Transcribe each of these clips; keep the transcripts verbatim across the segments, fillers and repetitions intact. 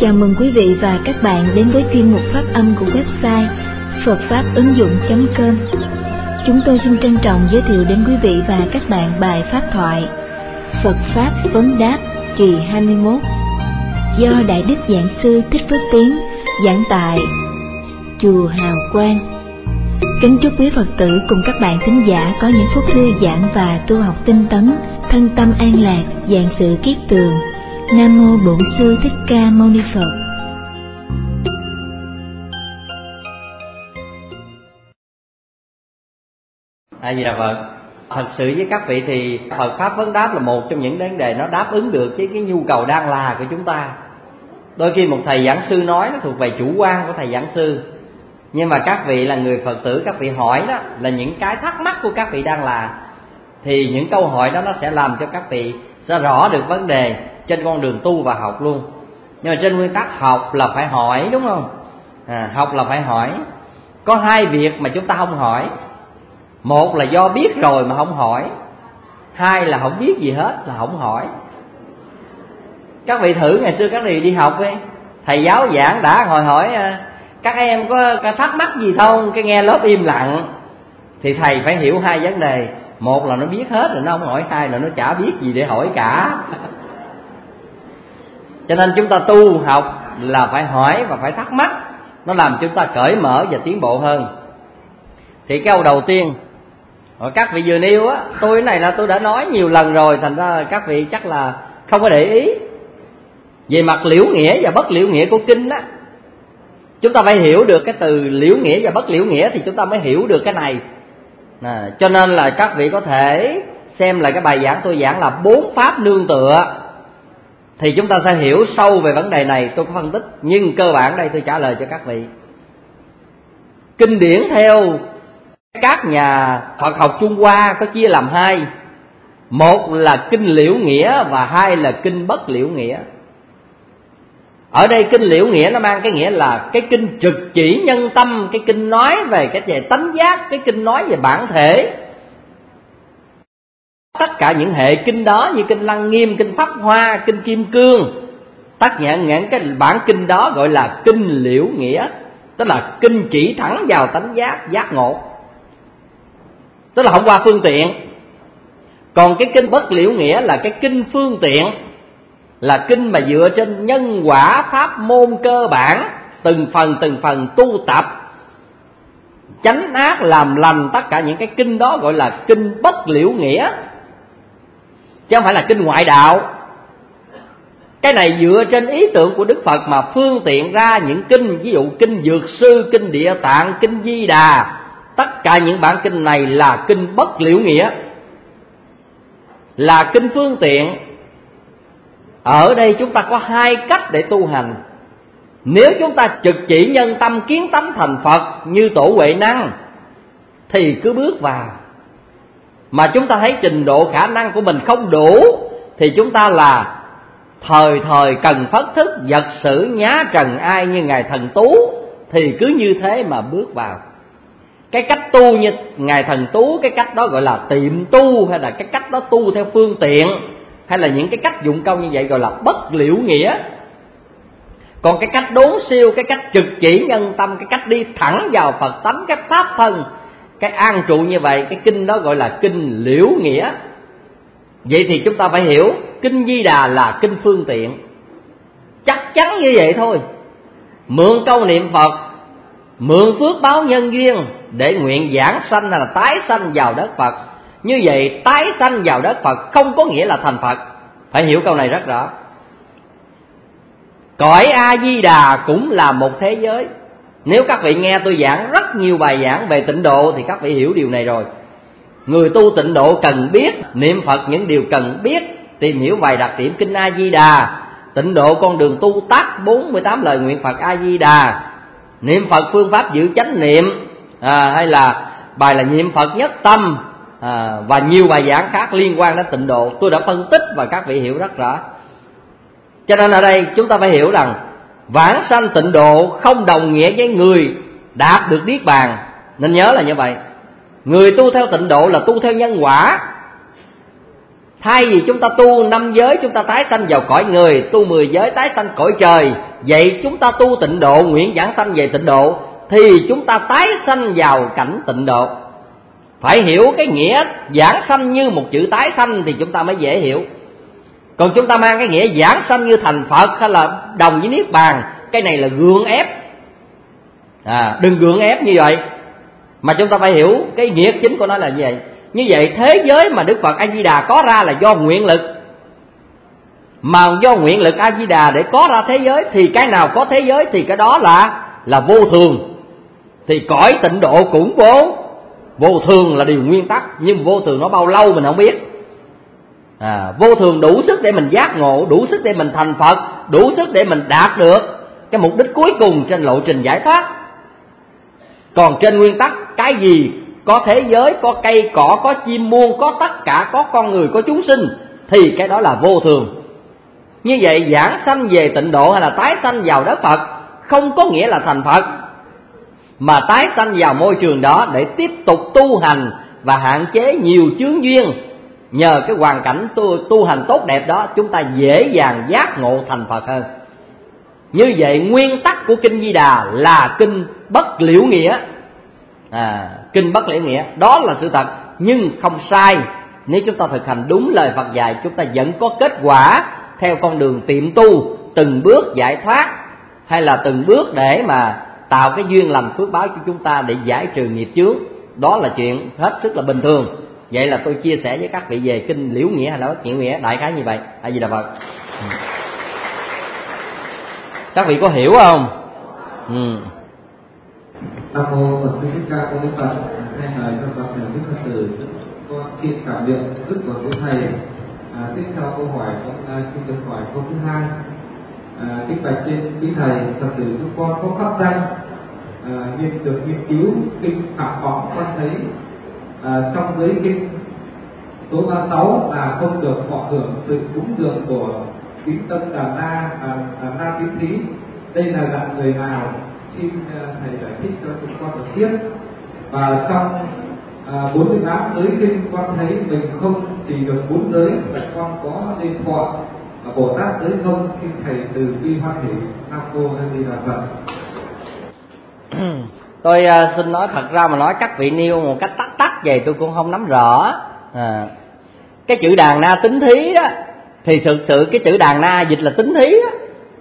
Chào mừng quý vị và các bạn đến với chuyên mục phát âm của website phật pháp ứng dụng chấm com. Chúng tôi xin trân trọng giới thiệu đến quý vị và các bạn bài pháp thoại Phật Pháp Vấn Đáp kỳ hai mươi mốt do Đại Đức Giảng Sư Thích Phước Tiến giảng tại Chùa Hào Quang. Kính chúc quý Phật tử cùng các bạn thính giả có những phút thư giãn và tu học tinh tấn, thân tâm an lạc, vạn sự kiết tường. Nam mô Bổn Sư Thích Ca Mâu Ni Phật. À, gì là Phật. Thật sự với các vị thì Phật Pháp Vấn Đáp là một trong những vấn đề nó đáp ứng được với cái nhu cầu đang là của chúng ta. Đôi khi một thầy giảng sư nói nó thuộc về chủ quan của thầy giảng sư, nhưng mà các vị là người Phật tử, các vị hỏi đó là những cái thắc mắc của các vị đang là, thì những câu hỏi đó nó sẽ làm cho các vị sẽ rõ được vấn đề trên con đường tu và học luôn. Nhưng mà trên nguyên tắc học là phải hỏi, đúng không? À, học là phải hỏi. Có hai việc mà chúng ta không hỏi. Một là do biết rồi mà không hỏi, hai là không biết gì hết là không hỏi. Các vị thử ngày xưa các vị đi học ấy, thầy giáo giảng đã ngồi hỏi các em có thắc mắc gì không, cái nghe lớp im lặng, thì thầy phải hiểu hai vấn đề. Một là nó biết hết rồi nó không hỏi, hai là nó chả biết gì để hỏi cả. Cho nên chúng ta tu học là phải hỏi và phải thắc mắc, nó làm chúng ta cởi mở và tiến bộ hơn. Thì cái câu đầu tiên các vị vừa nêu á, tôi cái này là tôi đã nói nhiều lần rồi, thành ra các vị chắc là không có để ý. Về mặt liễu nghĩa và bất liễu nghĩa của kinh á, chúng ta phải hiểu được cái từ liễu nghĩa và bất liễu nghĩa thì chúng ta mới hiểu được cái này. À, cho nên là các vị có thể xem lại cái bài giảng tôi giảng là bốn pháp nương tựa, thì chúng ta sẽ hiểu sâu về vấn đề này. Tôi có phân tích, nhưng cơ bản đây tôi trả lời cho các vị. Kinh điển theo các nhà Phật học Trung Hoa có chia làm hai. Một là kinh liễu nghĩa và hai là kinh bất liễu nghĩa. Ở đây kinh liễu nghĩa nó mang cái nghĩa là cái kinh trực chỉ nhân tâm, cái kinh nói về cái về tánh giác, cái kinh nói về bản thể. Tất cả những hệ kinh đó như kinh Lăng Nghiêm, kinh Pháp Hoa, kinh Kim Cương, tất cả những cái bản kinh đó gọi là kinh liễu nghĩa, tức là kinh chỉ thẳng vào tánh giác, giác ngộ, tức là không qua phương tiện. Còn cái kinh bất liễu nghĩa là cái kinh phương tiện, là kinh mà dựa trên nhân quả pháp môn cơ bản, từng phần từng phần tu tập chánh ác làm lành. Tất cả những cái kinh đó gọi là kinh bất liễu nghĩa, chứ không phải là kinh ngoại đạo. Cái này dựa trên ý tưởng của Đức Phật mà phương tiện ra những kinh, ví dụ kinh Dược Sư, kinh Địa Tạng, kinh Di Đà. Tất cả những bản kinh này là kinh bất liễu nghĩa, là kinh phương tiện. Ở đây chúng ta có hai cách để tu hành. Nếu chúng ta trực chỉ nhân tâm kiến tánh thành Phật như Tổ Huệ Năng thì cứ bước vào. Mà chúng ta thấy trình độ khả năng của mình không đủ thì chúng ta là thời thời cần phất thức, vật sử nhá trần ai như Ngài Thần Tú, thì cứ như thế mà bước vào. Cái cách tu như Ngài Thần Tú, cái cách đó gọi là tiệm tu, hay là cái cách đó tu theo phương tiện, hay là những cái cách dụng công như vậy gọi là bất liễu nghĩa. Còn cái cách đốn siêu, cái cách trực chỉ nhân tâm, cái cách đi thẳng vào Phật tánh, cái pháp thân, cái an trụ như vậy, cái kinh đó gọi là kinh liễu nghĩa. Vậy thì chúng ta phải hiểu kinh Di Đà là kinh phương tiện, chắc chắn như vậy thôi. Mượn câu niệm Phật, mượn phước báo nhân duyên để nguyện giảng sanh là tái sanh vào đất Phật. Như vậy tái sanh vào đất Phật không có nghĩa là thành Phật, phải hiểu câu này rất rõ. Cõi A Di Đà cũng là một thế giới. Nếu các vị nghe tôi giảng rất nhiều bài giảng về tịnh độ thì các vị hiểu điều này rồi. Người tu tịnh độ cần biết niệm Phật những điều cần biết, tìm hiểu vài đặc điểm kinh A Di Đà, tịnh độ con đường tu tác bốn mươi tám lời nguyện Phật A Di Đà, niệm Phật phương pháp giữ chánh niệm, à, hay là bài là niệm Phật nhất tâm, à, và nhiều bài giảng khác liên quan đến tịnh độ. Tôi đã phân tích và các vị hiểu rất rõ. Cho nên ở đây chúng ta phải hiểu rằng vãng sanh tịnh độ không đồng nghĩa với người đạt được niết bàn, nên nhớ là như vậy. Người tu theo tịnh độ là tu theo nhân quả, Thay vì chúng ta tu năm giới chúng ta tái sanh vào cõi người, tu mười giới tái sanh cõi trời, vậy chúng ta tu tịnh độ, nguyện giảng sanh về tịnh độ, thì chúng ta tái sanh vào cảnh tịnh độ. Phải hiểu cái nghĩa giảng sanh như một chữ tái sanh thì chúng ta mới dễ hiểu. Còn chúng ta mang cái nghĩa giảng sanh như thành Phật hay là đồng với Niết Bàn, cái này là gượng ép. À, đừng gượng ép như vậy, mà chúng ta phải hiểu cái nghĩa chính của nó là như vậy. Như vậy thế giới mà Đức Phật A Di Đà có ra là do nguyện lực, mà do nguyện lực A Di Đà để có ra thế giới, thì cái nào có thế giới thì cái đó là là vô thường. Thì cõi tịnh độ cũng vô vô thường là điều nguyên tắc, nhưng vô thường nó bao lâu mình không biết. À, vô thường đủ sức để mình giác ngộ, đủ sức để mình thành Phật, đủ sức để mình đạt được cái mục đích cuối cùng trên lộ trình giải thoát. Còn trên nguyên tắc, cái gì có thế giới, có cây cỏ, có chim muông, có tất cả, có con người, có chúng sinh, thì cái đó là vô thường. Như vậy giảng sanh về tịnh độ hay là tái sanh vào đất Phật không có nghĩa là thành Phật, mà tái sanh vào môi trường đó để tiếp tục tu hành và hạn chế nhiều chướng duyên. Nhờ cái hoàn cảnh tu, tu hành tốt đẹp đó, chúng ta dễ dàng giác ngộ thành Phật hơn. Như vậy nguyên tắc của Kinh Di Đà là kinh bất liễu nghĩa. À, kinh bất liễu nghĩa, đó là sự thật, nhưng không sai. Nếu chúng ta thực hành đúng lời Phật dạy, chúng ta vẫn có kết quả theo con đường tiệm tu, từng bước giải thoát, hay là từng bước để mà tạo cái duyên lành phước báo cho chúng ta để giải trừ nghiệp chướng. Đó là chuyện hết sức là bình thường. Vậy là tôi chia sẻ với các vị về kinh liễu nghĩa hay là bất liễu nghĩa, đại khái như vậy. A Di Đà Phật. Các vị có hiểu không? Ừ. Nam mô Phật Thích Ca Mâu Ni Phật. Hai lời cho toàn thể quý Phật tử, con xin cảm niệm đức của quý thầy. À, tiếp theo câu hỏi con à, xin được hỏi câu thứ hai. À, kính bạch trên quý thầy, Phật tử chúng con có pháp danh à, nghiên được nghiên cứu kinh Phạm Vọng, con thấy à, trong giới kinh số ba mươi sáu là không được thọ hưởng sự cúng dường của tín tâm Đà Na, à, Đà Na tín thí. Đây là dạng người nào? Xin thầy giải thích cho chúng con được biết. Và trong bốn mươi tám giới kinh con thấy mình không chỉ được bốn giới, và con có nên thọ Bồ Tát giới không? Xin thầy từ bi hoan hỷ. Nam mô A Di Đà Phật. Tôi uh, xin nói thật ra mà nói, các vị nêu một cách tắt tắt vậy tôi cũng không nắm rõ. À, cái chữ Đàn Na tính thí đó, thì thực sự cái chữ Đàn Na dịch là tính thí đó.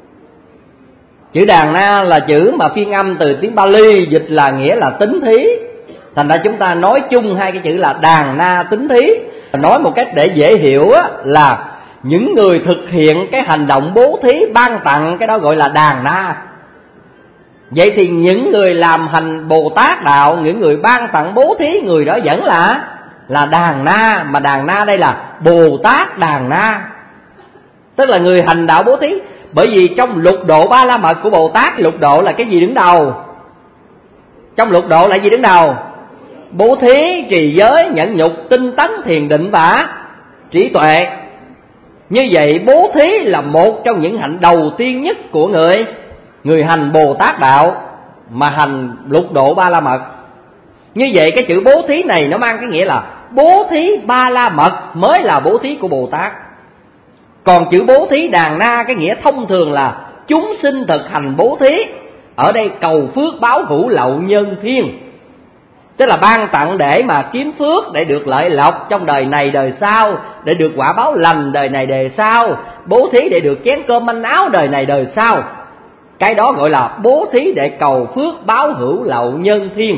Chữ Đàn Na là chữ mà phiên âm từ tiếng Pali, dịch là nghĩa là tính thí. Thành ra chúng ta nói chung hai cái chữ là Đàn Na tính thí. Nói một cách để dễ hiểu á, là những người thực hiện cái hành động bố thí ban tặng, cái đó gọi là Đàn Na. Vậy thì những người làm hành Bồ Tát đạo, những người ban tặng bố thí, người đó vẫn là là Đàn Na. Mà Đàn Na đây là Bồ Tát Đàn Na, tức là người hành đạo bố thí. Bởi vì trong lục độ ba la mật của Bồ Tát, lục độ là cái gì đứng đầu? Trong lục độ là gì đứng đầu? Bố thí, trì giới, nhẫn nhục, tinh tấn, thiền định và trí tuệ. Như vậy bố thí là một trong những hạnh đầu tiên nhất của người người hành Bồ Tát đạo mà hành lục độ ba la mật. Như vậy cái chữ bố thí này nó mang cái nghĩa là bố thí ba la mật mới là bố thí của Bồ Tát. Còn chữ bố thí Đàn Na cái nghĩa thông thường là chúng sinh thực hành bố thí. Ở đây cầu phước báo hữu lậu nhân thiên, tức là ban tặng để mà kiếm phước, để được lợi lộc trong đời này đời sau, để được quả báo lành đời này đời sau, bố thí để được chén cơm manh áo đời này đời sau. Cái đó gọi là bố thí để cầu phước báo hữu lậu nhân thiên.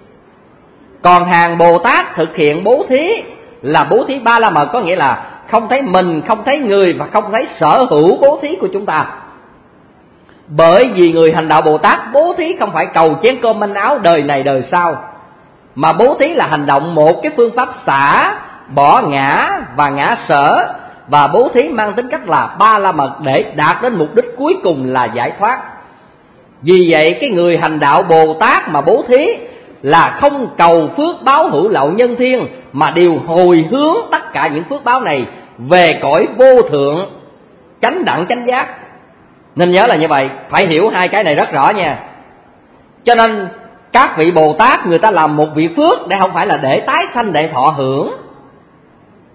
Còn hàng Bồ Tát thực hiện bố thí là bố thí ba la mật, có nghĩa là không thấy mình, không thấy người và không thấy sở hữu bố thí của chúng ta. Bởi vì người hành đạo Bồ Tát bố thí không phải cầu chén cơm manh áo đời này đời sau, mà bố thí là hành động một cái phương pháp xả, bỏ ngã và ngã sở. Và bố thí mang tính cách là ba la mật để đạt đến mục đích cuối cùng là giải thoát. Vì vậy cái người hành đạo Bồ Tát mà bố thí là không cầu phước báo hữu lậu nhân thiên, mà đều hồi hướng tất cả những phước báo này về cõi vô thượng chánh đẳng chánh giác. Nên nhớ là như vậy, phải hiểu hai cái này rất rõ nha. Cho nên các vị Bồ Tát người ta làm một việc phước để không phải là để tái sanh để thọ hưởng,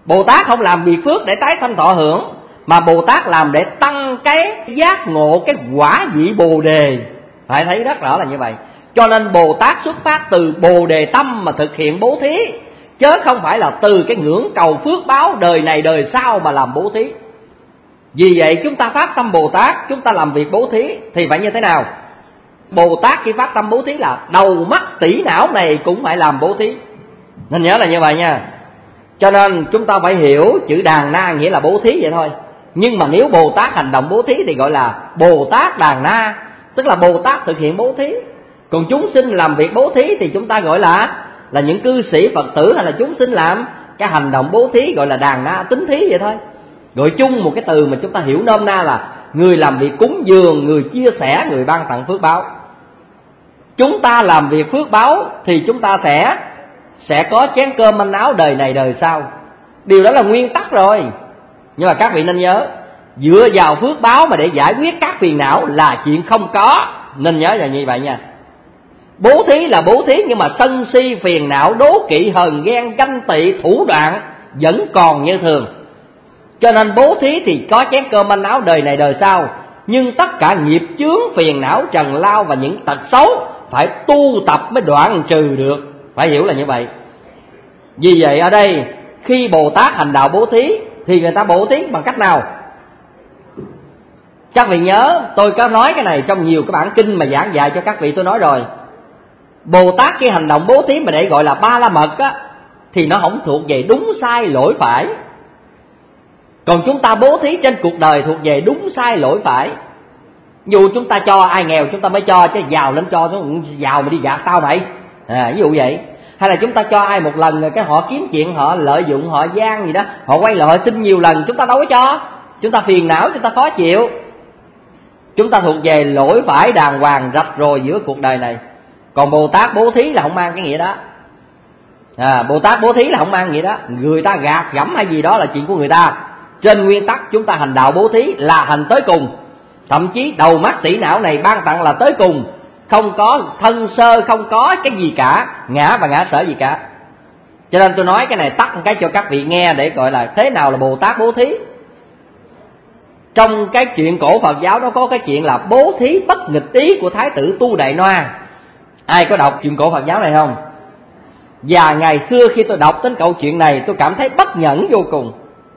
Bồ Tát không làm việc phước để tái sanh thọ hưởng, mà Bồ Tát làm để tăng cái giác ngộ, cái quả vị Bồ đề. Phải thấy rất rõ là như vậy. Cho nên Bồ Tát xuất phát từ Bồ đề tâm mà thực hiện bố thí, chớ không phải là từ cái ngưỡng cầu phước báo đời này đời sau mà làm bố thí. Vì vậy chúng ta phát tâm Bồ Tát, chúng ta làm việc bố thí thì phải như thế nào? Bồ Tát khi phát tâm bố thí là đầu mắt tỷ não này cũng phải làm bố thí. Nên nhớ là như vậy nha. Cho nên chúng ta phải hiểu chữ đàn na nghĩa là bố thí vậy thôi. Nhưng mà nếu Bồ Tát hành động bố thí thì gọi là Bồ Tát đàn na, tức là Bồ Tát thực hiện bố thí. Còn chúng sinh làm việc bố thí thì chúng ta gọi là là những cư sĩ Phật tử hay là chúng sinh làm cái hành động bố thí, gọi là đàn na tính thí vậy thôi. Gọi chung một cái từ mà chúng ta hiểu nôm na là người làm việc cúng dường, người chia sẻ, người ban tặng phước báo. Chúng ta làm việc phước báo thì chúng ta sẽ sẽ có chén cơm manh áo đời này đời sau. Điều đó là nguyên tắc rồi. Nhưng mà các vị nên nhớ, dựa vào phước báo mà để giải quyết các phiền não là chuyện không có. Nên nhớ là như vậy nha. Bố thí là bố thí, nhưng mà sân si phiền não, đố kỵ hờn ghen ganh tị thủ đoạn vẫn còn như thường. Cho nên bố thí thì có chén cơm manh áo đời này đời sau, nhưng tất cả nghiệp chướng phiền não trần lao và những tật xấu phải tu tập mới đoạn trừ được. Phải hiểu là như vậy. Vì vậy ở đây khi Bồ Tát hành đạo bố thí thì người ta bố thí bằng cách nào? Các vị nhớ tôi có nói cái này trong nhiều cái bản kinh mà giảng dạy cho các vị, tôi nói rồi. Bồ Tát khi hành động bố thí mà để gọi là ba la mật á, thì nó không thuộc về đúng sai lỗi phải. Còn chúng ta bố thí trên cuộc đời thuộc về đúng sai lỗi phải. Dù chúng ta cho ai nghèo chúng ta mới cho, chứ giàu lên cho, giàu mà đi gạt tao mày, à, ví dụ vậy. Hay là chúng ta cho ai một lần rồi cái họ kiếm chuyện, họ lợi dụng, họ gian gì đó, họ quay lại họ xin nhiều lần, chúng ta đâu có cho. Chúng ta phiền não, chúng ta khó chịu. Chúng ta thuộc về lỗi phải đàng hoàng rạch ròi giữa cuộc đời này. Còn Bồ Tát bố thí là không mang cái nghĩa đó. à, Bồ Tát bố thí là không mang nghĩa đó. Người ta gạt gẫm hay gì đó là chuyện của người ta. Trên nguyên tắc chúng ta hành đạo bố thí là hành tới cùng. Thậm chí đầu mắt tỷ não này ban tặng là tới cùng, không có thân sơ, không có cái gì cả, ngã và ngã sở gì cả. Cho nên tôi nói cái này tắt một cái cho các vị nghe để gọi là thế nào là Bồ Tát bố thí. Trong cái chuyện cổ Phật giáo đó có cái chuyện là bố thí bất nghịch ý của Thái tử Tu Đại Noa. Ai có đọc chuyện cổ Phật giáo này không? Và ngày xưa khi tôi đọc đến câu chuyện này tôi cảm thấy bất nhẫn vô cùng.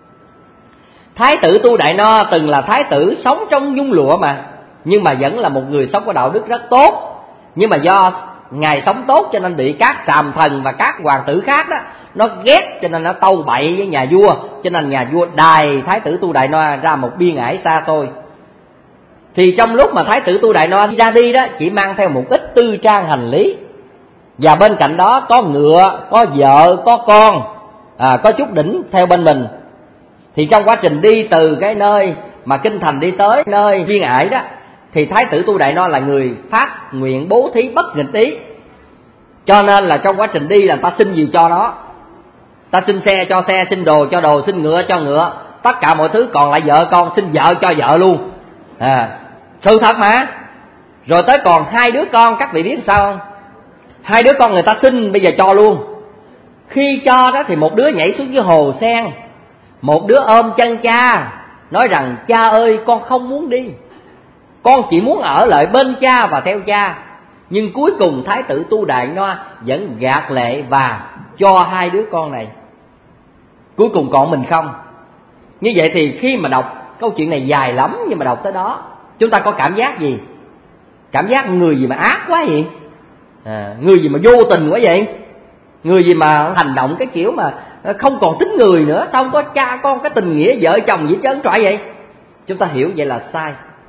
Thái tử Tu Đại No từng là thái tử sống trong nhung lụa mà, nhưng mà vẫn là một người sống có đạo đức rất tốt. Nhưng mà do ngài sống tốt cho nên bị các sàm thần và các hoàng tử khác đó nó ghét, cho nên nó tâu bậy với nhà vua. Cho nên nhà vua đày thái tử Tu Đại No ra một biên ải xa xôi. Thì trong lúc mà thái tử Tu Đại No ra đi đó, chỉ mang theo một ít tư trang hành lý, và bên cạnh đó có ngựa, có vợ, có con, à, có chút đỉnh theo bên mình. Thì trong quá trình đi từ cái nơi mà kinh thành đi tới nơi biên ải đó, thì thái tử Tu Đại No là người phát nguyện bố thí bất nghịch ý. Cho nên là trong quá trình đi là ta xin gì cho đó. Ta xin xe cho xe, xin đồ cho đồ, xin ngựa cho ngựa, tất cả mọi thứ. Còn lại vợ con xin vợ cho vợ luôn, à, sự thật mà. Rồi tới còn hai đứa con, các vị biết sao không? Hai đứa con người ta xin bây giờ cho luôn. Khi cho đó thì một đứa nhảy xuống dưới hồ sen, một đứa ôm chân cha, nói rằng cha ơi con không muốn đi, con chỉ muốn ở lại bên cha và theo cha. Nhưng cuối cùng thái tử Tu Đại No vẫn gạt lệ và cho hai đứa con này. Cuối cùng còn mình không. Như vậy thì khi mà đọc câu chuyện này dài lắm, nhưng mà đọc tới đó chúng ta có cảm giác gì? Cảm giác người gì mà ác quá vậy, à, người gì mà vô tình quá vậy, người gì mà hành động cái kiểu mà không còn tính người nữa, sao không có cha con cái tình nghĩa vợ chồng gì trơn trọi vậy. Chúng ta hiểu vậy là sai.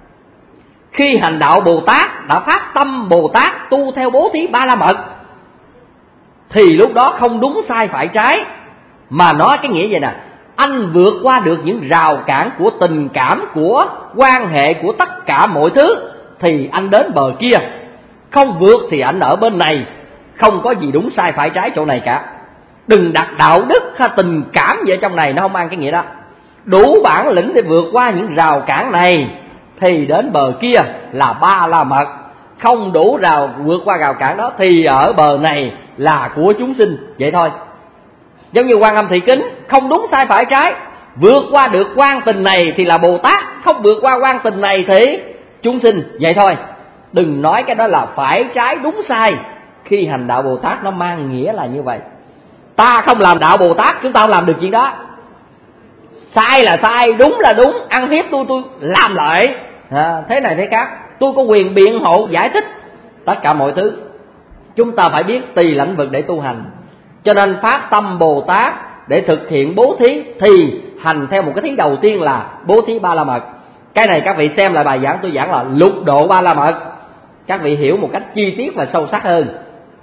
Khi hành đạo Bồ Tát đã phát tâm Bồ Tát tu theo bố thí ba la mật, thì lúc đó không đúng sai phải trái, mà nói cái nghĩa vậy nè: anh vượt qua được những rào cản của tình cảm, của quan hệ, của tất cả mọi thứ, thì anh đến bờ kia. Không vượt thì anh ở bên này. Không có gì đúng sai phải trái chỗ này cả. Đừng đặt đạo đức hay tình cảm gì ở trong này, nó không mang cái nghĩa đó. Đủ bản lĩnh để vượt qua những rào cản này thì đến bờ kia là ba la mật. Không đủ rào vượt qua rào cản đó thì ở bờ này là của chúng sinh. Vậy thôi. Giống như Quan Âm Thị Kính, không đúng sai phải trái, vượt qua được quan tình này thì là Bồ Tát, không vượt qua quan tình này thì chúng sinh. Vậy thôi, đừng nói cái đó là phải trái đúng sai. Khi hành đạo Bồ Tát nó mang nghĩa là như vậy. Ta không làm đạo Bồ Tát, chúng ta không làm được chuyện đó. Sai là sai, đúng là đúng, ăn hiếp tôi, tôi làm lại à, thế này thế khác, tôi có quyền biện hộ giải thích tất cả mọi thứ. Chúng ta phải biết tùy lĩnh vực để tu hành. Cho nên phát tâm Bồ Tát để thực hiện bố thí thì hành theo một cái thí đầu tiên là bố thí ba la mật. Cái này các vị xem lại bài giảng tôi giảng là lục độ ba la mật, các vị hiểu một cách chi tiết và sâu sắc hơn.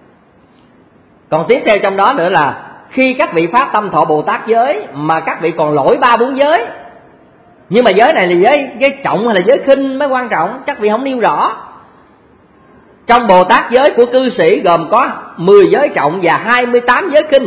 Còn tiếp theo trong đó nữa là khi các vị phát tâm thọ Bồ Tát giới mà các vị còn lỗi ba bốn giới, nhưng mà giới này là giới, giới trọng hay là giới khinh mới quan trọng, các vị không nêu rõ. Trong Bồ Tát giới của cư sĩ gồm có mười giới trọng và hai mươi tám giới khinh.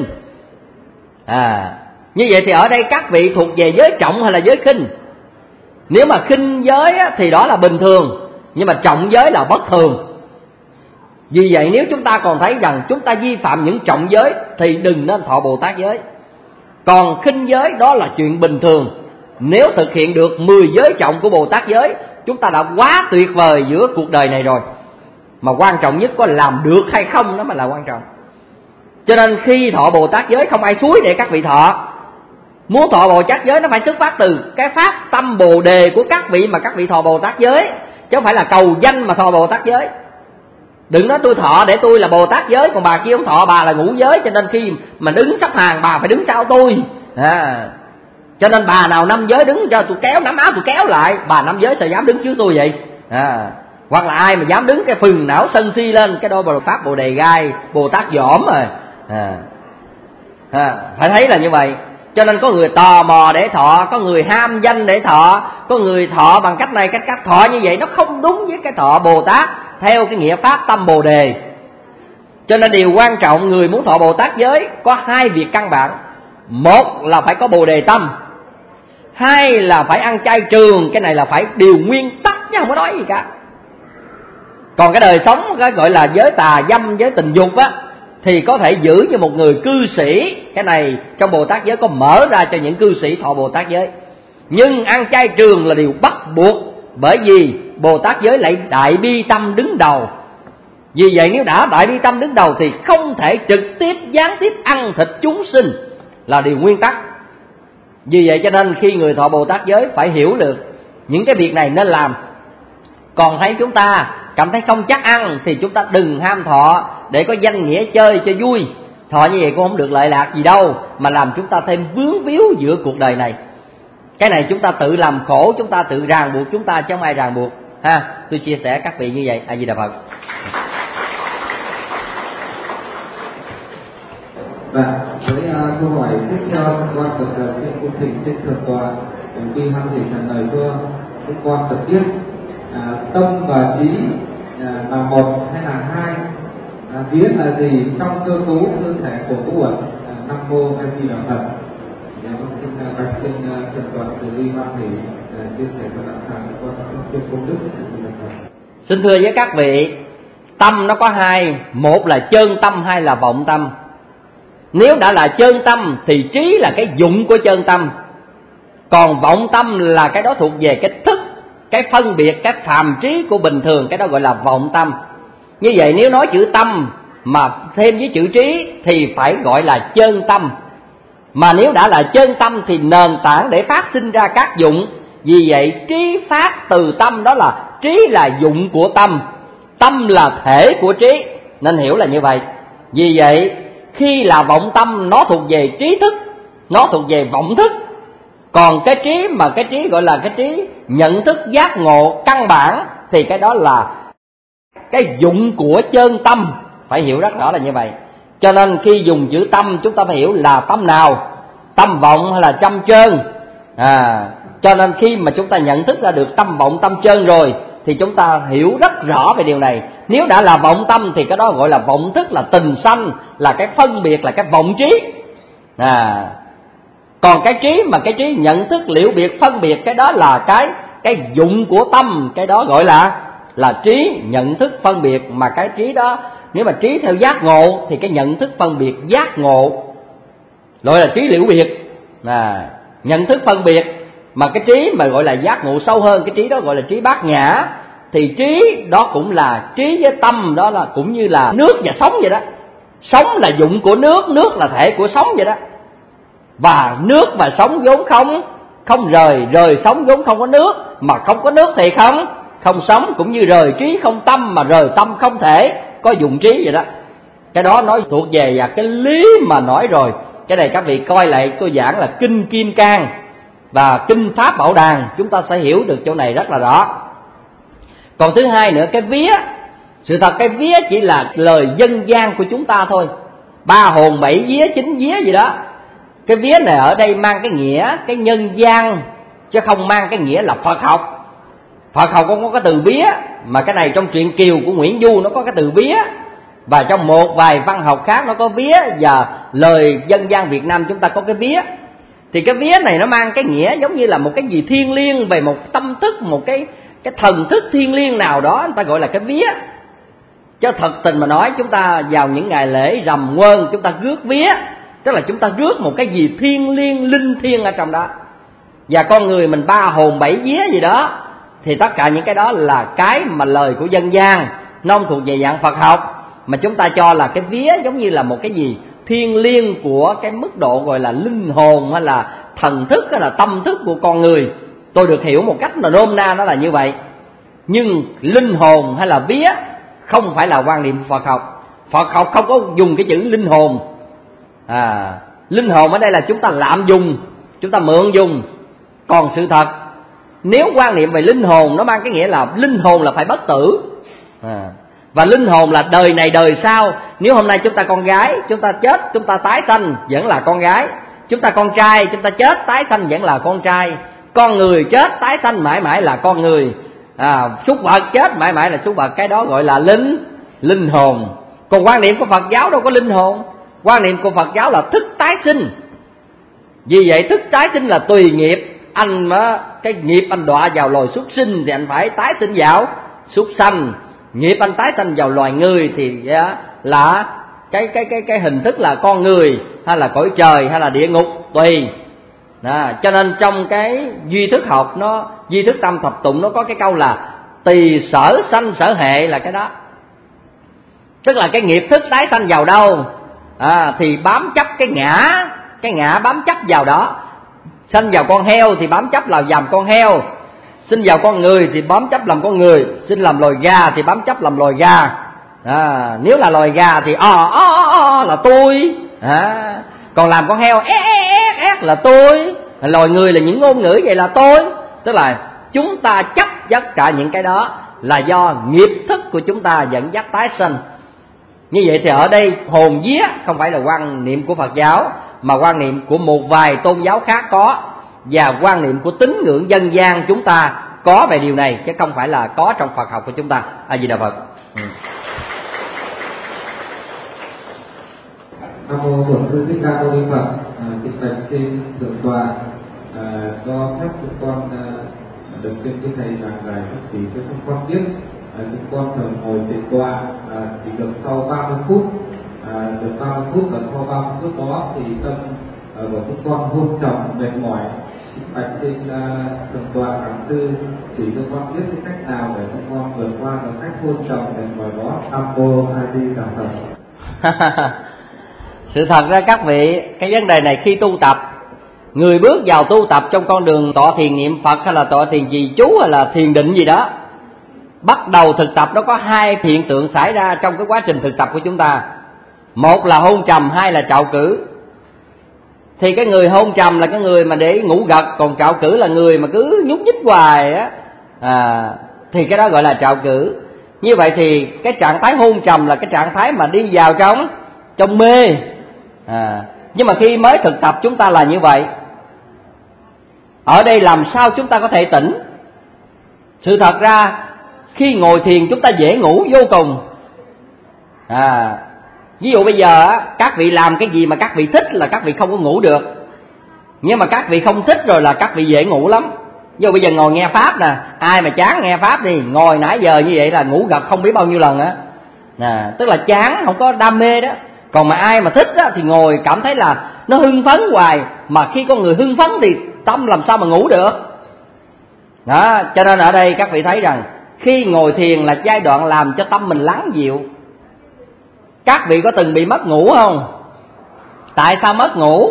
À, như vậy thì ở đây các vị thuộc về giới trọng hay là giới khinh? Nếu mà khinh giới thì đó là bình thường, nhưng mà trọng giới là bất thường. Vì vậy nếu chúng ta còn thấy rằng chúng ta vi phạm những trọng giới thì đừng nên thọ Bồ Tát giới. Còn khinh giới đó là chuyện bình thường. Nếu thực hiện được mười giới trọng của Bồ Tát giới, chúng ta đã quá tuyệt vời giữa cuộc đời này rồi. Mà quan trọng nhất có làm được hay không đó mới là quan trọng. Cho nên khi thọ Bồ Tát giới không ai xúi để các vị thọ. Muốn thọ Bồ Tát giới nó phải xuất phát từ cái phát tâm Bồ đề của các vị mà các vị thọ Bồ Tát giới, chứ không phải là cầu danh mà thọ Bồ Tát giới. Đừng nói tôi thọ để tôi là Bồ Tát giới, còn bà kia không thọ, bà là ngũ giới, cho nên khi mà đứng sắp hàng bà phải đứng sau tôi à. Cho nên bà nào năm giới đứng cho tôi kéo nắm áo tôi kéo lại, bà năm giới sao dám đứng trước tôi vậy à. Hoặc là ai mà dám đứng cái phừng não sân si lên, cái đó Bồ Pháp Bồ Đề gai, Bồ Tát dỏm rồi à. À, phải thấy là như vậy. Cho nên có người tò mò để thọ, có người ham danh để thọ, có người thọ bằng cách này cách khác. Thọ như vậy nó không đúng với cái thọ Bồ Tát theo cái nghĩa phát tâm Bồ đề. Cho nên điều quan trọng người muốn thọ Bồ Tát giới có hai việc căn bản. Một là phải có Bồ đề tâm, hai là phải ăn chay trường. Cái này là phải điều nguyên tắc chứ không có nói gì cả. Còn cái đời sống cái gọi là giới tà dâm, giới tình dục á, thì có thể giữ như một người cư sĩ. Cái này trong Bồ Tát giới có mở ra cho những cư sĩ thọ Bồ Tát giới. Nhưng ăn chay trường là điều bắt buộc, bởi vì Bồ Tát giới lại đại bi tâm đứng đầu. Vì vậy nếu đã đại bi tâm đứng đầu thì không thể trực tiếp gián tiếp ăn thịt chúng sinh, là điều nguyên tắc. Vì vậy cho nên khi người thọ Bồ Tát giới phải hiểu được những cái việc này nên làm. Còn thấy chúng ta cảm thấy không chắc ăn thì chúng ta đừng ham thọ để có danh nghĩa chơi cho vui. Thọ như vậy cũng không được lợi lạc gì đâu, mà làm chúng ta thêm vướng víu giữa cuộc đời này. Cái này chúng ta tự làm khổ, chúng ta tự ràng buộc chúng ta chứ không ai ràng buộc ha. Tôi chia sẻ các vị như vậy. A Di Đà Phật. Và với uh, câu hỏi tiếp theo, con được uh, trên công trình trên thượng tọa đồng ty Hằng Thị trả lời cho chúng con được biết uh, tâm và trí uh, là một hay là hai, uh, vía là gì trong cơ cấu cơ thể của vũ uẩn. uh, Nam mô A Di Đà Phật. Dạ con xin bạch trên thượng tọa từ bi Hằng Thị chia sẻ cho đạo tràng con trên công đức. Xin thưa với các vị, tâm nó có hai, một là chân tâm, hai là vọng tâm. Nếu đã là chân tâm thì trí là cái dụng của chân tâm, còn vọng tâm là cái đó thuộc về cái thức, cái phân biệt, cái phàm trí của bình thường, cái đó gọi là vọng tâm. Như vậy nếu nói chữ tâm mà thêm với chữ trí thì phải gọi là chân tâm. Mà nếu đã là chân tâm thì nền tảng để phát sinh ra các dụng. Vì vậy trí phát từ tâm, đó là trí là dụng của tâm, tâm là thể của trí, nên hiểu là như vậy. Vì vậy khi là vọng tâm nó thuộc về trí thức, nó thuộc về vọng thức. Còn cái trí mà cái trí gọi là cái trí nhận thức giác ngộ căn bản thì cái đó là cái dụng của chân tâm, phải hiểu rất rõ là như vậy. Cho nên khi dùng chữ tâm chúng ta phải hiểu là tâm nào, tâm vọng hay là tâm chân à. Cho nên khi mà chúng ta nhận thức ra được tâm vọng tâm chân rồi thì chúng ta hiểu rất rõ về điều này. Nếu đã là vọng tâm thì cái đó gọi là vọng thức, là tình sanh, là cái phân biệt, là cái vọng trí à. Còn cái trí mà cái trí nhận thức liễu biệt phân biệt, cái đó là cái cái dụng của tâm, cái đó gọi là là trí nhận thức phân biệt. Mà cái trí đó nếu mà trí theo giác ngộ thì cái nhận thức phân biệt giác ngộ gọi là trí liễu biệt, à, nhận thức phân biệt. Mà cái trí mà gọi là giác ngộ sâu hơn, cái trí đó gọi là trí bát nhã. Thì trí đó cũng là trí với tâm, đó là cũng như là nước và sống vậy đó. Sống là dụng của nước, nước là thể của sống vậy đó. Và nước và sống vốn không không rời, rời sống vốn không có nước, mà không có nước thì không không sống, cũng như rời trí không tâm, mà rời tâm không thể có dụng trí vậy đó. Cái đó nói thuộc về và cái lý mà nói rồi. Cái này các vị coi lại tôi giảng là Kinh Kim Cang và Kinh Pháp Bảo Đàn, chúng ta sẽ hiểu được chỗ này rất là rõ. Còn thứ hai nữa, cái vía. Sự thật cái vía chỉ là lời dân gian của chúng ta thôi. Ba hồn bảy vía chín vía gì đó. Cái vía này ở đây mang cái nghĩa cái nhân gian, chứ không mang cái nghĩa là Phật học. Phật học không có cái từ vía, mà cái này trong truyện Kiều của Nguyễn Du nó có cái từ vía. Và trong một vài văn học khác nó có vía, và lời dân gian Việt Nam chúng ta có cái vía. Thì cái vía này nó mang cái nghĩa giống như là một cái gì thiêng liêng, về một tâm thức, một cái cái thần thức thiêng liêng nào đó, người ta gọi là cái vía. Chứ thật tình mà nói, chúng ta vào những ngày lễ rằm quên, chúng ta rước vía, tức là chúng ta rước một cái gì thiêng liêng, linh thiêng ở trong đó. Và con người mình ba hồn bảy vía gì đó, thì tất cả những cái đó là cái mà lời của dân gian, nó không thuộc về dạng Phật học, mà chúng ta cho là cái vía giống như là một cái gì thiêng liêng của cái mức độ gọi là linh hồn, hay là thần thức, hay là tâm thức của con người. Tôi được hiểu một cách là nôm na nó là như vậy. Nhưng linh hồn hay là vía không phải là quan niệm Phật học. Phật học không có dùng cái chữ linh hồn. à, Linh hồn ở đây là chúng ta lạm dùng, chúng ta mượn dùng. Còn sự thật, nếu quan niệm về linh hồn, nó mang cái nghĩa là linh hồn là phải bất tử, à, và linh hồn là đời này đời sau. Nếu hôm nay chúng ta con gái, chúng ta chết, chúng ta tái sanh vẫn là con gái. Chúng ta con trai, chúng ta chết tái sanh vẫn là con trai. Con người chết tái sanh mãi mãi là con người. à, Súc vật chết mãi mãi là súc vật. Cái đó gọi là linh linh hồn. Còn quan niệm của Phật giáo đâu có linh hồn. Quan niệm của Phật giáo là thức tái sinh. Vì vậy thức tái sinh là tùy nghiệp. Anh mà cái nghiệp anh đọa vào loài súc sinh thì anh phải tái sinh vào súc sanh. Nghiệp anh tái sanh vào loài người thì là cái cái cái cái hình thức là con người, hay là cõi trời, hay là địa ngục, tùy. Đó, cho nên trong cái duy thức học, nó duy thức tâm thập tụng, nó có cái câu là tùy sở sanh sở hệ, là cái đó. Tức là cái nghiệp thức tái sanh vào đâu, à, thì bám chấp cái ngã, cái ngã bám chấp vào đó. Sanh vào con heo thì bám chấp là làm con heo, sinh vào con người thì bám chấp làm con người, sinh làm loài gà thì bám chấp làm loài gà. À, nếu là loài gà thì o o o là tôi, à, còn làm con heo é é é là tôi, loài người là những ngôn ngữ vậy là tôi. Tức là chúng ta chấp tất cả những cái đó là do nghiệp thức của chúng ta dẫn dắt tái sinh. Như vậy thì ở đây hồn vía không phải là quan niệm của Phật giáo, mà quan niệm của một vài tôn giáo khác có, và quan niệm của tín ngưỡng dân gian chúng ta có về điều này, chứ không phải là có trong Phật học của chúng ta. A Di Đà Phật. ừ. Nam mô Bổn Sư Thích Ca Mâu Ni Phật. Kính bạch trên thượng tọa, à, do phép chúng con à, được trên cái thầy giảng giải các chỉ cho chúng con biết, à, chúng con thường ngồi tịnh tọa à, chỉ được sau ba mươi phút, à, được ba mươi phút, và sau ba mươi phút đó thì tâm à, của chúng con hôn trầm mệt mỏi. Kính bạch trên à, thượng tọa giảng sư chỉ cho con biết cái cách nào để chúng con vượt qua được cách hôn trầm mệt mỏi đó. Nam mô A Di Đà Phật. Sự thật ra các vị, cái vấn đề này khi tu tập, người bước vào tu tập trong con đường tọa thiền niệm Phật, hay là tọa thiền trì chú, hay là thiền định gì đó, bắt đầu thực tập nó có hai hiện tượng xảy ra trong cái quá trình thực tập của chúng ta. Một là hôn trầm, hai là trạo cử. Thì cái người hôn trầm là cái người mà để ngủ gật, còn trạo cử là người mà cứ nhúc nhích hoài á, à, thì cái đó gọi là trạo cử. Như vậy thì cái trạng thái hôn trầm là cái trạng thái mà đi vào trong trong mê. À, nhưng mà khi mới thực tập chúng ta là như vậy. Ở đây làm sao chúng ta có thể tỉnh? Sự thật ra khi ngồi thiền chúng ta dễ ngủ vô cùng. À, ví dụ bây giờ các vị làm cái gì mà các vị thích là các vị không có ngủ được, nhưng mà các vị không thích rồi là các vị dễ ngủ lắm. Ví dụ bây giờ ngồi nghe pháp nè, ai mà chán nghe pháp đi, ngồi nãy giờ như vậy là ngủ gật không biết bao nhiêu lần á. À, tức là chán, không có đam mê đó. Còn mà ai mà thích á, thì ngồi cảm thấy là nó hưng phấn hoài, mà khi con người hưng phấn thì tâm làm sao mà ngủ được. Đó, cho nên ở đây các vị thấy rằng khi ngồi thiền là giai đoạn làm cho tâm mình lắng dịu. Các vị có từng bị mất ngủ không? Tại sao mất ngủ?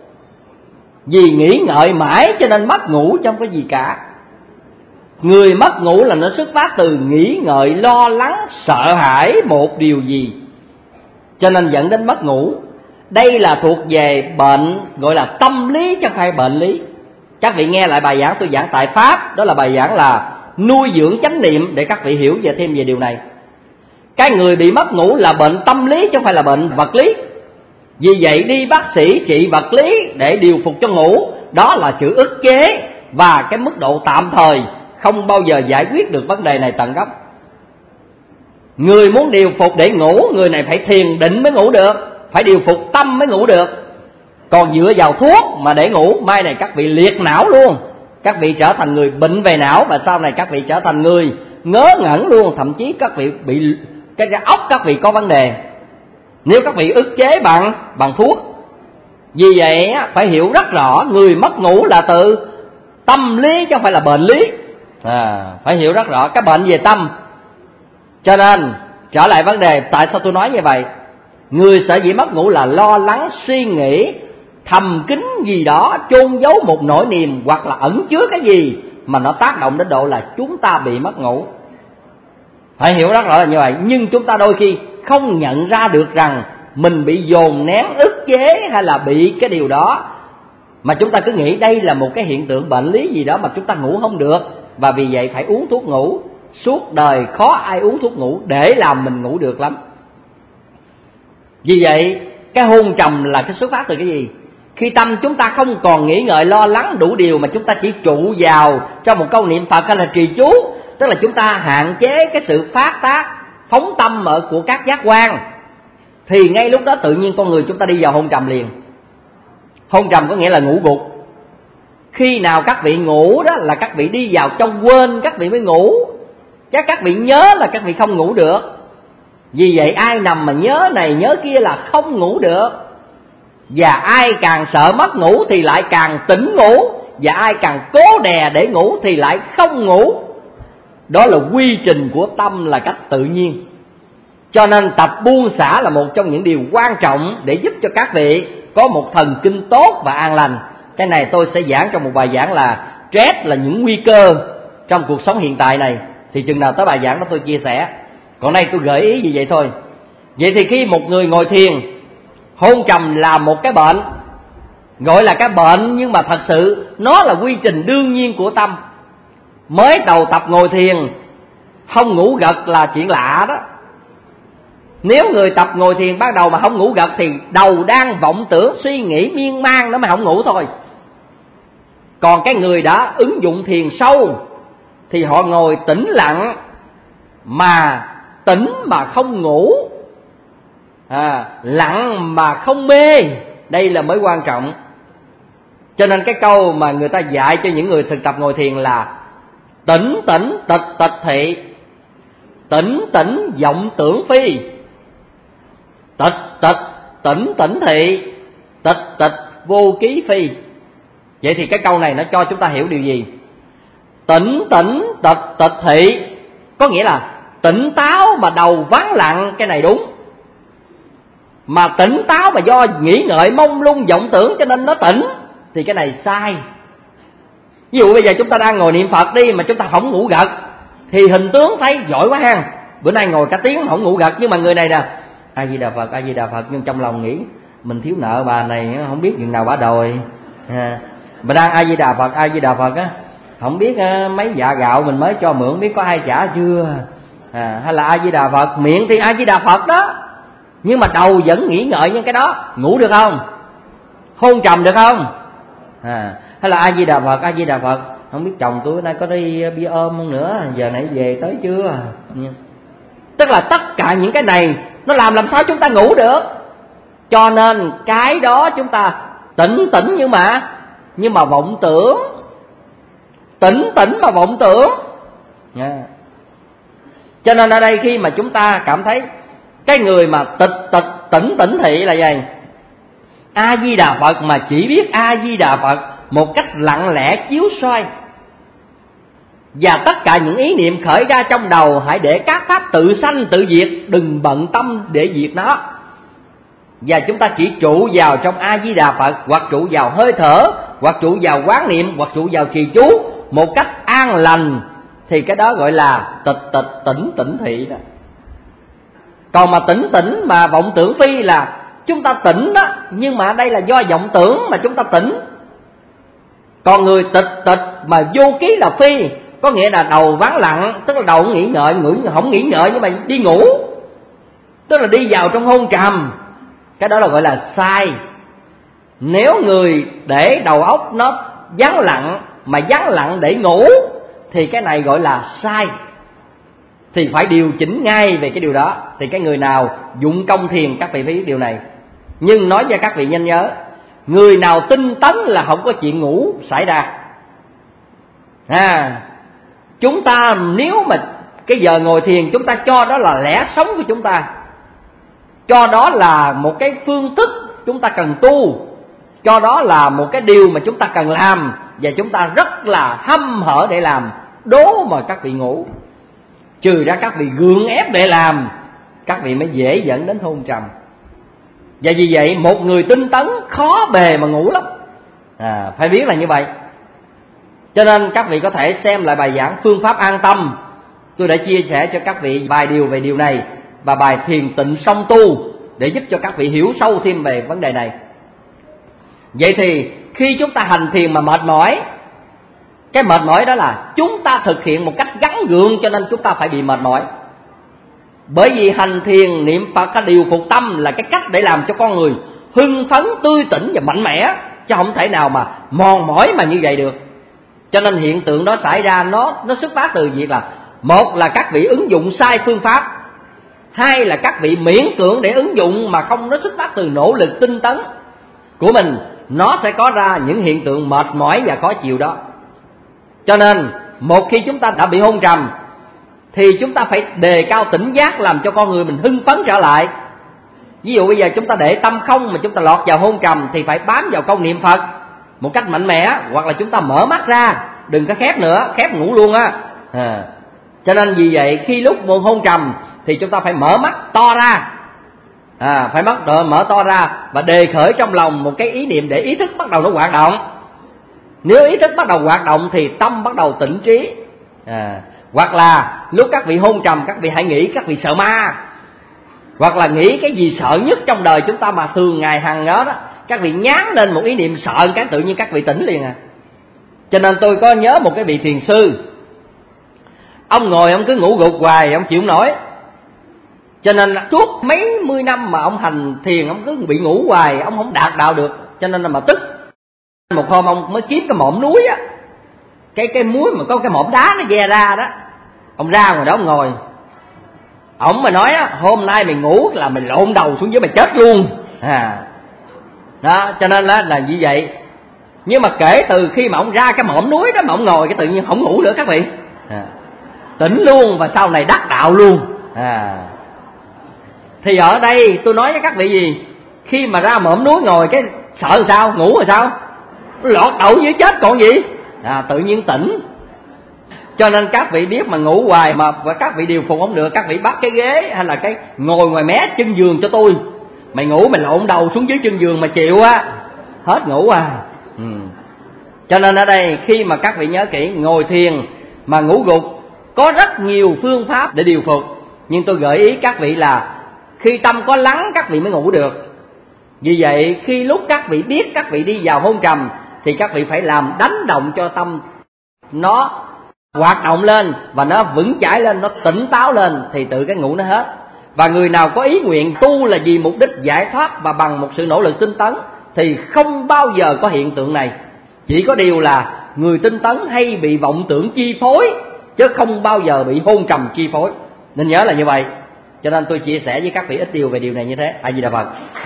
Vì nghĩ ngợi mãi cho nên mất ngủ chứ không có gì cả. Người mất ngủ là nó xuất phát từ nghĩ ngợi, lo lắng, sợ hãi một điều gì, cho nên dẫn đến mất ngủ. Đây là thuộc về bệnh gọi là tâm lý chứ không phải bệnh lý. Các vị nghe lại bài giảng tôi giảng tại Pháp, đó là bài giảng là nuôi dưỡng chánh niệm, để các vị hiểu về thêm về điều này. Cái người bị mất ngủ là bệnh tâm lý chứ không phải là bệnh vật lý. Vì vậy đi bác sĩ trị vật lý để điều phục cho ngủ, đó là sự ức chế và cái mức độ tạm thời, không bao giờ giải quyết được vấn đề này tận gốc. Người muốn điều phục để ngủ, người này phải thiền định mới ngủ được, phải điều phục tâm mới ngủ được. Còn dựa vào thuốc mà để ngủ, mai này các vị liệt não luôn, các vị trở thành người bệnh về não, và sau này các vị trở thành người ngớ ngẩn luôn, thậm chí các vị bị cái, cái óc các vị có vấn đề nếu các vị ức chế bằng bằng thuốc. Vì vậy phải hiểu rất rõ, người mất ngủ là từ tâm lý chứ không phải là bệnh lý. À, phải hiểu rất rõ cái bệnh về tâm. Cho nên trở lại vấn đề tại sao tôi nói như vậy. Người sở dĩ mất ngủ là lo lắng, suy nghĩ thầm kín gì đó, chôn giấu một nỗi niềm, hoặc là ẩn chứa cái gì mà nó tác động đến độ là chúng ta bị mất ngủ. Phải hiểu rất rõ là như vậy. Nhưng chúng ta đôi khi không nhận ra được rằng mình bị dồn nén, ức chế hay là bị cái điều đó, mà chúng ta cứ nghĩ đây là một cái hiện tượng bệnh lý gì đó mà chúng ta ngủ không được, và vì vậy phải uống thuốc ngủ. Suốt đời khó ai uống thuốc ngủ để làm mình ngủ được lắm. Vì vậy cái hôn trầm là cái xuất phát từ cái gì? Khi tâm chúng ta không còn nghĩ ngợi lo lắng đủ điều, mà chúng ta chỉ trụ vào trong một câu niệm Phật hay là trì chú, tức là chúng ta hạn chế cái sự phát tác phóng tâm ở của các giác quan, thì ngay lúc đó tự nhiên con người chúng ta đi vào hôn trầm liền. Hôn trầm có nghĩa là ngủ gục. Khi nào các vị ngủ đó là các vị đi vào trong quên, các vị mới ngủ. Chứ các vị nhớ là các vị không ngủ được. Vì vậy ai nằm mà nhớ này nhớ kia là không ngủ được. Và ai càng sợ mất ngủ thì lại càng tỉnh ngủ, và ai càng cố đè để ngủ thì lại không ngủ. Đó là quy trình của tâm, là cách tự nhiên. Cho nên tập buông xả là một trong những điều quan trọng để giúp cho các vị có một thần kinh tốt và an lành. Cái này tôi sẽ giảng trong một bài giảng là stress là những nguy cơ trong cuộc sống hiện tại này. Thì chừng nào tới bài giảng đó tôi chia sẻ. Còn đây tôi gợi ý như vậy thôi. Vậy thì khi một người ngồi thiền, hôn trầm là một cái bệnh, gọi là cái bệnh, nhưng mà thật sự nó là quy trình đương nhiên của tâm. Mới đầu tập ngồi thiền không ngủ gật là chuyện lạ đó. Nếu người tập ngồi thiền ban đầu mà không ngủ gật thì đầu đang vọng tưởng suy nghĩ miên man, nó mới không ngủ thôi. Còn cái người đã ứng dụng thiền sâu thì họ ngồi tĩnh lặng mà tỉnh mà không ngủ, à, lặng mà không mê. Đây là mới quan trọng. Cho nên cái câu mà người ta dạy cho những người thực tập ngồi thiền là tỉnh tỉnh tịch tịch thị, tỉnh tỉnh vọng tưởng phi, tịch tịch tỉnh tỉnh thị, tịch tịch vô ký phi. Vậy thì cái câu này nó cho chúng ta hiểu điều gì? Tỉnh tỉnh tịch tịch thị có nghĩa là tỉnh táo mà đầu vắng lặng, cái này đúng. Mà tỉnh táo mà do nghĩ ngợi mông lung vọng tưởng cho nên nó tỉnh, thì cái này sai. Ví dụ bây giờ chúng ta đang ngồi niệm Phật đi mà chúng ta không ngủ gật, thì hình tướng thấy giỏi quá ha, bữa nay ngồi cả tiếng không ngủ gật. Nhưng mà người này nè, A Di Đà Phật, A Di Đà Phật, nhưng trong lòng nghĩ mình thiếu nợ bà này, không biết chừng nào bà đòi. À, mà đang A Di Đà Phật, A Di Đà Phật á, không biết mấy dạ gạo mình mới cho mượn biết có ai trả chưa. À, hay là A Di Đà Phật, miệng thì A Di Đà Phật đó, nhưng mà đầu vẫn nghĩ ngợi những cái đó. Ngủ được không? Hôn trầm được không? À, hay là A Di Đà Phật, A Di Đà Phật, không biết chồng tôi nay có đi bia ôm không nữa, giờ nãy về tới chưa. Tức là tất cả những cái này nó làm làm sao chúng ta ngủ được. Cho nên cái đó chúng ta tỉnh tỉnh nhưng mà nhưng mà vọng tưởng, tỉnh tỉnh mà vọng tưởng. Yeah. Cho nên ở đây khi mà chúng ta cảm thấy cái người mà tịch tịch tỉnh tỉnh thị là gì? A Di Đà Phật mà chỉ biết A Di Đà Phật một cách lặng lẽ chiếu soi. Và tất cả những ý niệm khởi ra trong đầu hãy để các pháp tự sanh tự diệt, đừng bận tâm để diệt nó. Và chúng ta chỉ trụ vào trong A Di Đà Phật, hoặc trụ vào hơi thở, hoặc trụ vào quán niệm, hoặc trụ vào trì chú một cách an lành, thì cái đó gọi là tịch tịch tỉnh tỉnh thị đó. Còn mà tỉnh tỉnh mà vọng tưởng phi là chúng ta tỉnh đó, nhưng mà đây là do vọng tưởng mà chúng ta tỉnh. Còn người tịch tịch mà vô ký là phi, có nghĩa là đầu vắng lặng, tức là đầu không nghĩ ngợi, ngửi không nghĩ ngợi nhưng mà đi ngủ, tức là đi vào trong hôn trầm. Cái đó là gọi là sai. Nếu người để đầu óc nó vắng lặng, mà vắng lặng để ngủ, thì cái này gọi là sai. Thì phải điều chỉnh ngay về cái điều đó. Thì cái người nào dụng công thiền, các vị phải biết điều này. Nhưng nói cho các vị nhanh nhớ, người nào tinh tấn là không có chuyện ngủ xảy ra. À, chúng ta nếu mà cái giờ ngồi thiền chúng ta cho đó là lẽ sống của chúng ta, cho đó là một cái phương thức chúng ta cần tu, cho đó là một cái điều mà chúng ta cần làm, và chúng ta rất là hăm hở để làm, đố mà các vị ngủ. Trừ ra các vị gượng ép để làm, các vị mới dễ dẫn đến hôn trầm. Và vì vậy một người tinh tấn khó bề mà ngủ lắm, à, phải biết là như vậy. Cho nên các vị có thể xem lại bài giảng Phương pháp an tâm. Tôi đã chia sẻ cho các vị vài điều về điều này, và bài thiền tịnh song tu, để giúp cho các vị hiểu sâu thêm về vấn đề này. Vậy thì khi chúng ta hành thiền mà mệt mỏi, cái mệt mỏi đó là chúng ta thực hiện một cách gắn gượng, cho nên chúng ta phải bị mệt mỏi. Bởi vì hành thiền niệm Phật hay điều phục tâm là cái cách để làm cho con người hưng phấn, tươi tỉnh và mạnh mẽ, chứ không thể nào mà mòn mỏi mà như vậy được. Cho nên hiện tượng đó xảy ra nó nó xuất phát từ việc là, một là các vị ứng dụng sai phương pháp, hai là các vị miễn cưỡng để ứng dụng mà không, nó xuất phát từ nỗ lực tinh tấn của mình, nó sẽ có ra những hiện tượng mệt mỏi và khó chịu đó. Cho nên một khi chúng ta đã bị hôn trầm thì chúng ta phải đề cao tỉnh giác, làm cho con người mình hưng phấn trở lại. Ví dụ bây giờ chúng ta để tâm không mà chúng ta lọt vào hôn trầm thì phải bám vào câu niệm Phật một cách mạnh mẽ, hoặc là chúng ta mở mắt ra, đừng có khép nữa, khép ngủ luôn á. À. Cho nên vì vậy khi lúc buồn hôn trầm thì chúng ta phải mở mắt to ra, à, phải mắt đợi, mở to ra và đề khởi trong lòng một cái ý niệm để ý thức bắt đầu nó hoạt động. Nếu ý thức bắt đầu hoạt động thì tâm bắt đầu tỉnh trí. À, hoặc là lúc các vị hôn trầm, các vị hãy nghĩ các vị sợ ma, hoặc là nghĩ cái gì sợ nhất trong đời chúng ta mà thường ngày hàng đó đó, các vị nhán lên một ý niệm sợ cái tự nhiên các vị tỉnh liền à. Cho nên tôi có nhớ một cái vị thiền sư, ông ngồi ông cứ ngủ gục hoài, ông chịu không nổi. Cho nên suốt mấy mươi năm mà ông hành thiền, ông cứ bị ngủ hoài, ông không đạt đạo được. Cho nên là mà tức. Một hôm ông mới kiếm cái mỏm núi á, cái cái muối mà có cái mỏm đá nó ve ra đó, ông ra ngoài đó ông ngồi. Ông mà nói á, hôm nay mày ngủ là mày lộn đầu xuống dưới mày chết luôn. À. Đó, cho nên là là như vậy. Nhưng mà kể từ khi mà ông ra cái mỏm núi đó mà ông ngồi, cái tự nhiên không ngủ nữa các vị. À. Tỉnh luôn và sau này đắc đạo luôn. À. Thì ở đây tôi nói với các vị gì, khi mà ra mỏm núi ngồi cái sợ làm sao, ngủ rồi sao, lọt đầu dưới chết còn gì. À, tự nhiên tỉnh. Cho nên các vị biết mà ngủ hoài mà và các vị điều phục không được, các vị bắt cái ghế hay là cái ngồi ngoài mé chân giường cho tôi. Mày ngủ mày lộn đầu xuống dưới chân giường mà chịu á, hết ngủ à. Ừ. Cho nên ở đây khi mà các vị nhớ kỹ, ngồi thiền mà ngủ gục có rất nhiều phương pháp để điều phục, nhưng tôi gợi ý các vị là khi tâm có lắng các vị mới ngủ được. Vì vậy khi lúc các vị biết các vị đi vào hôn trầm thì các vị phải làm đánh động cho tâm nó hoạt động lên và nó vững chãi lên, nó tỉnh táo lên thì tự cái ngủ nó hết. Và người nào có ý nguyện tu là vì mục đích giải thoát và bằng một sự nỗ lực tinh tấn thì không bao giờ có hiện tượng này. Chỉ có điều là người tinh tấn hay bị vọng tưởng chi phối, chứ không bao giờ bị hôn trầm chi phối. Nên nhớ là như vậy. Cho nên tôi chia sẻ với các vị ít điều về điều này như thế. A Di Đà Phật. Ừ.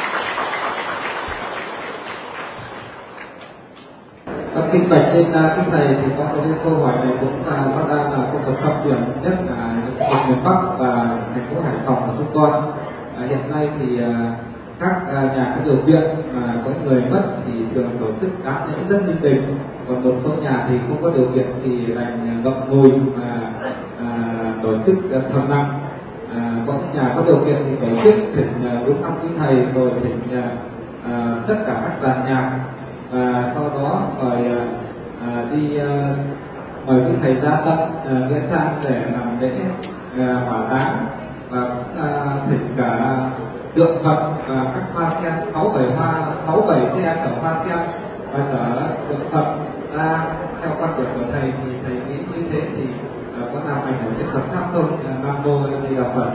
Kinh bạch trên kinh thầy thì có một cái câu hỏi này cũng là nó đang là công việc trọng điểm nhất là khu vực miền Bắc và thành phố Hải Phòng của chúng con. À, hiện nay thì à, các uh, nhà có điều kiện mà có người mất thì thường tổ chức đám lễ rất linh đình, còn một số nhà thì không có điều kiện thì đành ngậm ngùi mà uh, tổ chức uh, thầm lặng. À, có nhà có điều kiện thì tổ chức thỉnh uh, đúng năm quý thầy, rồi thỉnh uh, uh, tất cả các dàn nhạc, và sau đó mời uh, uh, đi uh, mời quý thầy ra tận uh, nghĩa trang để làm lễ uh, hỏa táng, và uh, thỉnh cả tượng Phật và các hoa sen, sáu bảy hoa sáu bảy xe chở hoa sen và chở tượng Phật ra. Theo quan điểm của thầy thì thầy nghĩ như thế thì uh, có làm ảnh hưởng đến Phật pháp không? Uh, Nam mô A Di Đà Phật.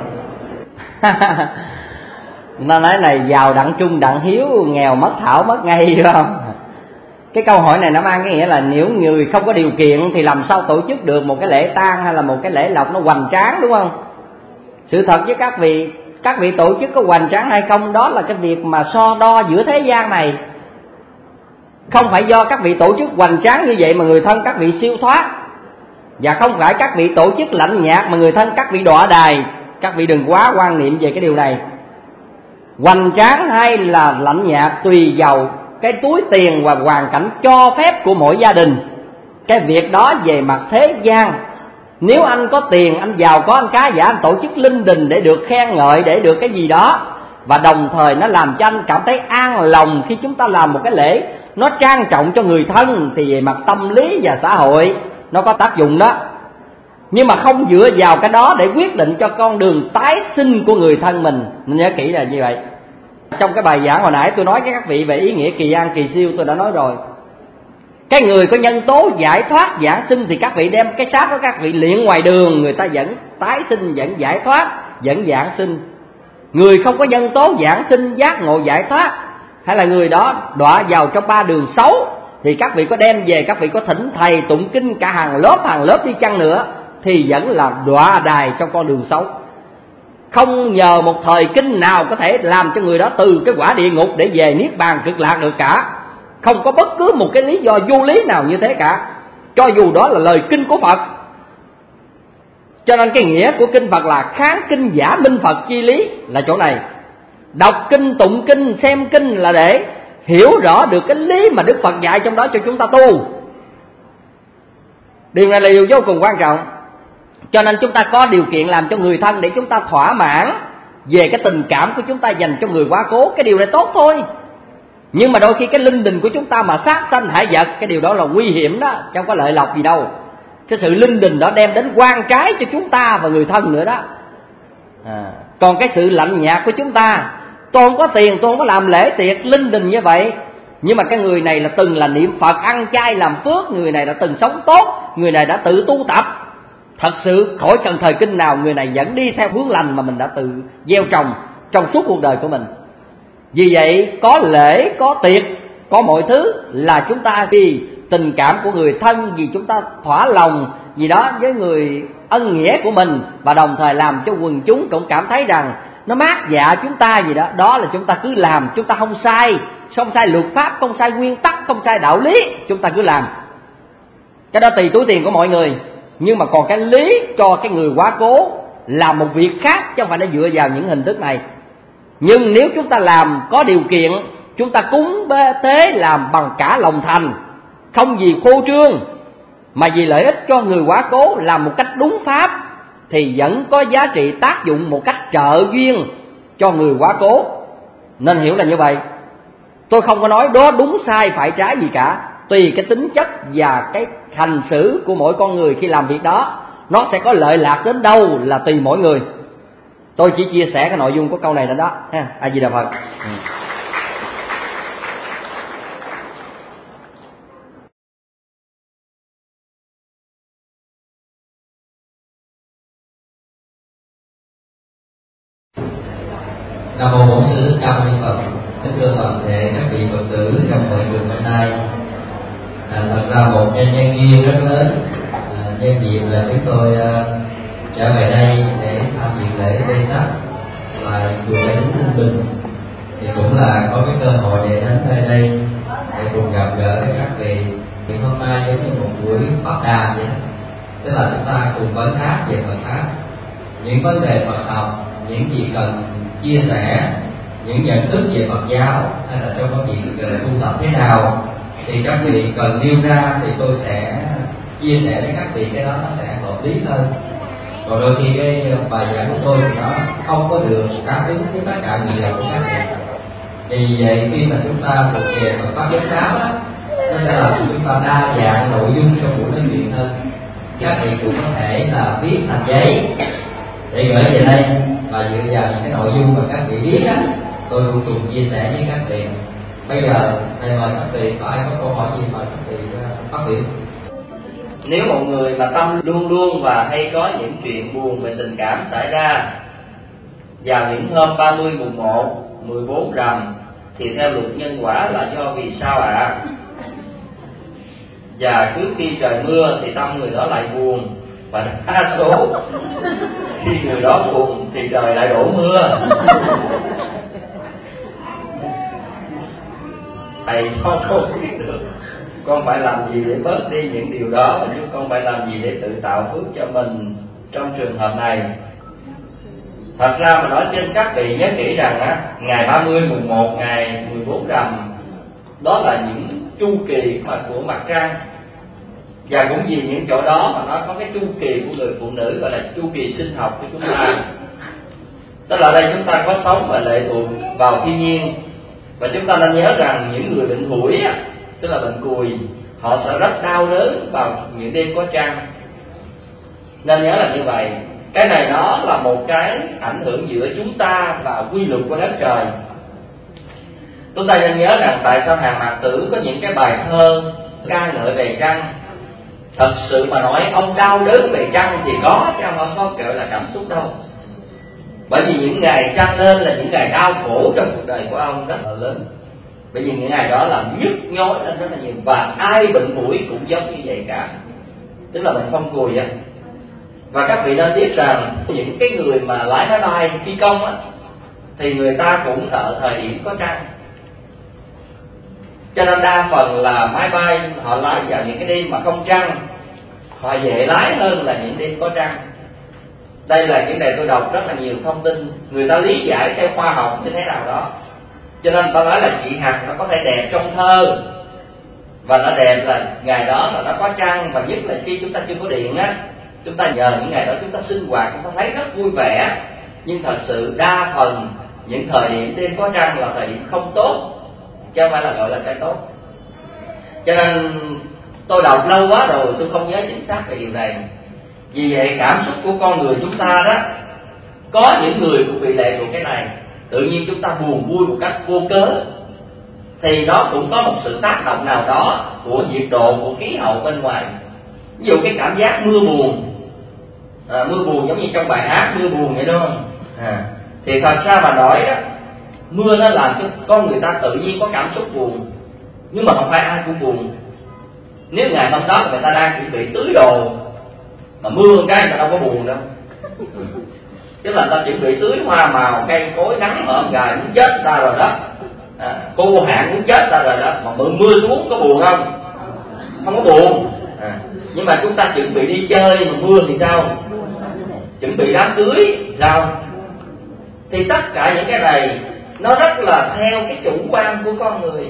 Nó nói này giàu đặng trung đặng hiếu, nghèo mất thảo mất ngay, phải không? Cái câu hỏi này nó mang cái nghĩa là nếu người không có điều kiện thì làm sao tổ chức được một cái lễ tang hay là một cái lễ lộc nó hoành tráng, đúng không? Sự thật với các vị, các vị tổ chức có hoành tráng hay không đó là cái việc mà so đo giữa thế gian này. Không phải do các vị tổ chức hoành tráng như vậy mà người thân các vị siêu thoát, và không phải các vị tổ chức lạnh nhạt mà người thân các vị đọa đài. Các vị đừng quá quan niệm về cái điều này. Hoành tráng hay là lạnh nhạt tùy vào cái túi tiền và hoàn cảnh cho phép của mỗi gia đình. Cái việc đó về mặt thế gian, nếu anh có tiền, anh giàu có, anh cá giả, anh tổ chức linh đình để được khen ngợi, để được cái gì đó, và đồng thời nó làm cho anh cảm thấy an lòng khi chúng ta làm một cái lễ nó trang trọng cho người thân, thì về mặt tâm lý và xã hội nó có tác dụng đó. Nhưng mà không dựa vào cái đó để quyết định cho con đường tái sinh của người thân mình. Nên nhớ kỹ là như vậy. Trong cái bài giảng hồi nãy tôi nói với các vị về ý nghĩa kỳ an kỳ siêu, tôi đã nói rồi. Cái người có nhân tố giải thoát giảng sinh thì các vị đem cái xác đó các vị luyện ngoài đường, người ta vẫn tái sinh, vẫn giải thoát, vẫn giảng sinh. Người không có nhân tố giảng sinh, giác ngộ, giải thoát, hay là người đó đọa vào trong ba đường xấu, thì các vị có đem về, các vị có thỉnh thầy tụng kinh cả hàng lớp hàng lớp đi chăng nữa, thì vẫn là đọa đài trong con đường xấu. Không nhờ một thời kinh nào có thể làm cho người đó từ cái quả địa ngục để về niết bàn cực lạc được cả. Không có bất cứ một cái lý do vô lý nào như thế cả, cho dù đó là lời kinh của Phật. Cho nên cái nghĩa của kinh Phật là kháng kinh giả minh Phật chi lý là chỗ này. Đọc kinh, tụng kinh, xem kinh là để hiểu rõ được cái lý mà Đức Phật dạy trong đó cho chúng ta tu. Điều này là điều vô cùng quan trọng. Cho nên chúng ta có điều kiện làm cho người thân để chúng ta thỏa mãn về cái tình cảm của chúng ta dành cho người quá cố. Cái điều này tốt thôi. Nhưng mà đôi khi cái linh đình của chúng ta mà sát sanh hại vật, cái điều đó là nguy hiểm đó, chẳng có lợi lộc gì đâu. Cái sự linh đình đó đem đến oan trái cho chúng ta và người thân nữa đó. À, còn cái sự lạnh nhạt của chúng ta, tôi không có tiền, tôi không có làm lễ tiệc linh đình như vậy, nhưng mà cái người này là từng là niệm Phật, ăn chay làm phước, người này đã từng sống tốt, người này đã tự tu tập. Thật sự khỏi cần thời kinh nào, người này vẫn đi theo hướng lành mà mình đã tự gieo trồng trong suốt cuộc đời của mình. Vì vậy có lễ, có tiệc, có mọi thứ là chúng ta vì tình cảm của người thân, vì chúng ta thỏa lòng gì đó với người ân nghĩa của mình, và đồng thời làm cho quần chúng cũng cảm thấy rằng nó mát dạ chúng ta gì đó. Đó là chúng ta cứ làm, chúng ta không sai, không sai luật pháp, không sai nguyên tắc, không sai đạo lý, chúng ta cứ làm. Cái đó tùy túi tiền của mọi người. Nhưng mà còn cái lý cho cái người quá cố làm một việc khác, chứ không phải nó dựa vào những hình thức này. Nhưng nếu chúng ta làm có điều kiện, chúng ta cúng bê tế làm bằng cả lòng thành, không vì phô trương mà vì lợi ích cho người quá cố, làm một cách đúng pháp, thì vẫn có giá trị tác dụng một cách trợ duyên cho người quá cố. Nên hiểu là như vậy. Tôi không có nói đó đúng sai phải trái gì cả, tùy cái tính chất và cái hành xử của mỗi con người khi làm việc đó, nó sẽ có lợi lạc đến đâu là tùy mỗi người. Tôi chỉ chia sẻ cái nội dung của câu này đó đó. A Di Đà Phật. Ừ. Nam mô Bổn Sư Thích Ca Mâu Ni Phật. Kính thưa toàn thể các vị Phật tử trong hội trường hôm nay. À, thật ra một nhân nhân duyên rất lớn, à, nhân dịp là chúng tôi à, trở về đây để tham dự lễ Vê Sắc và chùa Lễ Đúng Ninh Bình, thì cũng là có cái cơ hội để đến nơi đây để cùng gặp gỡ với các vị. Thì hôm nay giống như một buổi pháp đàm vậy, tức là chúng ta cùng vấn đáp về Phật pháp, những vấn đề Phật học, những gì cần chia sẻ những nhận thức về Phật giáo hay là trong cái việc tu tập thế nào thì các vị cần nêu ra, thì tôi sẽ chia sẻ với các vị, cái đó nó sẽ hợp lý hơn. Còn đôi khi cái bài giảng của tôi thì nó không có được đáp ứng với tất cả nguyện vọng của các vị. Vì vậy khi mà chúng ta thuộc về Phật pháp giáo giáo á, nó sẽ làm cho chúng ta đa dạng nội dung trong buổi nói chuyện hơn. Các vị cũng có thể là viết thành giấy để gửi về đây, và dựa vào những cái nội dung mà các vị biết á, tôi luôn cùng chia sẻ với các vị. Bây giờ thầy mời các vị, có ai có câu hỏi gì mời các vị phát biểu. Nếu một người mà tâm luôn luôn và hay có những chuyện buồn về tình cảm xảy ra vào những hôm ba mươi mùng một, mười bốn rằm, thì theo luật nhân quả là do vì sao ạ? À? Và trước khi trời mưa thì tâm người đó lại buồn, và đa số khi người đó buồn thì trời lại đổ mưa. Thầy cho con biết được con phải làm gì để bớt đi những điều đó, chứ con phải làm gì để tự tạo phước cho mình trong trường hợp này. Thật ra mà nói trên các vị nhớ kỹ rằng á, ngày ba mươi mùng một, ngày mười bốn rằm, đó là những chu kỳ mà của mặt trăng. Và cũng vì những chỗ đó mà nó có cái chu kỳ của người phụ nữ, gọi là chu kỳ sinh học của chúng ta. Tức là ở đây chúng ta có sống và lệ thuộc vào thiên nhiên. Và chúng ta nên nhớ rằng những người bệnh hủi á, tức là bệnh cùi, họ sẽ rất đau đớn vào những đêm có trăng. Nên nhớ là như vậy. Cái này nó là một cái ảnh hưởng giữa chúng ta và quy luật của đất trời. Chúng ta nên nhớ rằng tại sao hàng mạt tử có những cái bài thơ ca ngợi về trăng. Thật sự mà nói, ông đau đớn về trăng thì có, chứ không có kiểu là cảm xúc đâu. Bởi vì những ngày trăng lên là những ngày đau khổ trong cuộc đời của ông rất là lớn. Bởi vì những ngày đó là nhức nhối lên rất là nhiều. Và ai bệnh mũi cũng giống như vậy cả, tức là bệnh phong cùi á. Và các vị nên biết rằng những cái người mà lái máy bay phi công á, thì người ta cũng sợ thời điểm có trăng. Cho nên đa phần là máy bay họ lái vào những cái đêm mà không trăng, họ dễ lái hơn là những đêm có trăng. Đây là những đề tôi đọc rất là nhiều thông tin, người ta lý giải theo khoa học như thế nào đó. Cho nên ta nói là chị Hằng nó có thể đẹp trong thơ, và nó đẹp là ngày đó là nó có trăng. Và nhất là khi chúng ta chưa có điện á, chúng ta nhờ những ngày đó chúng ta sinh hoạt, chúng ta thấy rất vui vẻ. Nhưng thật sự đa phần những thời điểm đêm có trăng là thời điểm không tốt, chứ không phải là gọi là cái tốt. Cho nên tôi đọc lâu quá rồi tôi không nhớ chính xác về điều này. Vì vậy cảm xúc của con người chúng ta đó, có những người cũng bị lệ thuộc cái này. Tự nhiên chúng ta buồn vui một cách vô cớ, thì đó cũng có một sự tác động nào đó của nhiệt độ, của khí hậu bên ngoài. Ví dụ cái cảm giác mưa buồn, à, mưa buồn giống như trong bài hát mưa buồn vậy đúng không? À, thì thật ra mà nói đó, mưa nó làm cho con người ta tự nhiên có cảm xúc buồn. Nhưng mà không phải ai cũng buồn. Nếu ngày hôm đó người ta đang chuẩn bị tưới đồ mà mưa cái người ta đâu có buồn đâu. Tức là người ta chuẩn bị tưới hoa màu, cây cối nắng hởm gài muốn chết ta rồi đó, à, khô hạn muốn chết ta rồi đó, mà mưa mưa xuống có buồn không? Không có buồn. À, nhưng mà chúng ta chuẩn bị đi chơi mà mưa thì sao? Chuẩn bị đám cưới sao? Thì tất cả những cái này nó rất là theo cái chủ quan của con người.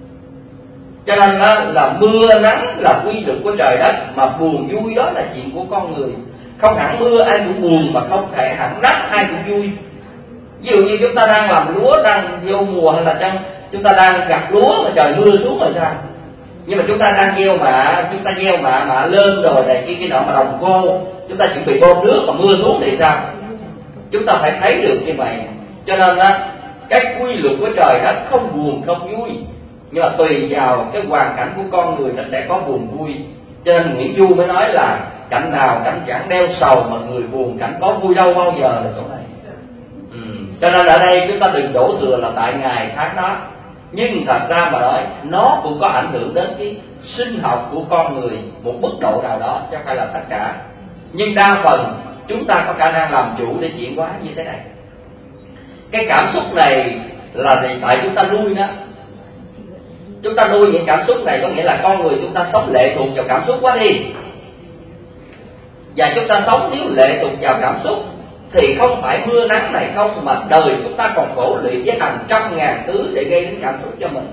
Cho nên đó là mưa nắng là quy luật của trời đất, mà buồn vui đó là chuyện của con người. Không hẳn mưa ai cũng buồn, mà không thể hẳn nắng ai cũng vui. Ví dụ như chúng ta đang làm lúa, đang vô mùa, hay là chăng chúng ta đang gặt lúa mà trời mưa xuống rồi sao? Nhưng mà chúng ta đang gieo mạ, chúng ta gieo mạ mạ lên rồi này kia kia nọ mà đồng khô, chúng ta chuẩn bị bơm nước mà mưa xuống thì sao? Chúng ta phải thấy được như vậy. Cho nên á, cái quy luật của trời đất không buồn không vui, nhưng mà tùy vào cái hoàn cảnh của con người nó sẽ có buồn vui. Cho nên Nguyễn Du mới nói là cảnh nào cảnh chẳng đeo sầu, mà người buồn cảnh có vui đâu bao giờ là chỗ này. Ừ. Cho nên ở đây chúng ta đừng đổ thừa là tại ngày tháng đó. Nhưng thật ra mà nói, nó cũng có ảnh hưởng đến cái sinh học của con người một mức độ nào đó, chứ không phải là tất cả. Nhưng đa phần chúng ta có khả năng làm chủ để chuyển hóa như thế này. Cái cảm xúc này là tại chúng ta nuôi nó. Chúng ta nuôi những cảm xúc này có nghĩa là con người chúng ta sống lệ thuộc vào cảm xúc quá đi. Và chúng ta sống nếu lệ thuộc vào cảm xúc thì không phải mưa nắng này không, mà đời chúng ta còn khổ luyện với hàng trăm ngàn thứ để gây đến cảm xúc cho mình.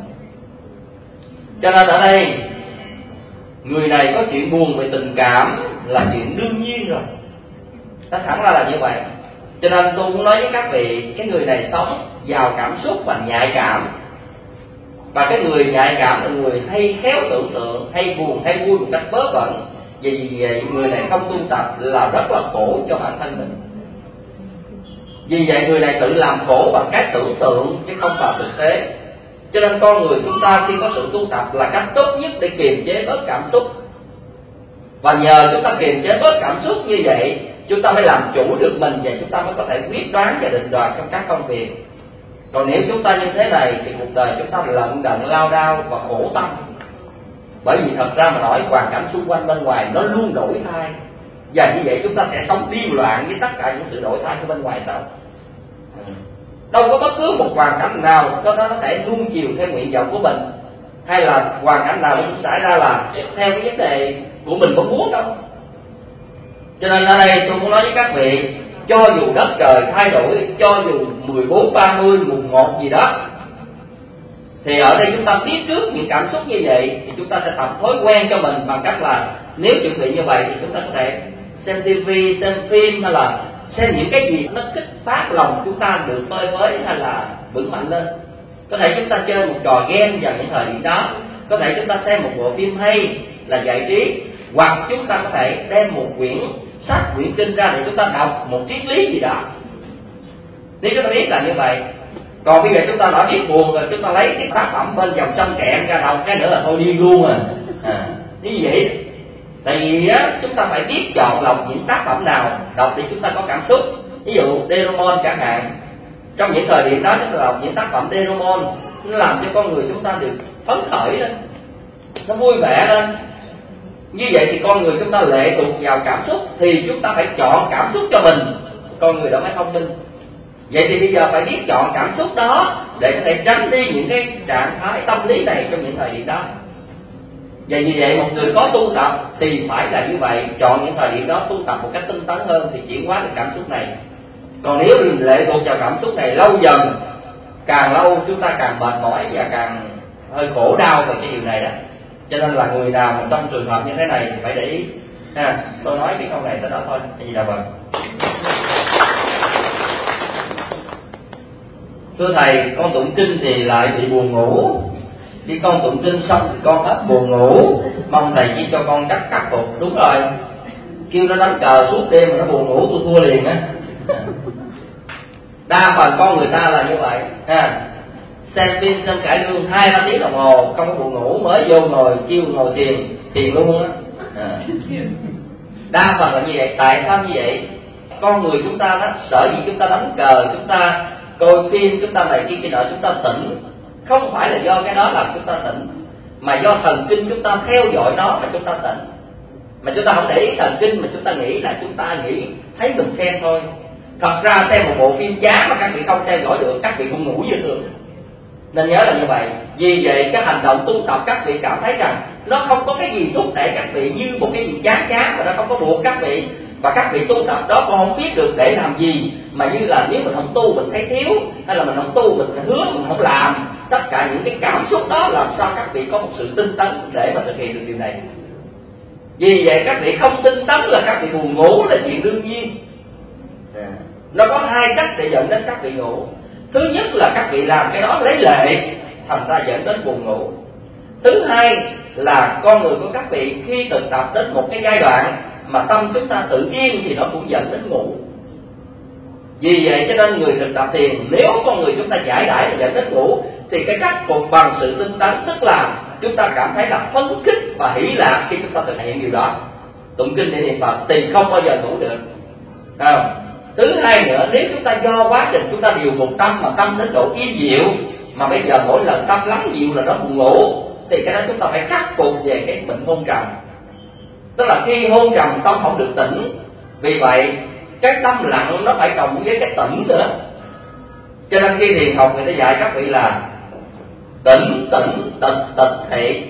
Cho nên ở đây người này có chuyện buồn về tình cảm là chuyện đương nhiên rồi, nó thẳng ra là như vậy. Cho nên tôi muốn nói với các vị, cái người này sống giàu cảm xúc và nhạy cảm. Và cái người nhạy cảm là người hay khéo tưởng tượng, hay buồn hay vui một cách vớ vẩn. Vì vậy người này không tu tập là rất là khổ cho bản thân mình. Vì vậy người này tự làm khổ bằng cách tưởng tượng chứ không vào thực tế. Cho nên con người chúng ta khi có sự tu tập là cách tốt nhất để kiềm chế bớt cảm xúc. Và nhờ chúng ta kiềm chế bớt cảm xúc như vậy, chúng ta mới làm chủ được mình và chúng ta mới có thể quyết đoán và định đoạt trong các công việc. Còn nếu chúng ta như thế này thì cuộc đời chúng ta lận đận lao đao và khổ tâm. Bởi vì thật ra mà nói hoàn cảnh xung quanh bên ngoài nó luôn đổi thay, và như vậy chúng ta sẽ sống điên loạn với tất cả những sự đổi thay của bên ngoài sao. Đâu có bất cứ một hoàn cảnh nào có có thể nuông chiều theo nguyện vọng của mình, hay là hoàn cảnh nào cũng xảy ra là theo cái vấn đề của mình mong muốn đâu. Cho nên ở đây tôi muốn nói với các vị, cho dù đất trời thay đổi, cho dù mười bốn, ba mươi, mùng một gì đó, thì ở đây chúng ta biết trước những cảm xúc như vậy thì chúng ta sẽ tập thói quen cho mình bằng cách là nếu chuẩn bị như vậy thì chúng ta có thể xem tivi, xem phim, hay là xem những cái gì nó kích phát lòng chúng ta được phơi phới hay là vững mạnh lên. Có thể chúng ta chơi một trò game vào những thời điểm đó, có thể chúng ta xem một bộ phim hay là giải trí, hoặc chúng ta có thể đem một quyển sách, quyển kinh ra để chúng ta đọc một triết lý gì đó. Nếu chúng ta biết là như vậy. Còn bây giờ chúng ta đã biết buồn rồi, chúng ta lấy cái tác phẩm bên dòng sông kẹm ra đọc cái nữa là thôi điên luôn rồi. À, như vậy. Tại vì á, chúng ta phải biết chọn lọc những tác phẩm nào đọc để chúng ta có cảm xúc. Ví dụ Doraemon chẳng hạn, trong những thời điểm đó chúng ta đọc những tác phẩm Doraemon, nó làm cho con người chúng ta được phấn khởi lên, nó vui vẻ lên. Như vậy thì con người chúng ta lệ thuộc vào cảm xúc, thì chúng ta phải chọn cảm xúc cho mình, con người đó mới thông minh. Vậy thì bây giờ phải biết chọn cảm xúc đó để có thể tránh đi những cái trạng thái tâm lý này trong những thời điểm đó. Và như vậy một người có tu tập thì phải là như vậy, chọn những thời điểm đó tu tập một cách tinh tấn hơn thì chuyển hóa được cảm xúc này. Còn nếu lệ thuộc vào cảm xúc này lâu dần, càng lâu chúng ta càng mệt mỏi và càng hơi khổ đau về cái điều này đó. Cho nên là người nào mà trong trường hợp như thế này thì phải để ý. Ha, tôi nói cái câu này tới đó thôi. Cái gì đâu vậy? Thưa thầy, con tụng kinh thì lại bị buồn ngủ. Khi con tụng kinh xong thì con hết buồn ngủ, mong thầy chỉ cho con cách khắc phục. Đúng rồi, kêu nó đánh cờ suốt đêm mà nó buồn ngủ tôi thua liền á. Đa phần con người ta là như vậy ha. Xem phim, xem cải lương hai ba tiếng đồng hồ không có buồn ngủ, mới vô ngồi kêu ngồi thiền thiền luôn á. À. Đa phần là như vậy. Tại sao như vậy? Con người chúng ta đó, sở dĩ chúng ta đánh cờ, chúng ta coi phim, chúng ta này kia kia nọ, chúng ta tỉnh, không phải là do cái đó làm chúng ta tỉnh, mà do thần kinh chúng ta theo dõi nó mà chúng ta tỉnh. Mà chúng ta không để ý thần kinh, mà chúng ta nghĩ là chúng ta nghĩ thấy mình xem thôi. Thật ra xem một bộ phim chán mà các vị không theo dõi được, các vị cũng ngủ như thường. Nên nhớ là như vậy. Vì vậy cái hành động tu tập các vị cảm thấy rằng nó không có cái gì thúc đẩy các vị như một cái gì chán chán, mà nó không có buộc các vị. Và các vị tu tập đó con không biết được để làm gì, mà như là nếu mình không tu mình thấy thiếu, hay là mình không tu mình hứa mình không làm. Tất cả những cái cảm xúc đó làm sao các vị có một sự tinh tấn để mà thực hiện được điều này. Vì vậy các vị không tinh tấn là các vị buồn ngủ là chuyện đương nhiên. À, nó có hai cách để dẫn đến các vị ngủ. Thứ nhất là các vị làm cái đó lấy lệ, thành ra dẫn đến buồn ngủ. Thứ hai là con người của các vị khi thực tập đến một cái giai đoạn mà tâm chúng ta tự yên thì nó cũng dẫn đến ngủ. Vì vậy cho nên người thực tập thiền, nếu con người chúng ta giải đãi và dẫn đến ngủ thì cái khắc phục bằng sự tinh tấn, tức là chúng ta cảm thấy là phấn khích và hỷ lạc khi chúng ta thực hiện điều đó. Tụng kinh để niệm Phật thì không bao giờ ngủ được. Không? Thứ hai nữa, nếu chúng ta do quá trình chúng ta điều phục tâm mà tâm đến độ yên diệu, mà bây giờ mỗi lần tâm lắng dịu là nó buồn ngủ, thì cái đó chúng ta phải khắc phục về cái bệnh hôn trầm. Tức là khi hôn trầm tâm không được tỉnh, vì vậy cái tâm lặng nó phải cộng với cái tỉnh nữa. Cho nên khi thiền học người ta dạy các vị là tỉnh tỉnh tịch tịch thị,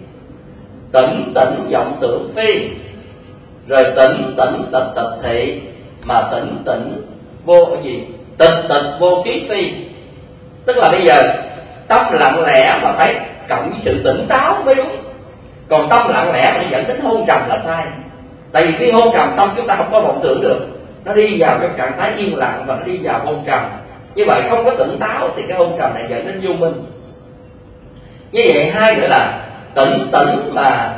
tỉnh tỉnh vọng tưởng phi, rồi tỉnh tỉnh tịch tịch thị, mà tỉnh tỉnh vô gì tịch tịch vô trí phi. Tức là bây giờ tâm lặng lẽ mà phải cộng với sự tỉnh táo mới đúng. Còn tâm lặng lẽ mà dẫn đến hôn trầm là sai. Tại vì khi hôn trầm tâm chúng ta không có vọng tưởng được, nó đi vào trong trạng thái yên lặng và nó đi vào hôn trầm. Như vậy không có tỉnh táo thì cái hôn trầm này dẫn đến vô minh. Như vậy hai nữa là tỉnh tỉnh mà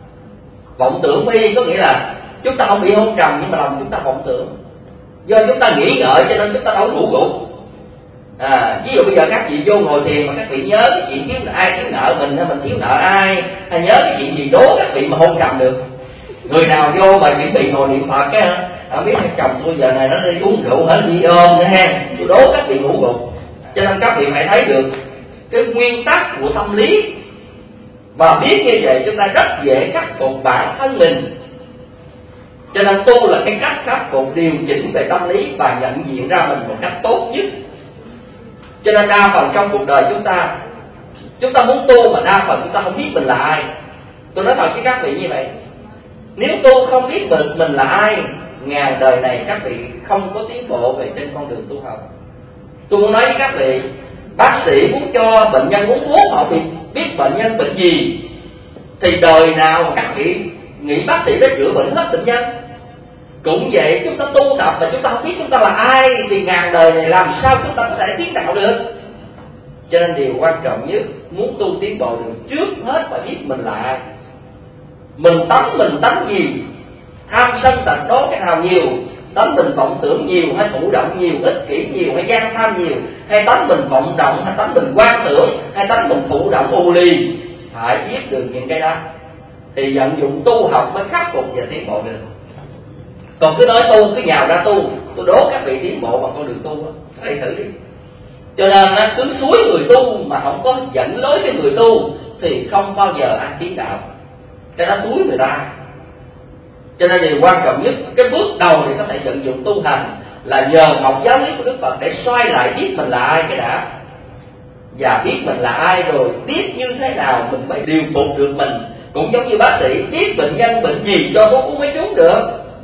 vọng tưởng phi, có nghĩa là chúng ta không bị hôn trầm nhưng mà lòng chúng ta vọng tưởng. Do chúng ta nghĩ ngợi cho nên chúng ta đâu ngủ gục. À, ví dụ bây giờ các vị vô ngồi thiền mà các vị nhớ cái chuyện thiếu ai thiếu nợ mình hay mình thiếu nợ ai, hay nhớ cái chuyện gì đố các vị mà hôn trầm được. Người nào vô mà chuẩn bị ngồi niệm Phật cái không biết chồng tôi giờ này nó đi uống rượu hết đi ôm nữa ha, tôi đố các vị ngủ gục. Cho nên các vị phải thấy được cái nguyên tắc của tâm lý, và biết như vậy chúng ta rất dễ khắc phục bản thân mình. Cho nên tu là cái cách khắc phục điều chỉnh về tâm lý và nhận diện ra mình một cách tốt nhất. Cho nên đa phần trong cuộc đời chúng ta, chúng ta muốn tu mà đa phần chúng ta không biết mình là ai. Tôi nói thật với các vị như vậy, nếu tu không biết mình mình là ai, ngàn đời này các vị không có tiến bộ về trên con đường tu học. Tôi muốn nói với các vị, bác sĩ muốn cho bệnh nhân uống thuốc, họ biết, biết bệnh nhân bệnh gì, thì đời nào mà các vị nghĩ bác sĩ đã chữa bệnh hết bệnh nhân. Cũng vậy, chúng ta tu tập mà chúng ta không biết chúng ta là ai thì ngàn đời này làm sao chúng ta có thể tiến đạo được. Cho nên điều quan trọng nhất, muốn tu tiến bộ được, trước hết phải biết mình là ai. Mình tánh mình tánh gì, tham sân tật đố cái nào nhiều, tánh mình vọng tưởng nhiều hay thụ động nhiều, ích kỷ nhiều hay gian tham nhiều, hay tánh mình vọng động hay tánh mình quan tưởng, hay tánh mình thụ động u ly. Phải biết được những cái đó thì vận dụng tu học mới khắc phục và tiến bộ được. Còn cứ nói tu, cứ nhào ra tu, tôi đố các vị tiến bộ bằng con đường tu đó, các vị thử đi. Cho nên cứ suối người tu mà không có dẫn lối cho người tu thì không bao giờ ăn tiến đạo. Cái đó suối người ta. Cho nên điều quan trọng nhất, cái bước đầu để có thể vận dụng tu hành là nhờ học giáo lý của Đức Phật để xoay lại biết mình là ai cái đã. Và biết mình là ai rồi, biết như thế nào mình mới điều phục được mình. Cũng giống như bác sĩ biết bệnh nhân bệnh gì cho thuốc uống mới trúng được.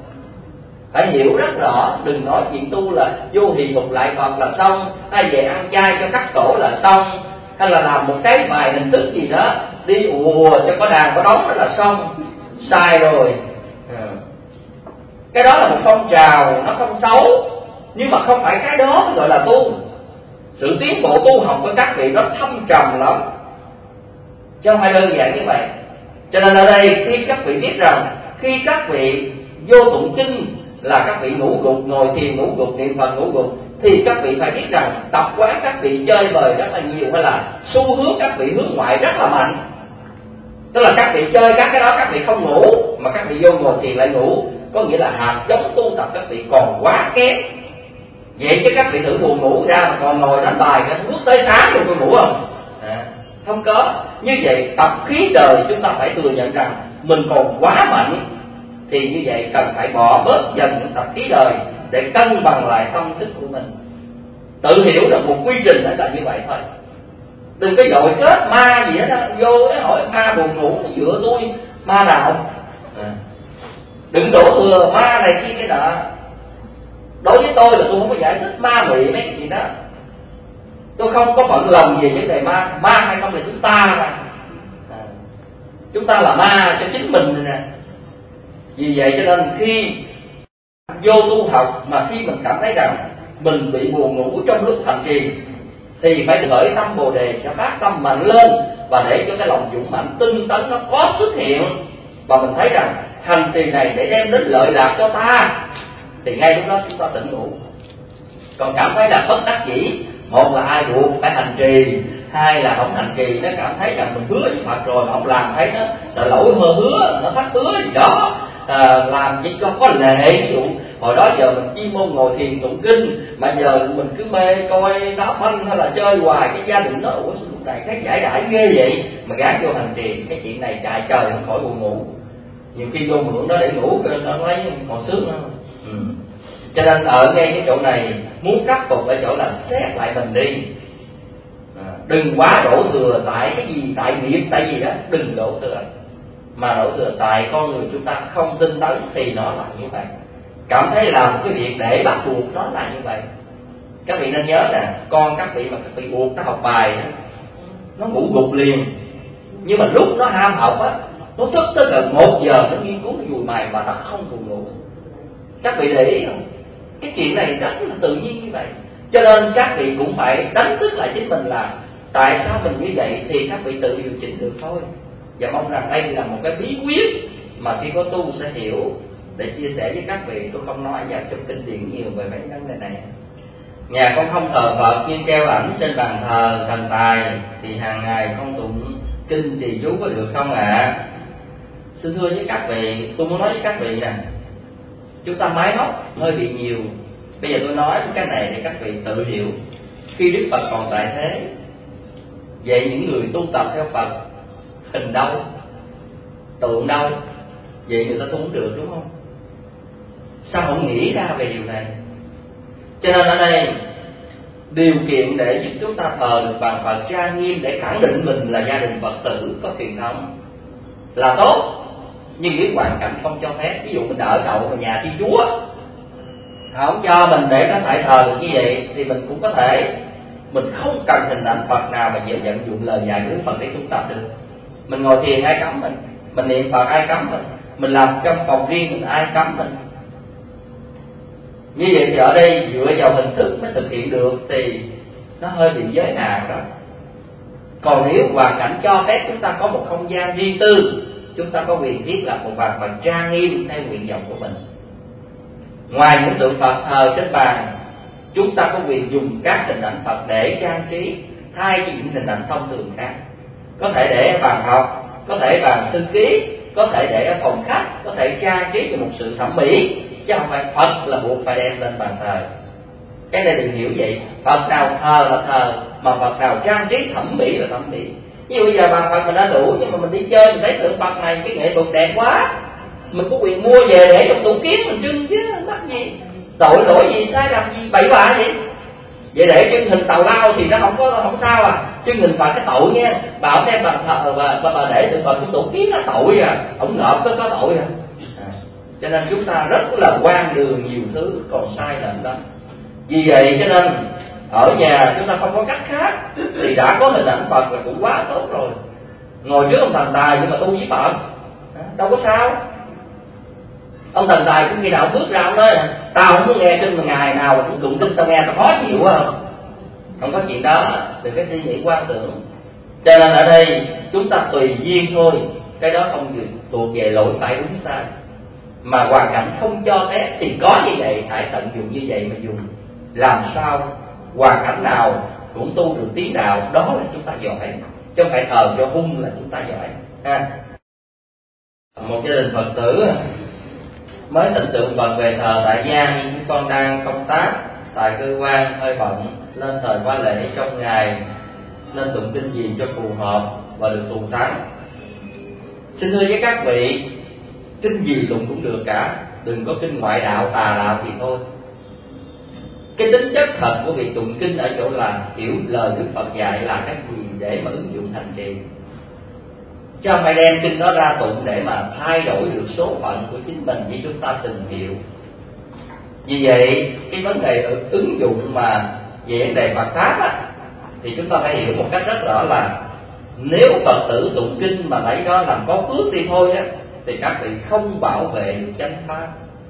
Phải hiểu rất rõ, đừng nói chuyện tu là vô hì phục lại Phật là xong, hay về ăn chay cho cắt cổ là xong, hay là làm một cái bài hình thức gì đó đi ùa cho có đàn có đóng đó là xong. Sai rồi. Cái đó là một phong trào, nó không xấu, nhưng mà không phải cái đó mới gọi là tu. Sự tiến bộ tu học của các vị nó thâm trầm lắm, chứ không phải đơn giản như vậy. Cho nên ở đây khi các vị biết rằng khi các vị vô tụng kinh là các vị ngủ gục, ngồi thiền ngủ gục, niệm Phật ngủ gục, thì các vị phải biết rằng tập quán các vị chơi bời rất là nhiều, hay là xu hướng các vị hướng ngoại rất là mạnh. Tức là các vị chơi các cái đó các vị không ngủ, mà các vị vô ngồi thiền lại ngủ, có nghĩa là hạt giống tu tập các vị còn quá kém. Vậy chứ các vị thử buồn ngủ ra mà còn ngồi đánh bài cái bước tới sáng rồi tôi ngủ không? À, không có. Như vậy tập khí đời chúng ta phải thừa nhận rằng mình còn quá mạnh, thì như vậy cần phải bỏ bớt dần những tập khí đời để cân bằng lại tâm thức của mình. Tự hiểu được một quy trình đó là như vậy thôi. Đừng có dội kết ma gì hết đó, vô cái hỏi ma buồn ngủ giữa tôi, ma nào? À, đừng đổ thừa ma này kia cái nọ. Đối với tôi là tôi không có giải thích ma mị mấy cái gì đó. Tôi không có bận lòng về vấn đề ma. Ma hay không là chúng ta mà. À, chúng ta là ma cho chính mình nè. Vì vậy cho nên khi vô tu học mà khi mình cảm thấy rằng mình bị buồn ngủ trong lúc hành trì thì phải khởi tâm Bồ Đề, sẽ phát tâm mạnh lên và để cho cái lòng dũng mạnh tinh tấn nó có xuất hiện, và mình thấy rằng hành trì này để đem đến lợi lạc cho ta, thì ngay lúc đó chúng ta tỉnh ngủ. Còn cảm thấy là bất đắc dĩ, một là ai buộc phải hành trì, hai là không hành trì nó cảm thấy rằng mình hứa với Phật rồi không làm, thấy nó sợ lỗi hơ hứa, nó thất hứa gì đó, à, làm chỉ cho có lệ. Ví dụ hồi đó giờ mình chuyên môn ngồi thiền tụng kinh, mà giờ mình cứ mê coi đá banh hay là chơi hoài, cái gia đình nó ủa lúc này cái giải đãi ghê vậy mà gán vô hành trì, cái chuyện này chạy trời không khỏi buồn ngủ. Nhiều khi vô mượn nó để ngủ nó lấy còn sướng nữa. Ừ. Cho nên ở ngay cái chỗ này muốn khắc phục ở chỗ là xét lại mình đi, à, đừng quá đổ thừa tại cái gì, tại nghiệp, tại gì đó, đừng đổ thừa, mà đổ thừa tại con người chúng ta không tinh tấn thì nó là như vậy. cảm thấy làm một cái việc để bắt buộc nó là như vậy. Các vị nên nhớ nè, con các vị mà các vị buộc nó học bài nó ngủ gục liền, nhưng mà lúc nó ham học á, nó thức tới gần một giờ nó nghiên cứu, nó dùi mày mà nó không buồn ngủ. Các vị để ý không? Cái chuyện này rất là tự nhiên như vậy. Cho nên các vị cũng phải đánh thức lại chính mình là tại sao mình như vậy, thì các vị tự điều chỉnh được thôi. Và mong rằng đây là một cái bí quyết mà khi có tu sẽ hiểu, để chia sẻ với các vị. Tôi không nói vào trong kinh điển nhiều về mấy vấn đề này. Nhà con không thờ Phật nhưng treo ảnh trên bàn thờ thần tài, thì hàng ngày con tụng kinh trì chú có được không ạ? À? Xin thưa với các vị, tôi muốn nói với các vị nè, chúng ta máy móc hơi bị nhiều. Bây giờ tôi nói cái này để các vị tự hiểu. Khi Đức Phật còn tại thế, vậy những người tu tập theo Phật, hình đâu, tượng đâu, vậy người ta tu không được, đúng không? Sao không nghĩ ra về điều này? Cho nên ở đây điều kiện để giúp chúng ta thờ được bàn Phật trang nghiêm, để khẳng định mình là gia đình Phật tử có truyền thống là tốt. Nhưng nếu hoàn cảnh không cho phép, ví dụ mình ở đậu vào nhà Thiên Chúa, không cho mình để có thể thờ được như vậy, thì mình cũng có thể, mình không cần hình ảnh Phật nào mà dễ vận dụng lời dạy của Đức Phật để tu tập được. Mình ngồi thiền ai cấm mình, mình niệm Phật ai cấm mình, mình làm trong phòng riêng mình ai cấm mình. Như vậy thì ở đây dựa vào hình thức mới thực hiện được thì nó hơi bị giới hạn đó. Còn nếu hoàn cảnh cho phép chúng ta có một không gian riêng tư, chúng ta có quyền thiết lập một bàn Phật trang nghiêm theo nguyện vọng của mình. Ngoài những tượng Phật thờ trên bàn, chúng ta có quyền dùng các hình ảnh Phật để trang trí thay cho những hình ảnh thông thường khác. Có thể để ở bàn học, có thể bàn thư ký, có thể để ở phòng khách, có thể trang trí cho một sự thẩm mỹ, chứ không phải Phật là buộc phải đem lên bàn thờ. Cái này đừng hiểu vậy. Phật nào thờ là thờ, mà Phật nào trang trí thẩm mỹ là thẩm mỹ. Ví dụ bây giờ bàn Phật mình đã đủ, nhưng mà mình đi chơi mình thấy tượng Phật này cái nghệ thuật đẹp quá, mình có quyền mua về để trong tủ kiến mình trưng chứ, mắc gì, tội lỗi gì, sai làm gì, bậy bạ vậy. Vậy để trưng hình tàu lao thì nó không có không sao à, trưng hình Phật cái tội nha. Bà ông đem bàn thờ và bà, bà để tượng Phật trong tủ kiến nó tội à, ông ngợp có có tội à. à. Cho nên chúng ta rất là quan đường nhiều thứ, còn sai lầm lắm. Vì vậy cho nên ở nhà chúng ta không có cách khác, thì đã có hình ảnh Phật là cũng quá tốt rồi. Ngồi trước ông thần tài nhưng mà tu với Phật đâu có sao. Ông thần tài cũng khi nào bước ra ông nói tao không có nghe kinh mà ngày nào cũng tụng kinh tao nghe tao khó chịu không. Không có chuyện đó, đừng cái suy nghĩ quan tưởng. Cho nên ở đây chúng ta tùy duyên thôi, cái đó không thuộc về lỗi phải đúng sai, mà hoàn cảnh không cho phép thì có như vậy hãy tận dụng như vậy mà dùng. Làm sao hoàn cảnh nào cũng tu được tiến đạo, đó là chúng ta giỏi, chứ không phải thờ cho hung là chúng ta giỏi ha. Một gia đình Phật tử mới thỉnh tượng Phật về thờ tại gia, nhưng chúng con đang công tác tại cơ quan hơi bận, lên thời qua lễ trong ngày, nên tụng kinh gì cho phù hợp và được thù thắng. Xin thưa với các vị, kinh gì tụng cũng được cả, đừng có kinh ngoại đạo tà đạo thì thôi. Cái tính chất thật của việc tụng kinh ở chỗ là hiểu lời Đức Phật dạy là cái gì để mà ứng dụng thành trì, chứ không phải đem kinh đó ra tụng để mà thay đổi được số phận của chính mình như chúng ta từng hiểu. Vì vậy cái vấn đề ứng dụng mà về vấn đề Phật pháp á, thì chúng ta phải hiểu một cách rất rõ là nếu Phật tử tụng kinh mà lấy đó làm có phước đi thôi á, thì các vị không bảo vệ được chánh pháp.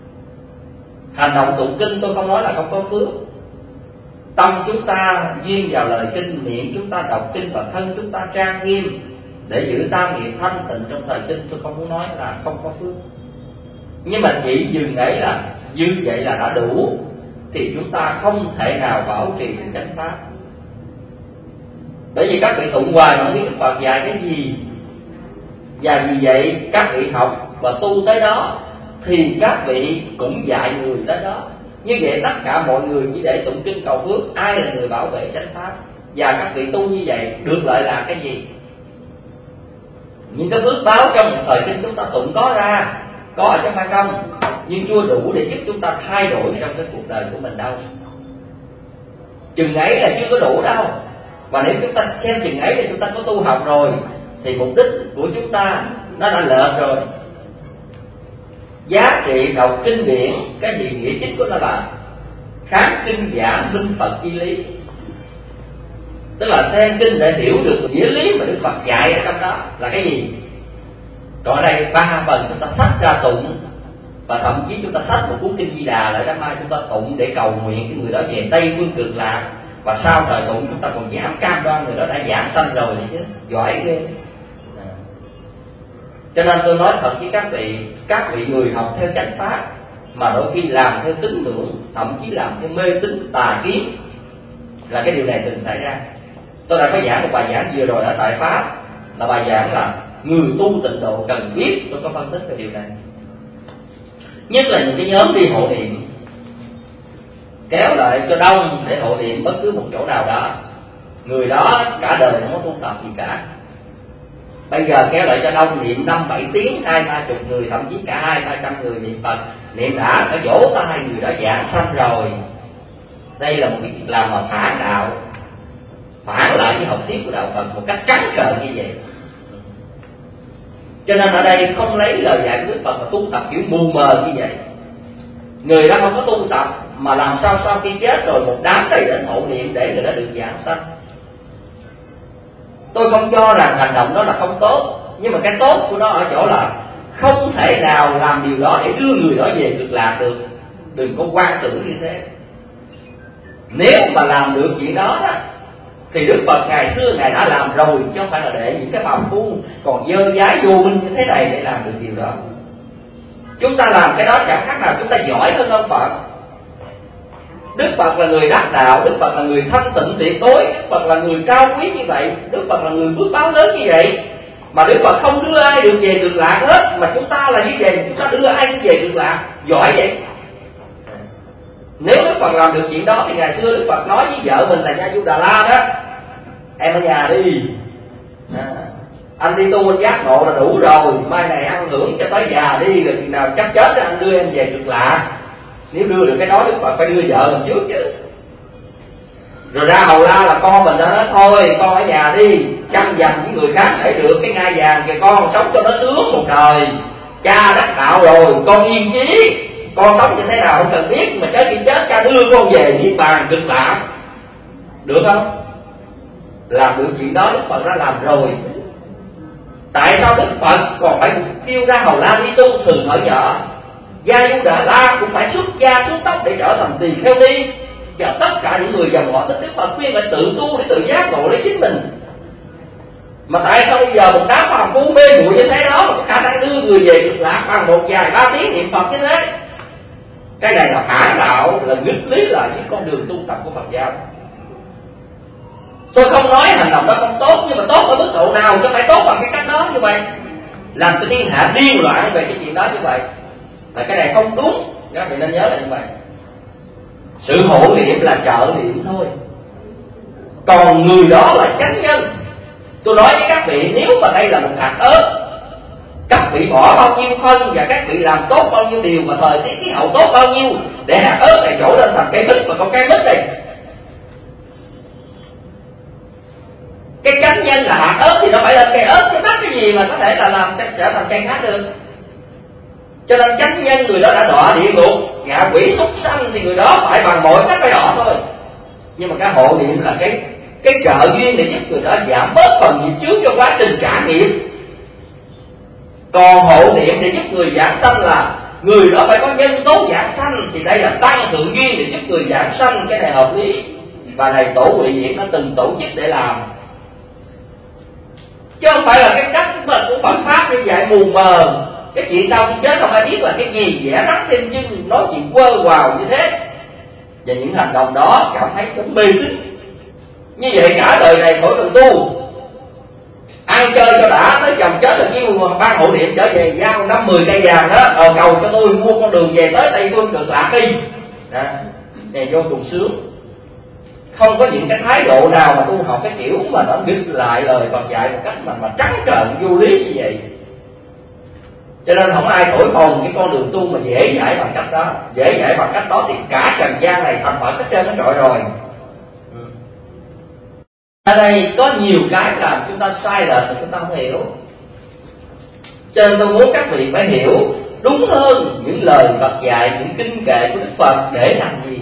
Hành động tụng kinh tôi không nói là không có phước. Tâm chúng ta duyên vào lời kinh, miệng chúng ta đọc kinh và thân chúng ta trang nghiêm để giữ tam nghiệp thanh tịnh trong thời kinh, tôi không muốn nói là không có phước. Nhưng mà chỉ dừng đấy là như vậy là đã đủ, thì chúng ta không thể nào bảo trì được chánh pháp. Bởi vì các vị tụng hoài không biết Đức Phật dạy cái gì. Và vì vậy các vị học và tu tới đó thì các vị cũng dạy người tới đó. Như vậy tất cả mọi người chỉ để tụng kinh cầu phước, ai là người bảo vệ chánh pháp. Và các vị tu như vậy được lợi là cái gì? Những cái phước báo trong một thời kinh chúng ta tụng có ra, có ở trong phải không, nhưng chưa đủ để giúp chúng ta thay đổi trong cái cuộc đời của mình đâu. Chừng ấy là chưa có đủ đâu. Và nếu chúng ta xem chừng ấy thì chúng ta có tu học rồi, thì mục đích của chúng ta nó đã lệch rồi. giá trị đọc kinh điển, cái gì nghĩa chính của nó là kháng kinh giảng minh Phật chi lý, tức là xem kinh để hiểu được nghĩa lý mà Đức Phật dạy ở trong đó là cái gì. Còn ở đây ba phần chúng ta xách ra tụng, và thậm chí chúng ta xách một cuốn kinh Di Đà lại đám mai chúng ta tụng để cầu nguyện cái người đó về Tây phương cực lạc, và sau thời tụng chúng ta còn giảm cam đoan người đó đã giảng sanh rồi chứ, giỏi ghê. À. Cho nên tôi nói thật với các vị, các vị người học theo chánh pháp mà đôi khi làm theo tín ngưỡng, thậm chí làm theo mê tín tà kiến, là cái điều này từng xảy ra. Tôi đã có giảng một bài giảng vừa rồi ở tại Pháp, là bài giảng là người tu tịnh độ cần biết. Tôi có phân tích về điều này, nhất là những cái nhóm đi hộ niệm, kéo lại cho đông để hộ niệm bất cứ một chỗ nào đó, người đó cả đời không có tu tập gì cả. Bây giờ kéo lại cho đông niệm năm bảy tiếng, hai ba chục người, thậm chí cả hai ba trăm người niệm Phật, niệm đã đã vỗ tay người đó giảng sanh rồi. Đây là một cái việc làm mà phản đạo, phản lại với học thuyết của đạo Phật một cách trắng trợn như vậy. Cho nên ở đây không lấy lời dạy của Đức Phật mà tu tập kiểu mù mờ như vậy. Người đó không có tu tập mà làm sao sau khi chết rồi một đám đầy đến hộ niệm để người đó được giảng sanh. Tôi không cho rằng hành động đó là không tốt, nhưng mà cái tốt của nó ở chỗ là không thể nào làm điều đó để đưa người đó về cực lạc được. Đừng có quan tưởng như thế. Nếu mà làm được chuyện đó đó thì Đức Phật ngày xưa Ngài đã làm rồi, chứ không phải là để những cái phàm phu còn dơ dái vô minh như thế này để làm được điều đó. Chúng ta làm cái đó chẳng khác nào chúng ta giỏi hơn ông Phật. Đức Phật là người đắc đạo, Đức Phật là người thanh tịnh tuyệt đối, Đức Phật là người cao quý như vậy, Đức Phật là người phước báo lớn như vậy, mà Đức Phật không đưa ai được về cực lạc hết, mà chúng ta là như vậy, chúng ta đưa ai về cực lạc, giỏi vậy. Nếu Đức Phật làm được chuyện đó thì ngày xưa Đức Phật nói với vợ mình là Nha Du Đà La đó: em ở nhà đi, à, anh đi tu anh giác ngộ là đủ rồi, mai này ăn hưởng cho tới già đi, rồi khi nào chắc chết anh đưa em về cực lạc. Nếu đưa được cái đó Đức Phật phải đưa vợ mình trước chứ. Rồi ra hầu la là con mình đó nói thôi con ở nhà đi, chăm dành với người khác để được cái ngai vàng kìa con, sống cho nó sướng một đời. Cha đắc đạo rồi, con yên chí, con sống như thế nào không cần biết, mà tới khi chết cha đưa con về niết bàn cực lạc. Được không? Làm được chuyện đó Đức Phật đã làm rồi. Tại sao Đức Phật còn phải kêu ra hầu la đi tu thường ở vợ? Gia Du Đà La cũng phải xuất gia xuống tóc để trở thành tỳ kheo ni. Và tất cả những người dòng họ thích Đức Phật khuyên phải tự tu để tự giác ngộ lấy chính mình. Mà tại sao bây giờ một đám phàm phu mê muội như thế đó mà có khả năng đưa người về cực lạc bằng một vài ba tiếng niệm Phật như thế? Cái này là phản đạo, là nghịch lý lại với con đường tu tập của Phật giáo. Tôi không nói hành động đó không tốt, nhưng mà tốt ở mức độ nào chứ phải tốt bằng cái cách đó như vậy, làm cho thiên hạ điên loạn về cái chuyện đó như vậy, là cái này không đúng. Các vị nên nhớ là như vậy. Sự hộ niệm là trợ niệm thôi, còn người đó là chánh nhân. Tôi nói với các vị, nếu mà đây là một hạt ớt, các vị bỏ bao nhiêu phân và các vị làm tốt bao nhiêu điều mà thời tiết khí hậu tốt bao nhiêu để hạt ớt này trổ lên thành cây mít, mà con cây mít này, cái chánh nhân là hạt ớt thì nó phải lên cây ớt, chứ bắt cái gì mà có thể là làm trở thành cây khác được. Cho nên chánh nhân người đó đã đọa địa ngục, ngạ quỷ súc sanh thì người đó phải bằng mọi cách phải đọa thôi. Nhưng mà cái hộ niệm là cái cái trợ duyên để giúp người đó giảm bớt phần nghiệp trước trong quá trình trả nghiệp. Còn hộ niệm để giúp người giảng sanh là người đó phải có nhân tố giảng sanh, thì đây là tăng thượng duyên để giúp người giảng sanh. Cái này hợp lý, và này tổ Huệ Diện đã từng tổ chức để làm, chứ không phải là cái cách mà của Phật pháp như vậy mù mờ. Cái chuyện sau khi chết không ai biết là cái gì, vẽ rắn thêm chân, nói chuyện quơ quào như thế, và những hành động đó cảm thấy cũng mê tín. Như vậy cả đời này mỗi cần tu, ăn chơi cho đã, tới chồng chết là kêu ban hộ niệm trở về giao năm mười cây vàng đó, ờ cầu cho tôi mua con đường về tới Tây phương cực lạc đi. Đó, này vô cùng sướng. Không có những cái thái độ nào mà tu học cái kiểu mà nó nghịch lại lời Phật dạy một cách mà mà trắng trợn vô lý như vậy. Cho nên không ai thổi phồng cái con đường tu mà dễ dãi bằng cách đó. Dễ dãi bằng cách đó thì cả trần gian này thành Phật hết trơn hết trọi rồi. Ở đây có nhiều cái làm chúng ta sai lệch mà chúng ta không hiểu. Cho nên tôi muốn các vị phải hiểu đúng hơn những lời Phật dạy, những kinh kệ của Đức Phật để làm gì?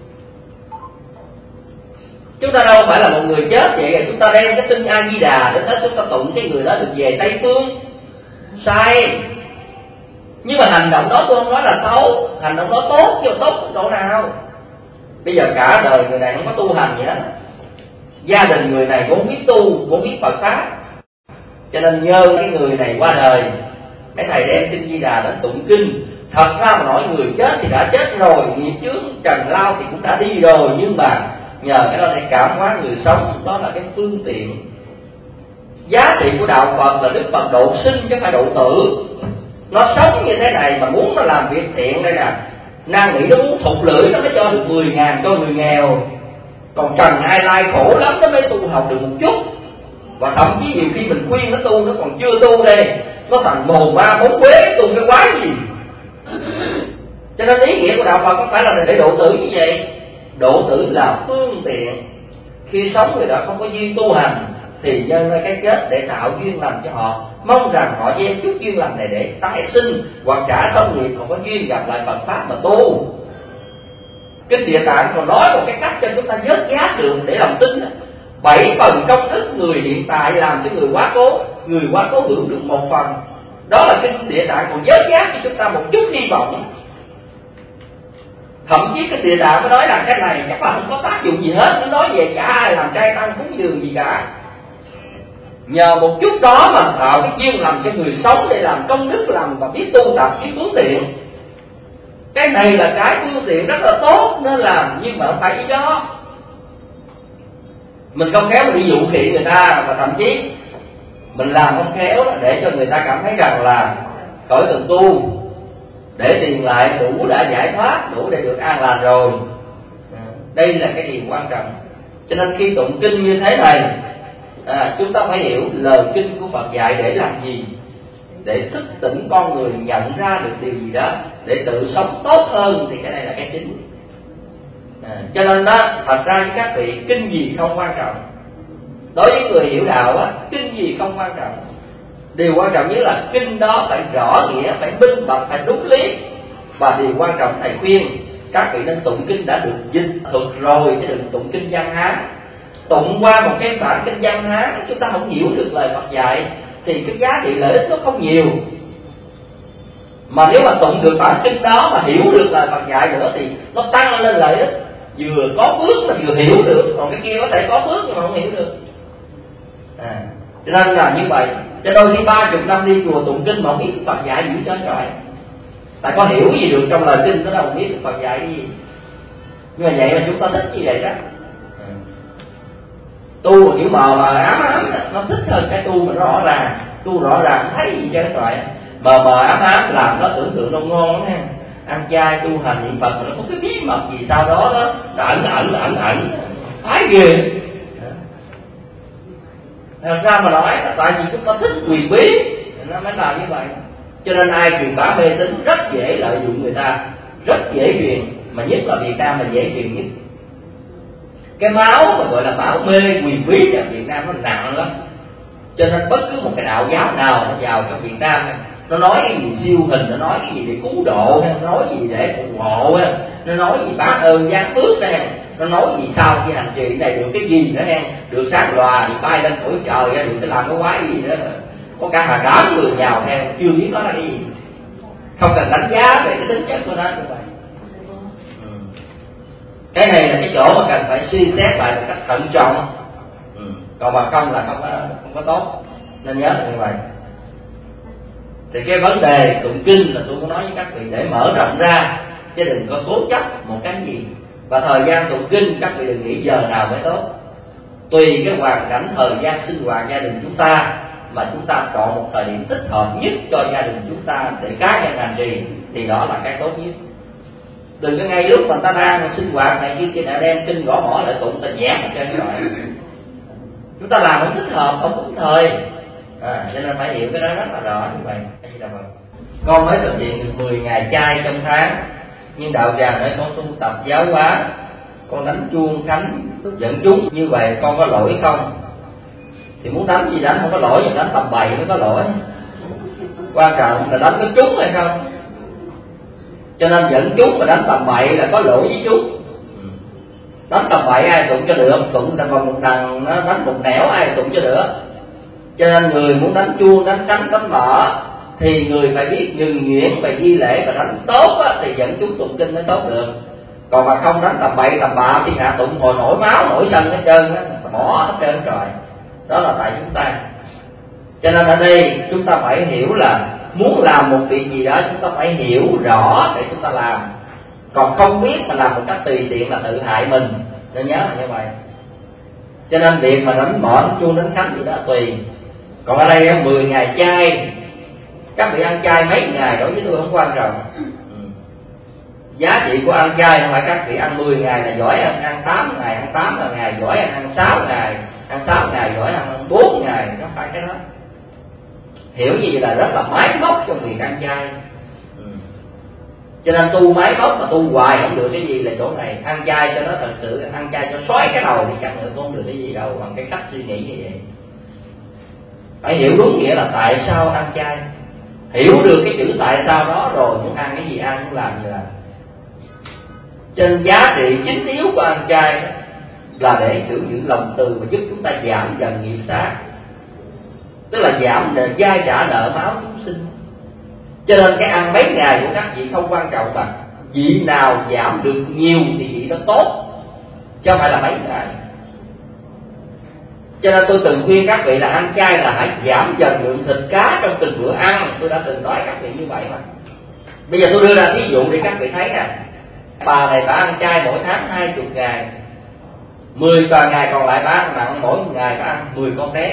Chúng ta đâu phải là một người chết vậy rồi chúng ta đem cái kinh A Di Đà đến đó chúng ta tụng cái người đó được về Tây Phương. Sai. Nhưng mà hành động đó tôi không nói là xấu, hành động đó tốt, chứ tốt ở chỗ nào? Bây giờ cả đời người này không có tu hành gì hết, gia đình người này cũng biết tu, cũng biết Phật pháp, cho nên nhờ cái người này qua đời, mấy thầy đem kinh Di Đà đến tụng kinh. Thật ra mà nói người chết thì đã chết rồi, nghiệp chướng trần lao thì cũng đã đi rồi, nhưng mà nhờ cái đó để cảm hóa người sống, đó là cái phương tiện. Giá trị của đạo Phật là Đức Phật độ sinh chứ không phải độ tử. Nó sống như thế này mà muốn nó làm việc thiện đây nè, năng nghĩ nó muốn thụt lưỡi nó mới cho được mười ngàn cho người nghèo. Còn Trần Ai Lai khổ lắm nó mới tu học được một chút. Và thậm chí nhiều khi mình khuyên nó tu nó còn chưa tu đây, nó thành mồ ma bóng quế tu cái quái gì. Cho nên ý nghĩa của đạo Phật không phải là để độ tử như vậy. Độ tử là phương tiện. Khi sống người đó không có duyên tu hành thì nhân ra cái chết để tạo duyên lành cho họ, mong rằng họ gieo chút duyên lành này để tái sinh hoặc trả công nghiệp, họ có duyên gặp lại Phật pháp mà tu. Kinh Địa Tạng còn nói một cái cách cho chúng ta vớt giá được để làm tin. Bảy phần công đức người hiện tại làm cho người quá cố, người quá cố hưởng được một phần. Đó là Kinh Địa Tạng còn vớt giá cho chúng ta một chút hy vọng. Thậm chí cái Địa Tạng mới nói là cái này chắc là không có tác dụng gì hết, nó nói về chả ai làm trai tăng cúng dường gì cả. Nhờ một chút đó mà tạo cái duyên làm cho người sống để làm công đức làm và biết tu tập, biết phương tiện. Cái này là cái phương tiện rất là tốt nên làm, nhưng mà không phải ý đó. Mình không khéo mình đi dụ khị người ta, và thậm chí mình làm không khéo là để cho người ta cảm thấy rằng là khỏi cần tu, để tiền lại đủ đã giải thoát, đủ để được an lành rồi. Đây là cái điều quan trọng. Cho nên khi tụng kinh như thế này, à, chúng ta phải hiểu lời kinh của Phật dạy để làm gì, để thức tỉnh con người nhận ra được điều gì đó để tự sống tốt hơn, thì cái này là cái chính. À, cho nên đó, thật ra với các vị, kinh gì không quan trọng. Đối với người hiểu đạo á, kinh gì không quan trọng. Điều quan trọng nhất là kinh đó phải rõ nghĩa, phải minh bạch, phải đúng lý. Và điều quan trọng thầy khuyên các vị nên tụng kinh đã được dịch thuật rồi, chứ đừng tụng kinh văn Hán. Tụng qua một cái bản kinh văn Hán chúng ta không hiểu được lời Phật dạy thì cái giá trị lợi ích nó không nhiều. Mà nếu mà tụng được bản kinh đó mà hiểu được lời Phật dạy nữa thì nó tăng lên lợi ích. Vừa có phước mà vừa hiểu được, còn cái kia có thể có phước nhưng mà không hiểu được. À, cho nên là như vậy. Cho đôi khi ba chục năm đi chùa tụng kinh mà không biết Phật dạy gì cho trời. Tại có hiểu gì được trong lời kinh nó đâu không biết Phật dạy cái gì. Nhưng mà vậy mà chúng ta thích như vậy đó. Tu kiểu mờ mà ám ám nó thích hơn cái tu mà rõ ràng. Tu rõ ràng không thấy gì cho cái trời. Mờ mờ ám ám làm nó tưởng tượng nó ngon lắm ha. Ăn chay tu hành niệm Phật mà nó có cái bí mật gì sau đó đó, nó ẩn ẩn ẩn ẩn thái ghê. Thật ra mà nói là tại vì chúng ta thích quyền bí nó mới làm như vậy. Cho nên ai truyền bá mê tín rất dễ lợi dụng người ta, rất dễ truyền, mà nhất là Việt Nam là dễ truyền nhất. Cái máu mà gọi là máu mê quyền bí ở Việt Nam nó nặng lắm. Cho nên bất cứ một cái đạo giáo nào nó vào trong Việt Nam, nó nói cái gì siêu hình, nó nói cái gì để cứu độ, nó nói gì để phù hộ, nó nói gì bác ơn giáng phước đây, nó nói gì sau khi hành trì này được cái gì nữa hen, được sáng loà, được bay lên cõi trời, được cái làm cái quái gì nữa, có cả hàng đám người nhào theo chưa biết nó là cái gì, không cần đánh giá về cái tính chất của nó như vậy. Cái này là cái chỗ mà cần phải suy xét lại một cách thận trọng. Ừ. Còn mà không là không có không có tốt, nên nhớ là như vậy. Thì cái vấn đề tụng kinh là tôi muốn nói với các vị để mở rộng ra, chứ đừng có cố chấp một cái gì. Và thời gian tụng kinh các vị đừng nghĩ giờ nào mới tốt. Tùy cái hoàn cảnh thời gian sinh hoạt gia đình chúng ta mà chúng ta chọn một thời điểm thích hợp nhất cho gia đình chúng ta để cá nhân hành trì, thì đó là cái tốt nhất. Đừng có ngay lúc mà ta đang sinh hoạt này kia kia đã đem kinh gõ mỏ lại tụng ta nhẹ một trên rồi. Chúng ta làm không thích hợp, không đúng thời. À, cho nên phải hiểu cái đó rất là rõ như vậy. Con mới thực hiện được mười ngày chay trong tháng, nhưng đạo tràng nói con tu tập giáo hóa, con đánh chuông khánh dẫn chúng, như vậy con có lỗi không? Thì muốn đánh gì đánh, không có lỗi, nhưng đánh tầm bậy mới có lỗi. Quan trọng là đánh có trúng hay không. Cho nên dẫn chúng mà đánh tầm bậy là có lỗi với chúng. Đánh tầm bậy ai tụng cho được, tụng vào một đằng nó đánh một nẻo ai tụng cho được. Cho nên người muốn đánh chuông, đánh cánh, đánh mở thì người phải biết nhường nhuyễn, phải ghi lễ và đánh tốt á, thì dẫn chúng tụng kinh mới tốt được. Còn mà không đánh tầm bậy tầm bạ thì hạ tụng hồi nổi máu nổi sân hết trơn á, bỏ hết trơn trời. Đó là tại chúng ta. Cho nên ở đây chúng ta phải hiểu là muốn làm một việc gì đó chúng ta phải hiểu rõ để chúng ta làm. Còn không biết mà làm một cách tùy tiện là tự hại mình. Nên nhớ là như vậy. Cho nên việc mà đánh bỏ, đánh chuông, đánh khánh gì đó tùy. Còn ở đây mười ngày chay, các vị ăn chay mấy ngày đối với tôi không quan trọng. Giá trị của ăn chay không phải các vị ăn mười ngày là giỏi hơn ăn tám ngày, ăn tám ngày giỏi hơn ăn sáu ngày, ăn sáu ngày giỏi hơn ăn bốn ngày. Nó phải cái đó. Hiểu gì là rất là máy móc trong việc ăn chay. ừ. Cho nên tu máy móc mà tu hoài không được cái gì là chỗ này. Ăn chay cho nó thật sự, ăn chay cho xoáy cái đầu thì chắc nữa không được cái gì đâu bằng cái cách suy nghĩ như vậy. Phải hiểu đúng nghĩa là tại sao ăn chay. Hiểu được cái chữ tại sao đó rồi muốn ăn cái gì ăn, muốn làm gì làm. Trên giá trị chính yếu của ăn chay là để giữ những lòng từ và giúp chúng ta giảm dần nghiệp sát. Tức là giảm để dai trả nợ máu chúng sinh. Cho nên cái ăn mấy ngày của các vị không quan trọng bằng vị nào giảm được nhiều thì vị đó tốt, chứ không phải là mấy ngày. Cho nên tôi từng khuyên các vị là ăn chay là hãy giảm dần lượng thịt cá trong từng bữa ăn. Tôi đã từng nói các vị như vậy mà. Bây giờ tôi đưa ra thí dụ để các vị thấy nè. Bà này bà ăn chay mỗi tháng hai mươi ngày, mười tòa ngày còn lại bà ăn mặn, mỗi ngày bà ăn mười con tép.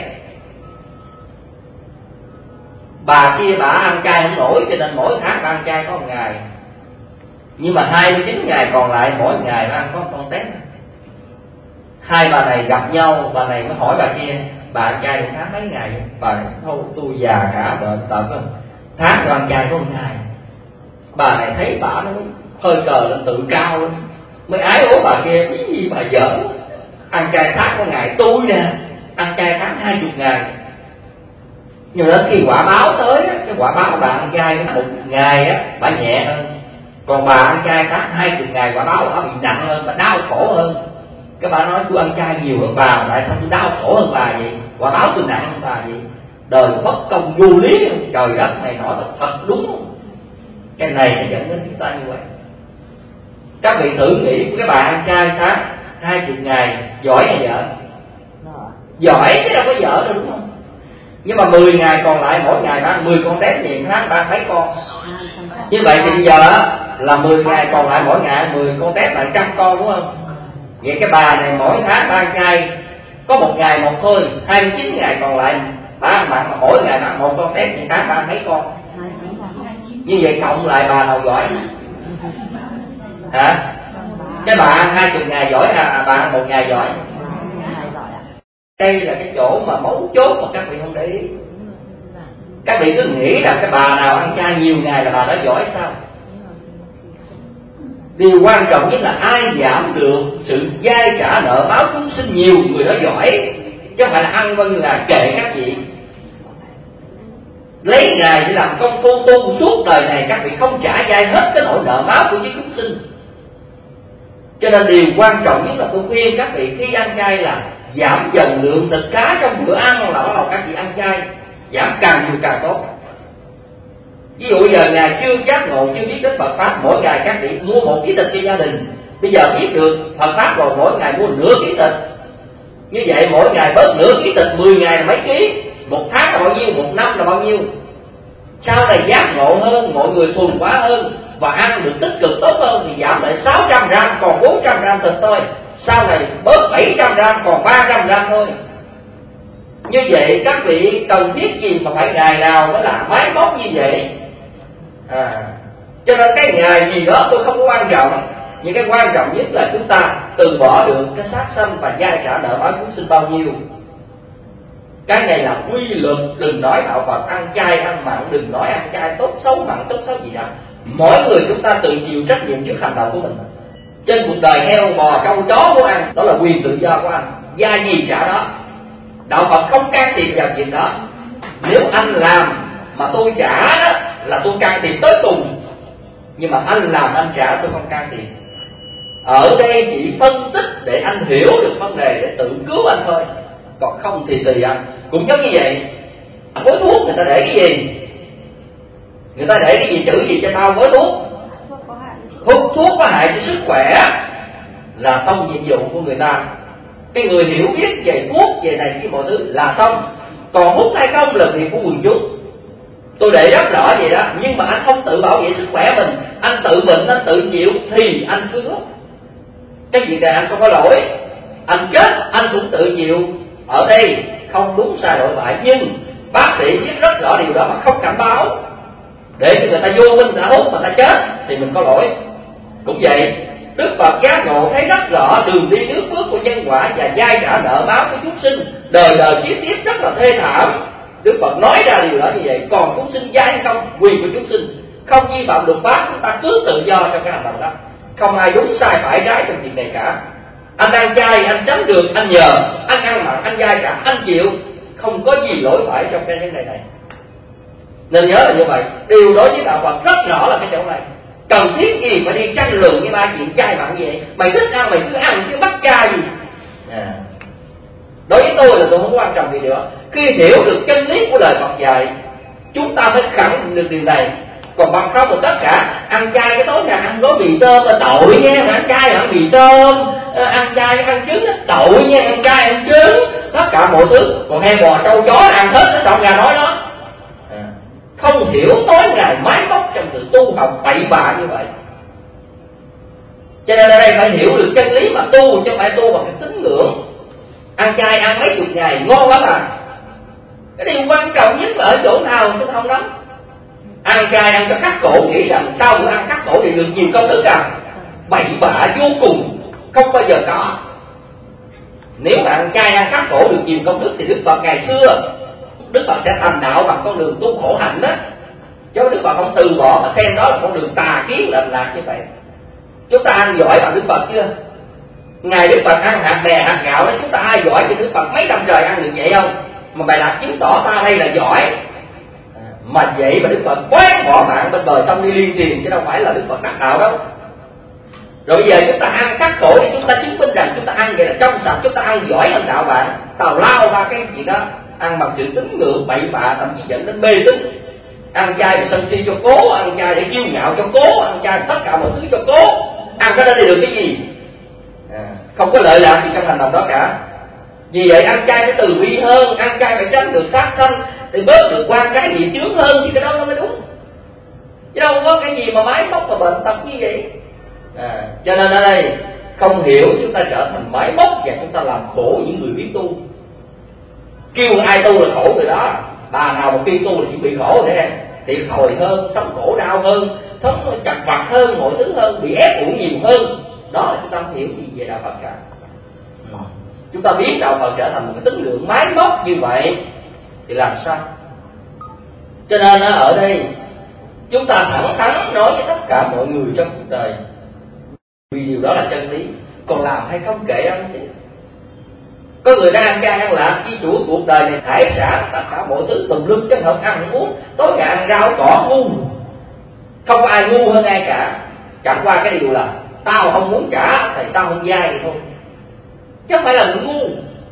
Bà kia bà ăn chay không nổi cho nên mỗi tháng bà ăn chay có một ngày. Nhưng mà hai mươi chín ngày còn lại mỗi ngày bà ăn có một con tép. Hai bà này gặp nhau, bà này mới hỏi bà kia, bà ăn chay một tháng mấy ngày? Bà này thôi tôi già cả bệnh tật không, tháng tôi ăn chay có một ngày. Bà này thấy bà nó mới hơi cờ lên tự cao lên, mới ái ố bà kia, cái gì bà giỡn, ăn chay tháng có ngày, tôi nè ăn chay tháng hai mươi ngày. Nhưng đến khi quả báo tới, cái quả báo bà ăn chay một ngày á, bà nhẹ hơn. Còn bà ăn chay tháng hai mươi ngày, quả báo bà bị nặng hơn, bà đau khổ hơn. Các bà nói tôi ăn chay nhiều hơn bà, tại sao tôi đau khổ hơn bà vậy? Quả báo tôi nặng hơn bà vậy? Đời bất công vô lý, trời đất này nọ là thật đúng. Cái này nó dẫn đến chúng ta như vậy. Các vị thử nghĩ cái bà ăn chay tháng hai mươi ngày giỏi hay dở? Giỏi chứ đâu có dở đâu, đúng không? Nhưng mà mười ngày còn lại mỗi ngày bà ăn mười con tép gì, tháng ba mấy con. Như vậy thì bây giờ là mười ngày còn lại mỗi ngày mười con tép là trăm con, đúng không? Vậy cái bà này mỗi tháng bà ăn chay có một ngày một thôi, hai mươi chín ngày còn lại bà ăn mặn, mà mỗi ngày bà ăn một con tép thì tháng bà ăn mấy con? Như vậy cộng lại bà nào giỏi? Hả? Cái bà ăn hai mươi ngày giỏi à, bà ăn một ngày giỏi? Đây là cái chỗ mà mấu chốt mà các vị không để ý. Các vị cứ nghĩ rằng cái bà nào ăn chay nhiều ngày là bà đó giỏi sao? Điều quan trọng nhất là ai giảm được sự dai trả nợ báo chúng sinh nhiều, người đó giỏi. Chứ không phải là ăn bao nhiêu ngày kệ các vị. Lấy ngày để làm công phu tu suốt đời này, các vị không trả dai hết cái nỗi nợ máu của chúng sinh. Cho nên điều quan trọng nhất là tôi khuyên các vị khi ăn chay là giảm dần lượng thịt cá trong bữa ăn, là bắt đầu các vị ăn chay, giảm càng nhiều càng tốt. Ví dụ giờ ngày chưa giác ngộ, chưa biết đến Phật Pháp, mỗi ngày các vị mua một ký thịt cho gia đình. Bây giờ biết được Phật Pháp rồi, mỗi ngày mua nửa ký thịt. Như vậy mỗi ngày bớt nửa ký thịt, mười ngày là mấy ký, một tháng là bao nhiêu, một năm là bao nhiêu. Sau này giác ngộ hơn, mọi người thuần hóa hơn và ăn được tích cực tốt hơn thì giảm lại sáu trăm gram còn bốn trăm gram thịt thôi. Sau này bớt bảy trăm gram còn ba trăm gram thôi. Như vậy các vị cần thiết gì mà phải ngày nào mới làm máy móc như vậy? À, cho nên cái ngày gì đó tôi không có quan trọng, nhưng cái quan trọng nhất là chúng ta từ bỏ được cái sát sanh và dai trả nợ báo chúng sinh bao nhiêu. Cái này là quy luật, đừng nói đạo Phật ăn chay ăn mặn, đừng nói ăn chay tốt xấu mặn tốt xấu gì đâu. Mỗi người chúng ta tự chịu trách nhiệm trước hành động của mình. Trên cuộc đời heo bò trâu chó của anh, đó là quyền tự do của anh, gia gì trả đó. Đạo Phật không can thiệp vào chuyện đó. Nếu anh làm mà tôi trả đó là tôi can thiệp tới cùng. nhưng mà anh làm anh trả, tôi không can thiệp. Ở đây chỉ phân tích để anh hiểu được vấn đề để tự cứu anh thôi, còn không thì tùy anh. Cũng giống như vậy, gói thuốc người ta để cái gì? Người ta để cái gì, chữ gì trên bao gói thuốc? Hút thuốc có hại cho sức khỏe là xong nhiệm vụ của người ta. Cái người hiểu biết về thuốc, về này kia mọi thứ là xong. Còn hút hay không là việc của quần chúng. Tôi để rất rõ vậy đó. Nhưng mà anh không tự bảo vệ sức khỏe mình, anh tự bệnh, anh tự chịu thì anh cứ hút. Cái việc này anh không có lỗi. Anh chết anh cũng tự chịu. Ở đây không đúng sai lỗi phải, nhưng bác sĩ biết rất rõ điều đó mà không cảnh báo, để cho người ta vô minh đã hút mà ta chết thì mình có lỗi. Cũng vậy, Đức Phật giác ngộ thấy rất rõ đường đi nước bước của nhân quả và giai trả nợ máu của chúng sinh đời đời kiếp tiếp rất là thê thảm. Đức Phật nói ra điều đó như vậy. Còn chúng sinh giai hay không, quyền của chúng sinh, không vi phạm luật pháp, chúng ta cứ tự do trong cái hành động đó. Không ai đúng sai phải trái trong việc này cả. Anh ăn chay, anh tránh đường, anh nhờ. Anh ăn mặn, anh giai trả, anh chịu. Không có gì lỗi phải trong cái vấn đề này. Nên nhớ là như vậy. Điều đối với đạo Phật rất rõ là cái chỗ này. Cần thiết gì phải đi tranh luận với ba chuyện chay mặn gì vậy? Mày thích ăn mày cứ ăn chứ bắt chay gì à. Đối với tôi là tôi không quan trọng gì nữa. Khi hiểu được chân lý của lời Phật dạy, chúng ta phải khẳng định được điều này. Còn bằng không một tất cả ăn chay cái tối nào ăn gói mì tôm là tội nha. Ăn chay ăn mì tôm, ăn chay ăn trứng tội nha. Ăn chay ăn trứng, tất cả mọi thứ. Còn heo bò trâu chó ăn hết cái trọng gà nói đó. Không hiểu tối ngày máy móc trong sự tu học bậy bạ như vậy. Cho nên ở đây phải hiểu được chân lý mà tu, chứ không phải tu bằng cái tín ngưỡng. Ăn chay ăn mấy chục ngày ngon lắm à. Cái điều quan trọng nhất là ở chỗ nào chúng ta không nắm. Ăn chay ăn cho khắc khổ, nghĩ rằng sau bữa ăn khắc khổ thì được nhiều công đức à. Bậy bạ vô cùng, không bao giờ có. Nếu mà ăn chay ăn khắc khổ được nhiều công đức thì Đức Phật ngày xưa Đức Phật sẽ thành đạo bằng con đường tu khổ hạnh đó. Chứ Đức Phật không từ bỏ mà xem đó là con đường tà kiến lệch lạc như vậy. Chúng ta ăn giỏi bằng Đức Phật chưa? Ngày Đức Phật ăn hạt bè hạt gạo đó, chúng ta ai giỏi thì Đức Phật mấy năm trời ăn được vậy không? Mà bài đạt chứng tỏ ta đây là giỏi. Mà vậy mà Đức Phật quán bỏ mạng bên bờ sông đi liên truyền, chứ đâu phải là Đức Phật đắc đạo đâu. Rồi bây giờ chúng ta ăn khắc khổ thì chúng ta chứng minh rằng chúng ta ăn vậy là trong sạch, chúng ta ăn giỏi hơn đạo bạn. Tào lao ra cái chuyện đó, ăn bằng sự tín ngưỡng bậy bạ, thậm chí dẫn đến mê tín. Ăn chay để sân si cho cố, ăn chay để kiêu ngạo cho cố, ăn chay tất cả mọi thứ cho cố. Ăn cái đó để được cái gì? À, không có lợi lạc gì trong hành động đó cả. Vì vậy ăn chay phải từ bi hơn, ăn chay phải tránh được sát sanh, để bớt được quan cái nghiệp chướng hơn, thì cái đó nó mới đúng. Chứ đâu có cái gì mà máy móc mà bệnh tật như vậy. À, cho nên ở đây không hiểu chúng ta trở thành máy móc và chúng ta làm khổ những người biết tu. Kêu ai tu là khổ người đó. Bà nào mà kêu tu là chỉ bị khổ để thiệt thòi hơn, sống khổ đau hơn, sống chặt vặt hơn, mọi thứ hơn, bị ép uổng nhiều hơn. Đó là chúng ta không hiểu gì về đạo Phật cả. Chúng ta biến đạo Phật trở thành một cái tín ngưỡng máy móc như vậy thì làm sao? Cho nên ở đây chúng ta thẳng thắn nói với tất cả mọi người trong cuộc đời, vì điều đó là chân lý. Còn làm hay không kệ anh chứ. Có người đang ăn chay ăn lạc, chi chủ cuộc đời này hải sản tất cả mọi thứ tùm lum chứ không ăn uống, tối ngày ăn rau cỏ ngu. Không có ai ngu hơn ai cả. Chẳng qua cái điều là tao không muốn trả thì tao không dai thì thôi, chứ không phải là người ngu.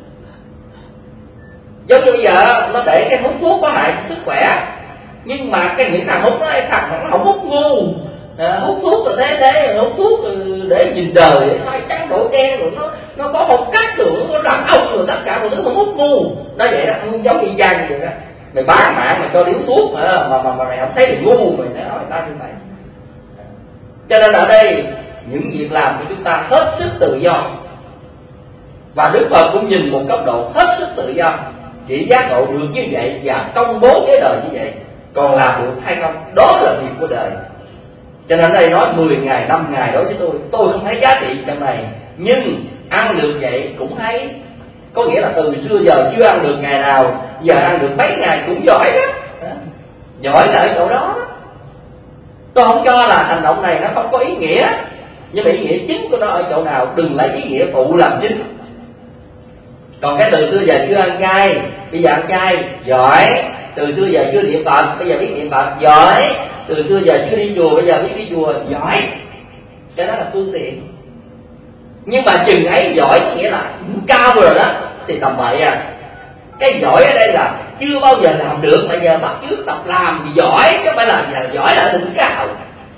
Giống như bây giờ nó để cái hút thuốc có hại sức khỏe, nhưng mà cái những thằng hút nó thằng nó không hút ngu. À, hút thuốc rồi thế thế hút thuốc để nhìn đời thay trắng đổi đen rồi nó nó có một cách rồi nó đàn ông rồi tất cả mọi thứ không hút ngu. Nó vậy đó, giống như cha như vậy đó. Mày bán mạng mà cho điếu thuốc mà mà, mà, mà mày không thấy thì ngu, mày nói người ta như vậy. Cho nên ở đây những việc làm của chúng ta hết sức tự do, và Đức Phật cũng nhìn một cấp độ hết sức tự do. Chỉ giác ngộ được như vậy và công bố với đời như vậy, còn làm được hay không đó là việc của đời. Cho nên đây nói mười ngày, năm ngày đối với tôi, tôi không thấy giá trị trong này. Nhưng ăn được vậy cũng hay. Có nghĩa là từ xưa giờ chưa ăn được ngày nào, giờ ăn được mấy ngày cũng giỏi đó. Giỏi là ở chỗ đó. Tôi không cho là hành động này nó không có ý nghĩa, nhưng mà ý nghĩa chính của nó ở chỗ nào, đừng lấy ý nghĩa phụ làm chính. Còn cái từ xưa giờ chưa ăn chay, bây giờ ăn chay, giỏi. Từ xưa giờ chưa niệm Phật, bây giờ biết niệm Phật, giỏi. từ xưa giờ chưa đi chùa, bây giờ biết đi chùa, giỏi. Cái đó là phương tiện. Nhưng mà chừng ấy giỏi có nghĩa là cao rồi đó thì tầm bậy à. Cái giỏi ở đây là chưa bao giờ làm được mà giờ bắt chước tập làm thì giỏi, chứ không phải là giỏi là đỉnh cao.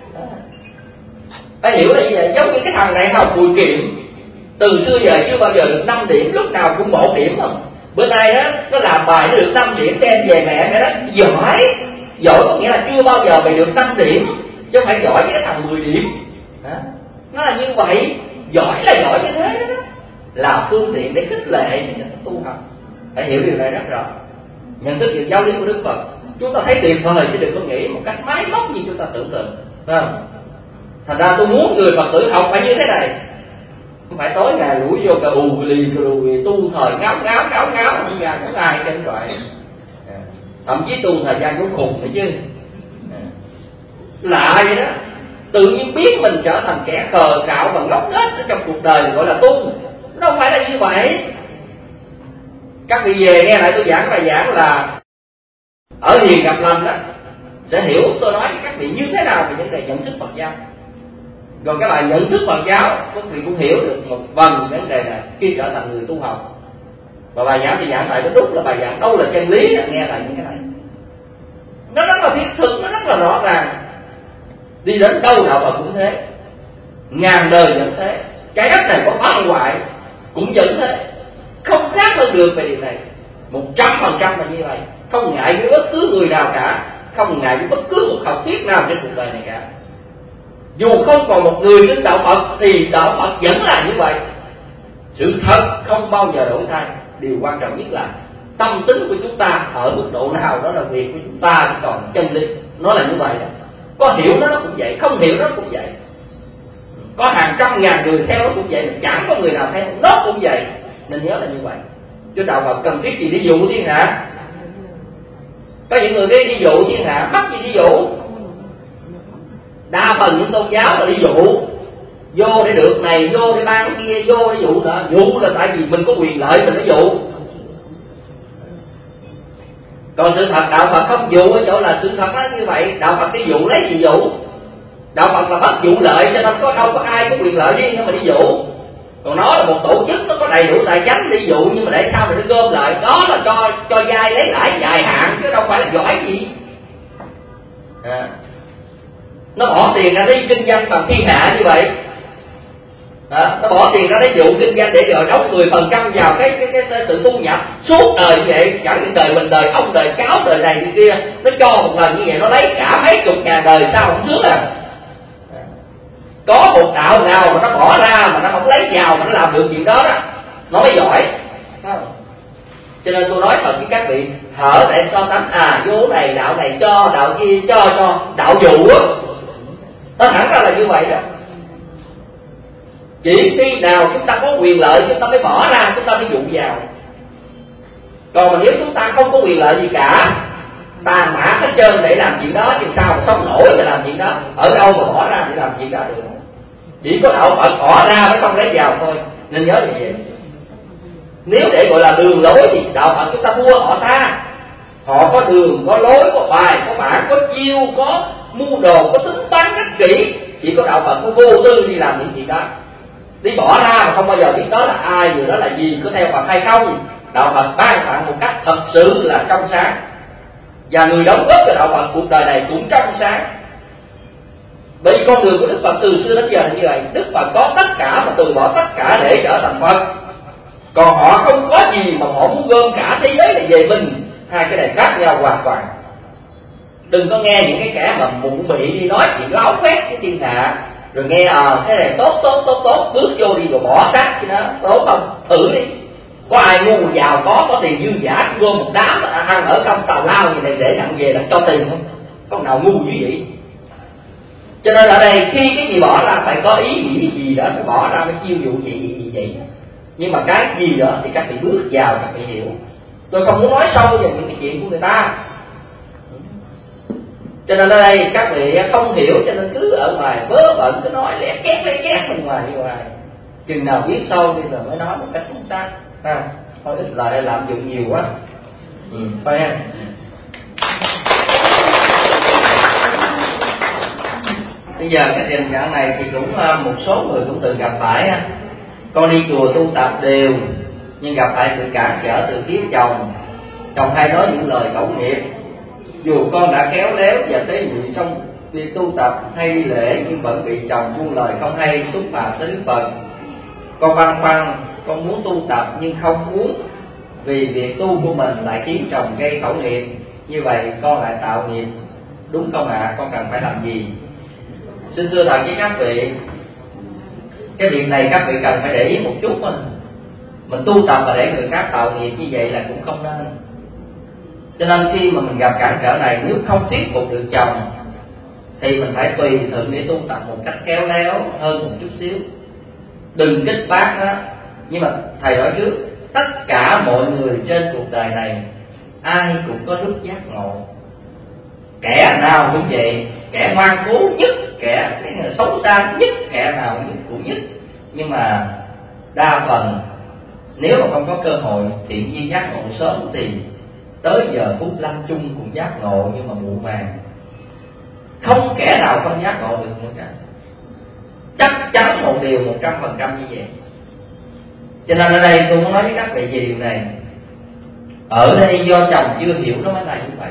Phải hiểu là gì? Giống như cái thằng này học bùi kiệm, từ xưa giờ chưa bao giờ được năm điểm, lúc nào cũng một điểm không. Bữa nay đó nó làm bài nó được năm điểm, đem về mẹ mẹ đó giỏi. Giỏi có nghĩa là chưa bao giờ mày được năm điểm, chứ không phải giỏi với cái thằng mười điểm. Nó là như vậy. Giỏi là giỏi như thế đó, là phương tiện để khích lệ cho người ta tu học. Phải hiểu điều này rất rõ. Nhận thức về giáo lý của Đức Phật chúng ta thấy tuyệt vời, chứ đừng có nghĩ một cách máy móc như chúng ta tưởng tượng, phải không? Thành ra tôi muốn người Phật tử học phải như thế này, không phải tối ngày lủi vô cà ù lì cà lùi tu thời ngáo ngáo ngáo ngáo không ra có ai trên loại, thậm chí tu thời gian cũng khùng nữa chứ. Lạ vậy đó. Tự nhiên biết mình trở thành kẻ khờ cạo và ngốc nghếch trong cuộc đời gọi là tu. Nó không phải là như vậy. Các vị về nghe lại tôi giảng bài giảng là ở Hiền Gặp Lành đó, sẽ hiểu tôi nói với các vị như thế nào về vấn đề nhận thức Phật giáo. Rồi các bạn nhận thức Phật giáo, các vị cũng hiểu được một phần vấn đề này khi trở thành người tu học. Và bài giảng thì giảng tại Bến Đúc là bài giảng đâu là chân lý, nghe lại những cái này. Nó rất là thiết thực, nó rất là rõ ràng. Đi đến đâu đạo Phật cũng thế, ngàn đời vẫn thế, trái đất này có băng hoại cũng vẫn thế, không khác hơn được về điều này. Một trăm phần trăm là như vậy, không ngại với bất cứ người nào cả, không ngại với bất cứ một học thuyết nào trên cuộc đời này cả. Dù không còn một người đến đạo Phật thì đạo Phật vẫn là như vậy. Sự thật không bao giờ đổi thay. Điều quan trọng nhất là tâm tính của chúng ta ở mức độ nào đó là việc của chúng ta, còn chân lý nó là như vậy đó. Có hiểu nó nó cũng vậy, không hiểu nó cũng vậy. Có hàng trăm ngàn người theo nó cũng vậy, mà chẳng có người nào theo nó cũng vậy. Nên nhớ là như vậy. Chứ đạo Phật cần thiết gì đi dụ thiên hạ. Có những người đi dụ thiên hạ, mắc gì đi dụ. Đa phần những tôn giáo là đi dụ, vô để được này, vô để ban cái kia, vô để dụ nữa. Dụ là tại vì mình có quyền lợi mình mới dụ. Còn sự thật đạo Phật không dụ ở chỗ là sự thật nó như vậy. Đạo Phật đi dụ lấy gì dụ? Đạo Phật là bắt dụ lợi, cho nên có đâu có ai có quyền lợi riêng mà đi dụ. Còn nó là một tổ chức, nó có đầy đủ tài chánh đi dụ, nhưng mà để sao mà nó gom lại? Đó là cho cho vay lấy lãi dài hạn, chứ đâu phải là giỏi gì. À. Nó bỏ tiền ra đi kinh doanh bằng thiên hạ như vậy. Đó, nó bỏ tiền ra để dụ kinh doanh để rồi đóng mười phần trăm vào cái cái cái, cái sự thu nhập suốt đời như vậy. Chẳng những đời mình, đời ông, đời cháu, đời này như kia, nó cho một lần như vậy nó lấy cả mấy chục ngàn đời sao không sướng à. Có một đạo nào mà nó bỏ ra mà nó không lấy vào mà nó làm được chuyện đó đó, nó mới giỏi. Cho nên tôi nói thật với các vị, hở để so sánh à vô này đạo này cho, đạo kia cho cho, đạo dụ á, nó thẳng ra là như vậy đó. Chỉ khi nào chúng ta có quyền lợi chúng ta mới bỏ ra, chúng ta mới dụ vào. Còn mà nếu chúng ta không có quyền lợi gì cả, tàn mã hết trơn để làm chuyện đó, thì sao mà sống nổi để làm chuyện đó? Ở đâu mà bỏ ra để làm chuyện đó được? Chỉ có đạo Phật bỏ ra mới không lấy vào thôi. Nên nhớ như vậy. Nếu để gọi là đường lối thì đạo Phật chúng ta thua họ ta. Họ có đường, có lối, có bài, có bản, có chiêu, có mưu đồ, có tính toán rất kỹ. Chỉ có đạo Phật có vô tư đi làm những chuyện đó, đi bỏ ra mà không bao giờ biết đó là ai, người đó là gì, có theo Phật hay không. Đạo Phật ban tặng một cách thật sự là trong sáng, và người đóng góp cho đạo Phật cuộc đời này cũng trong sáng. Bởi vì con đường của Đức Phật từ xưa đến giờ là như vậy. Đức Phật có tất cả mà từ bỏ tất cả để trở thành Phật. Còn họ không có gì mà họ muốn gom cả thế giới này về mình. Hai cái này khác nhau hoàn toàn. Đừng có nghe những cái kẻ mà mụn mị đi nói chuyện láo phét với thiên hạ, rồi nghe à cái này tốt tốt tốt tốt, bước vô đi rồi bỏ xác cho nó, tốt không? Thử đi. Có ai ngu giàu có có tiền dư giả gom một đám ăn ở trong tàu lao gì này để nặng về là cho tiền không? Có nào ngu như vậy? Cho nên ở đây khi cái gì bỏ ra phải có ý nghĩ gì đó, phải bỏ ra mới chiêu dụ gì gì gì vậy. Nhưng mà cái gì đó thì các vị bước vào các vị hiểu. Tôi không muốn nói sâu về những cái chuyện của người ta. Cho nên ở đây các vị không hiểu, cho nên cứ ở ngoài vớ vẩn cứ nói lẻ két lẻ két bên ngoài như ngoài. Chừng nào biết sâu đi rồi mới nói một cách đúng xác. Ha, thôi ít lời làm dụng nhiều quá. Ừ, thôi ha. Bây giờ cái tình trạng này thì cũng một số người cũng từng gặp phải. Con đi chùa tu tập đều, nhưng gặp phải sự cản trở từ phía chồng. Chồng hay nói những lời khẩu nghiệp, dù con đã khéo léo và tế nhị trong việc tu tập hay đi lễ, nhưng vẫn bị chồng buông lời không hay xúc phạm tới Đức Phật. Con băn khoăn, con muốn tu tập nhưng không muốn, vì việc tu của mình lại khiến chồng gây khẩu nghiệp. Như vậy con lại tạo nghiệp, đúng không ạ? À? Con cần phải làm gì? Xin thưa thật với các vị, cái việc này các vị cần phải để ý một chút thôi. Mình tu tập và để người khác tạo nghiệp như vậy là cũng không nên. Cho nên khi mà mình gặp cản trở này, nếu không thuyết phục được chồng thì mình phải tùy thuận để tu tập một cách khéo léo hơn một chút xíu. Đừng kích bác đó. Nhưng mà thầy nói trước, tất cả mọi người trên cuộc đời này ai cũng có lúc giác ngộ. Kẻ nào cũng vậy, kẻ ngoan cố nhất, kẻ xấu xa nhất, kẻ nào nhất cũng nhất. Nhưng mà đa phần nếu mà không có cơ hội thiện duyên giác ngộ sớm thì tới giờ phút lâm chung cũng giác ngộ, nhưng mà muộn màng. Không kẻ nào không giác ngộ được nữa cả. Chắc chắn một điều một trăm phần trăm như vậy. Cho nên ở đây tôi muốn nói với các vị về điều này. Ở đây do chồng chưa hiểu nó mới là như vậy.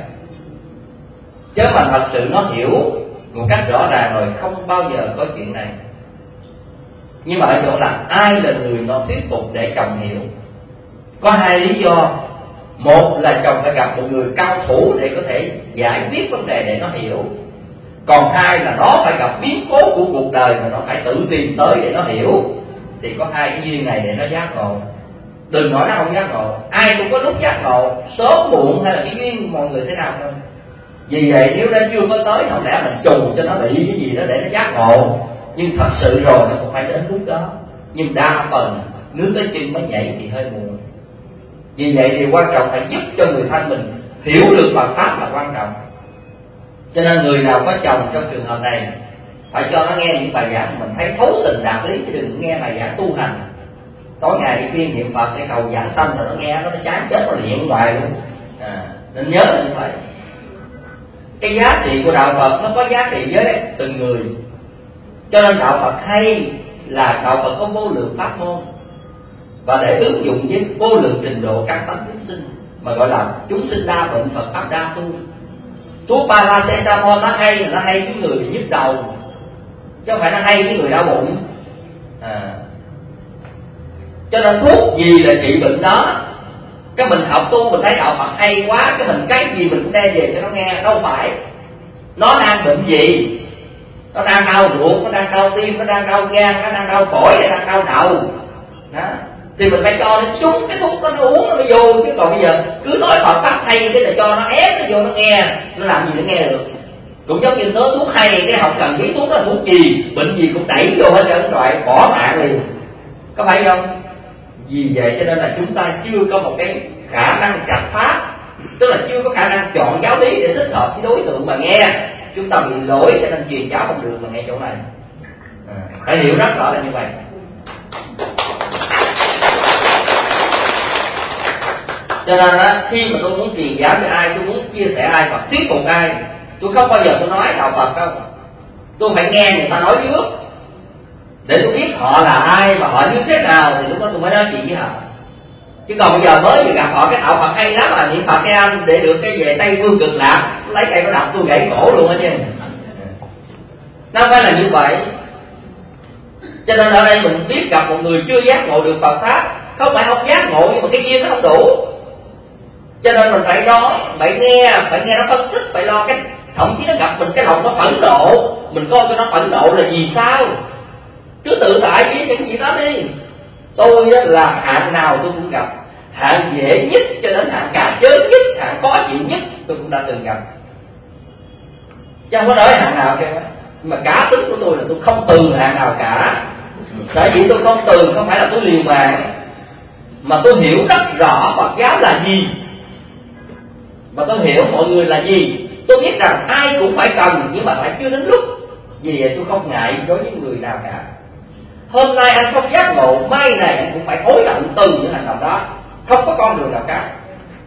Chứ mà thật sự nó hiểu một cách rõ ràng rồi không bao giờ có chuyện này. Nhưng mà ở chỗ là ai là người nó thuyết phục để chồng hiểu. Có hai lý do. Một là chồng phải gặp một người cao thủ để có thể giải quyết vấn đề để nó hiểu. Còn hai là nó phải gặp biến cố của cuộc đời mà nó phải tự tìm tới để nó hiểu. Thì có hai cái duyên này để nó giác ngộ. Đừng nói nó không giác ngộ. Ai cũng có lúc giác ngộ, sớm muộn hay là cái duyên mọi người thế nào thôi. Vì vậy nếu nó chưa có tới, không lẽ mình trù cho nó bị cái gì đó để nó giác ngộ. Nhưng thật sự rồi nó cũng phải đến lúc đó. Nhưng đa phần nước tới chân mới nhảy thì hơi muộn. Vì vậy thì quan trọng phải giúp cho người thân mình hiểu được Phật pháp là quan trọng. Cho nên người nào có chồng trong trường hợp này phải cho nó nghe những bài giảng mình thấy thấu tình đạt lý, chứ đừng nghe bài giảng tu hành. Tối ngày đi khuyên niệm Phật để cầu giảng sanh rồi nó nghe nó nó chán chết, nó liện ngoài luôn. À, nên nhớ là như vậy. Cái giá trị của đạo Phật nó có giá trị với từng người. Cho nên đạo Phật hay là đạo Phật có vô lượng pháp môn, và để ứng dụng với vô lượng trình độ căn tánh chúng sinh, mà gọi là chúng sinh đa bệnh Phật pháp đa tu. Thuốc paracetamol nó hay là nó hay với người nhức đầu, chứ không phải nó hay với người đau bụng. À, cho nên thuốc gì là trị bệnh đó. Cái mình học tu mình thấy đạo Phật hay quá, cái mình cái gì mình cũng đem về cho nó nghe. Đâu phải. Nó đang bệnh gì? Nó đang đau ruột, nó đang đau tim, nó đang đau gan, nó đang đau phổi, nó đang đau đầu đó. Thì mình phải cho nó trúng cái thuốc đó, nó uống nó mới vô. Chứ còn bây giờ cứ nói Phật pháp hay cái là cho nó ép nó vô nó nghe. Nó làm gì nó nghe được. Cũng giống như nói thuốc hay, cái học cần biết thuốc đó là thuốc gì, bệnh gì cũng đẩy vô hết trơn rồi, bỏ mạng liền. Có phải không? Vì vậy cho nên là chúng ta chưa có một cái khả năng chặt pháp, tức là chưa có khả năng chọn giáo lý để thích hợp với đối tượng mà nghe. Chúng ta bị lỗi cho nên truyền giáo không được mà nghe chỗ này. À, phải hiểu rất rõ là như vậy. Cho nên á, khi mà tôi muốn truyền giáo cho ai, tôi muốn chia sẻ ai hoặc thuyết phục ai, tôi không bao giờ tôi nói đạo Phật đâu. Tôi phải nghe người ta nói trước để tôi biết họ là ai và họ như thế nào, thì lúc đó tôi mới nói chuyện với họ. Chứ còn bây giờ mới vừa gặp họ cái đạo Phật hay lắm mà niệm Phật cái anh để được cái về Tây Phương Cực Lạc, lấy cây nó đập tôi gãy cổ luôn hết chứ. Nó phải là như vậy. Cho nên ở đây mình biết gặp một người chưa giác ngộ được Phật pháp, không phải không giác ngộ nhưng mà cái duyên nó không đủ. Cho nên mình phải nói, phải nghe, phải nghe nó phân tích, phải lo cái, thậm chí nó gặp mình cái lòng nó phẫn nộ, mình coi cho nó phẫn nộ là vì sao. Cứ tự tại với những gì đó đi. Tôi là hạng nào tôi cũng gặp, hạng dễ nhất cho đến hạng cá chớn nhất, hạng khó chịu nhất tôi cũng đã từng gặp. Chứ không có nói hạng nào kìa. Mà cá tính của tôi là tôi không từ hạng nào cả. Tại vì tôi không từ không phải là tôi liều mạng, mà tôi hiểu rất rõ Phật giáo là gì, và tôi hiểu mọi người là gì. Tôi biết rằng ai cũng phải cần, nhưng mà phải chưa đến lúc. Vì vậy tôi không ngại đối với người nào cả. Hôm nay anh không giác ngộ, mai này anh cũng phải hối hận từ những hành động đó. Không có con đường nào khác.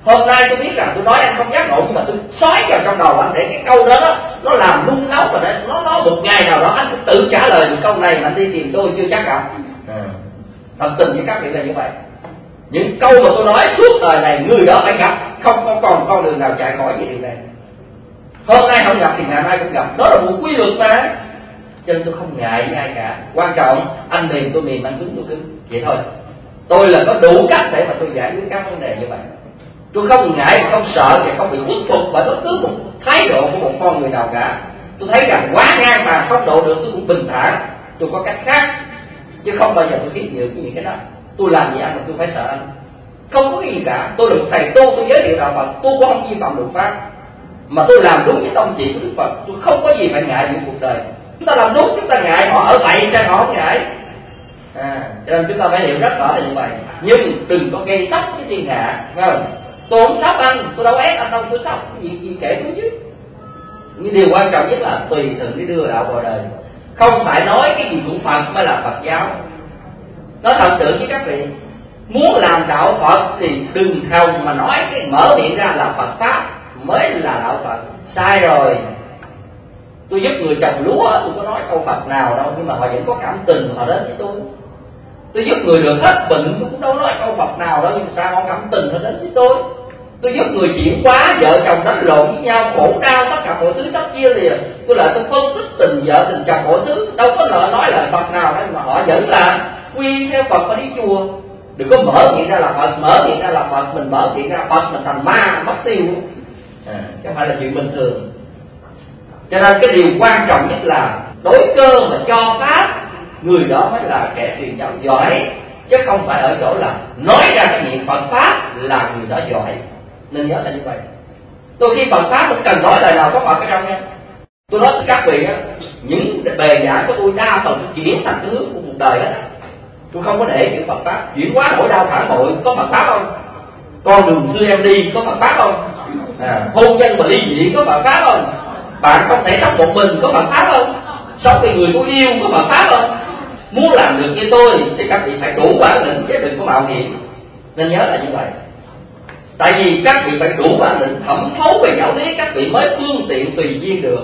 Hôm nay tôi biết rằng tôi nói anh không giác ngộ, nhưng mà tôi xói vào trong đầu anh để cái câu đó nó, nó làm nung nấu, và để nó nó một ngày nào đó anh cũng tự trả lời câu này mà anh đi tìm tôi chưa chắc gặp. À, thật tình với các vị là như vậy. Những câu mà tôi nói suốt đời này người đó phải gặp, không có còn con đường nào chạy khỏi về điều này. Hôm nay không gặp thì ngày mai cũng gặp, đó là một quy luật mà. Cho nên tôi không ngại với ai cả. Quan trọng anh mềm tôi mềm, anh cứng tôi cứng, vậy thôi. Tôi là có đủ cách để mà tôi giải quyết các vấn đề như vậy. Tôi không ngại, không sợ và không bị khuất phục bởi bất cứ một thái độ của một con người nào cả. Tôi thấy rằng quá ngang mà không độ được, tôi cũng bình thản, tôi có cách khác, chứ không bao giờ tôi tiếp nhiều cái những cái đó. Tôi làm gì anh mà tôi phải sợ anh? Không có cái gì cả. Tôi là một thầy tu, tôi giới thiệu đạo Phật, tôi cũng không vi phạm luật pháp, mà tôi làm đúng với tông chỉ của Đức Phật. Tôi không có gì phải ngại những cuộc đời. Chúng ta làm đúng, chúng ta ngại họ ở vậy sao họ không ngại? À, cho nên chúng ta phải hiểu rất rõ là như vậy. Nhưng đừng có gây sốc với thiên hạ, phải không? Tôi không sốc anh, tôi đâu ép anh đâu, tôi sốc gì, gì kể tôi chứ. Nhưng điều quan trọng nhất là tùy thuận để đưa đạo vào đời, không phải nói cái gì cũng Phật mới là Phật giáo. Nói thật sự với các vị, muốn làm đạo Phật thì đừng hòng mà nói cái mở miệng ra là Phật pháp mới là đạo Phật. Sai rồi. Tôi giúp người trồng lúa, tôi có nói câu Phật nào đâu, nhưng mà họ vẫn có cảm tình, họ đến với tôi. Tôi giúp người được hết bệnh, tôi cũng đâu nói câu Phật nào đâu, nhưng mà sao họ cảm tình, họ đến với tôi. Tôi giúp người chuyển quá, vợ chồng đánh lộn với nhau, khổ đau, tất cả mọi thứ sắp chia lìa. Tôi lại tôi phân tích tình vợ, tình chồng, mọi thứ. Đâu có lời nói lời Phật nào đâu, mà họ vẫn là quy theo Phật, phải đi chùa. Đừng có mở miệng ra là Phật, mở miệng ra là Phật, mình mở miệng ra Phật mình thành ma, mất tiêu. À, chứ không phải là chuyện bình thường. Cho nên cái điều quan trọng nhất là đối cơ mà cho pháp, người đó mới là kẻ truyền giáo giỏi, chứ không phải ở chỗ là nói ra cái miệng Phật pháp là người đó giỏi. Nên nhớ là như vậy. Tôi khi Phật pháp không cần nói lời nào có Phật ở trong nha. Tôi nói với các vị á, những bề giảng của tôi đa phần tôi chuyển thành cái hướng của cuộc đời hết. Tôi không có để chữ Phật pháp. Chuyển quá nỗi đau phản bội có Phật pháp không? Con đường xưa em đi có Phật pháp không? À, hôn nhân mà ly dị có Phật pháp không? Bạn không thể sống một mình có Phật pháp không? Sống với người tôi yêu có Phật pháp không? Muốn làm được như tôi thì các vị phải đủ bản lĩnh chứ đừng có mạo hiểm. Nên nhớ là như vậy. Tại vì các vị phải đủ bản lĩnh thẩm thấu về giáo lý, các vị mới phương tiện tùy duyên được.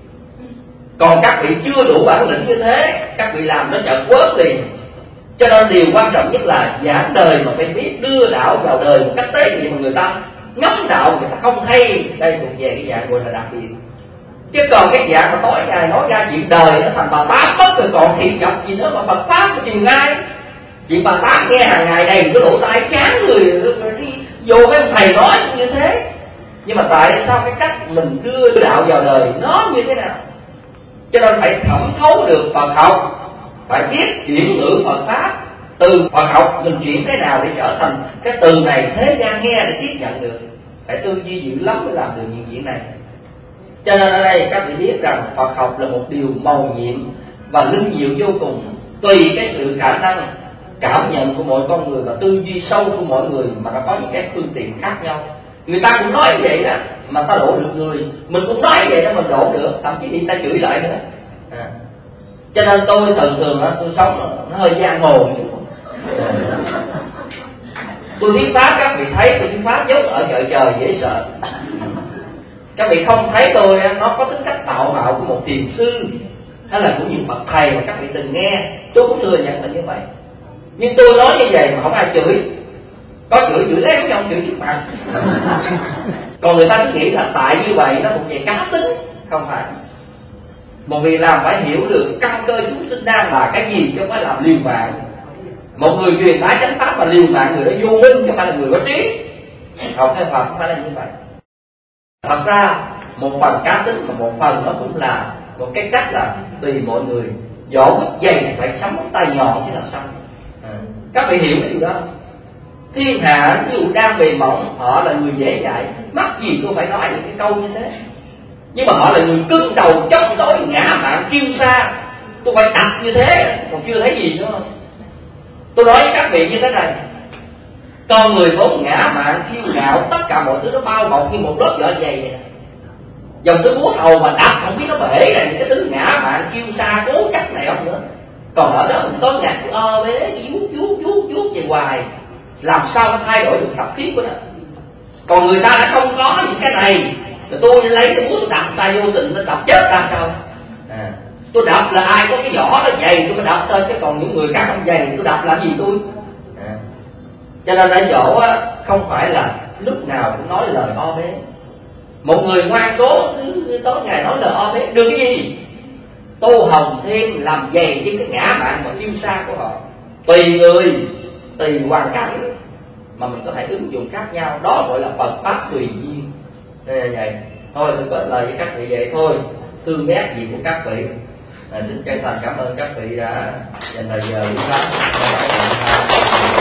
Còn các vị chưa đủ bản lĩnh như thế, các vị làm nó chợt quớt liền. Cho nên điều quan trọng nhất là giảng đời mà phải biết đưa đạo vào đời một cách tế nhị mà người ta ngắm đạo người ta không hay. Đây thuộc về cái dạng gọi là đặc biệt. Chứ còn cái dạng mà tối ngày nói ra chuyện đời nó thành bà tám mất rồi, còn thị nhập gì nữa mà Phật pháp của chiều ngay. Chuyện bà tám nghe hàng ngày này có lỗ tai chán người đi vô mấy ông thầy nói như thế. Nhưng mà tại sao cái cách mình đưa đạo vào đời nó như thế nào? Cho nên phải thẩm thấu được Phật học, phải biết chuyển ngữ Phật pháp. Từ Phật học mình chuyển thế nào để trở thành cái từ này thế gian nghe để tiếp nhận được. Phải tư duy dữ lắm mới làm được những chuyện này. Cho nên ở đây các vị biết rằng Phật học là một điều mầu nhiệm và linh diệu vô cùng. Tùy cái sự khả năng cảm nhận của mỗi con người và tư duy sâu của mỗi người mà nó có những cái phương tiện khác nhau. Người ta cũng nói vậy đó mà ta độ được người, mình cũng nói vậy đó mình độ được, thậm chí bị ta chửi lại nữa. À. Cho nên tôi thường thường đó, tôi sống nó hơi giang hồ chút. À. Tôi thuyết pháp các vị thấy tôi thuyết pháp giống ở chợ trời dễ sợ. Các vị không thấy tôi nó có tính cách tạo mạo của một thiền sư hay là của những bậc thầy mà các vị từng nghe, tôi cũng thừa nhận là như vậy. Nhưng tôi nói như vậy mà không ai chửi. Có chửi chửi lấy không chửi trước mặt. Còn người ta cứ nghĩ là tại như vậy nó thuộc về cá tính. Không phải. Một việc làm phải hiểu được căn cơ chúng sinh đang là cái gì chứ không phải làm liều mạng. Một người truyền bá chánh pháp mà liều mạng người đó vô minh chứ không phải là người có trí. Học theo Phật không phải là như vậy. Thật ra một phần cá tính mà một phần nó cũng là một cái cách là tùy mọi người. Vỏ quýt dày thì phải chấm tay nhọn chứ làm sao. À, các vị hiểu cái điều đó. Thiên hạ ví dụ đang bề mỏng, họ là người dễ dãi, mắc gì tôi phải nói những cái câu như thế. Nhưng mà họ là người cứng đầu chống đối ngã mạn kiêu sa, tôi phải đặt như thế, còn chưa thấy gì nữa. Tôi nói với các vị như thế này, con người vốn ngã mạn kiêu ngạo, tất cả mọi thứ nó bao bọc như một lớp vỏ dày vậy. Dòng thứ búa thầu mà đập không biết nó bể ra những cái thứ ngã mạn kiêu sa cố chấp này không nữa. Còn ở đó mình có ngặt ơ bế vuốt vuốt vuốt vuốt về hoài, làm sao nó thay đổi được tập khí của nó. Còn người ta đã không có những cái này, rồi tôi lấy cái búa tôi đập tay vô tình nó đập chết ta sao? À, tôi đập là ai có cái vỏ nó dày tôi mới đập thôi, chứ còn những người khác không dày tôi đập làm gì tôi? À, cho nên ở chỗ á, không phải là lúc nào cũng nói lời o bế. Một người ngoan cố tối ngày nói lời o bế được cái gì? Tô hồng thêm làm dày với cái ngã mạn và yêu xa của họ. Tùy người, tùy hoàn cảnh mà mình có thể ứng dụng khác nhau, đó gọi là Phật pháp tùy duyên. Đây là vậy. Thôi tôi có lời với các vị vậy thôi, thương ghét gì của các vị. À, xin chân thành cảm ơn các vị đã dành thời giờ quý lắm.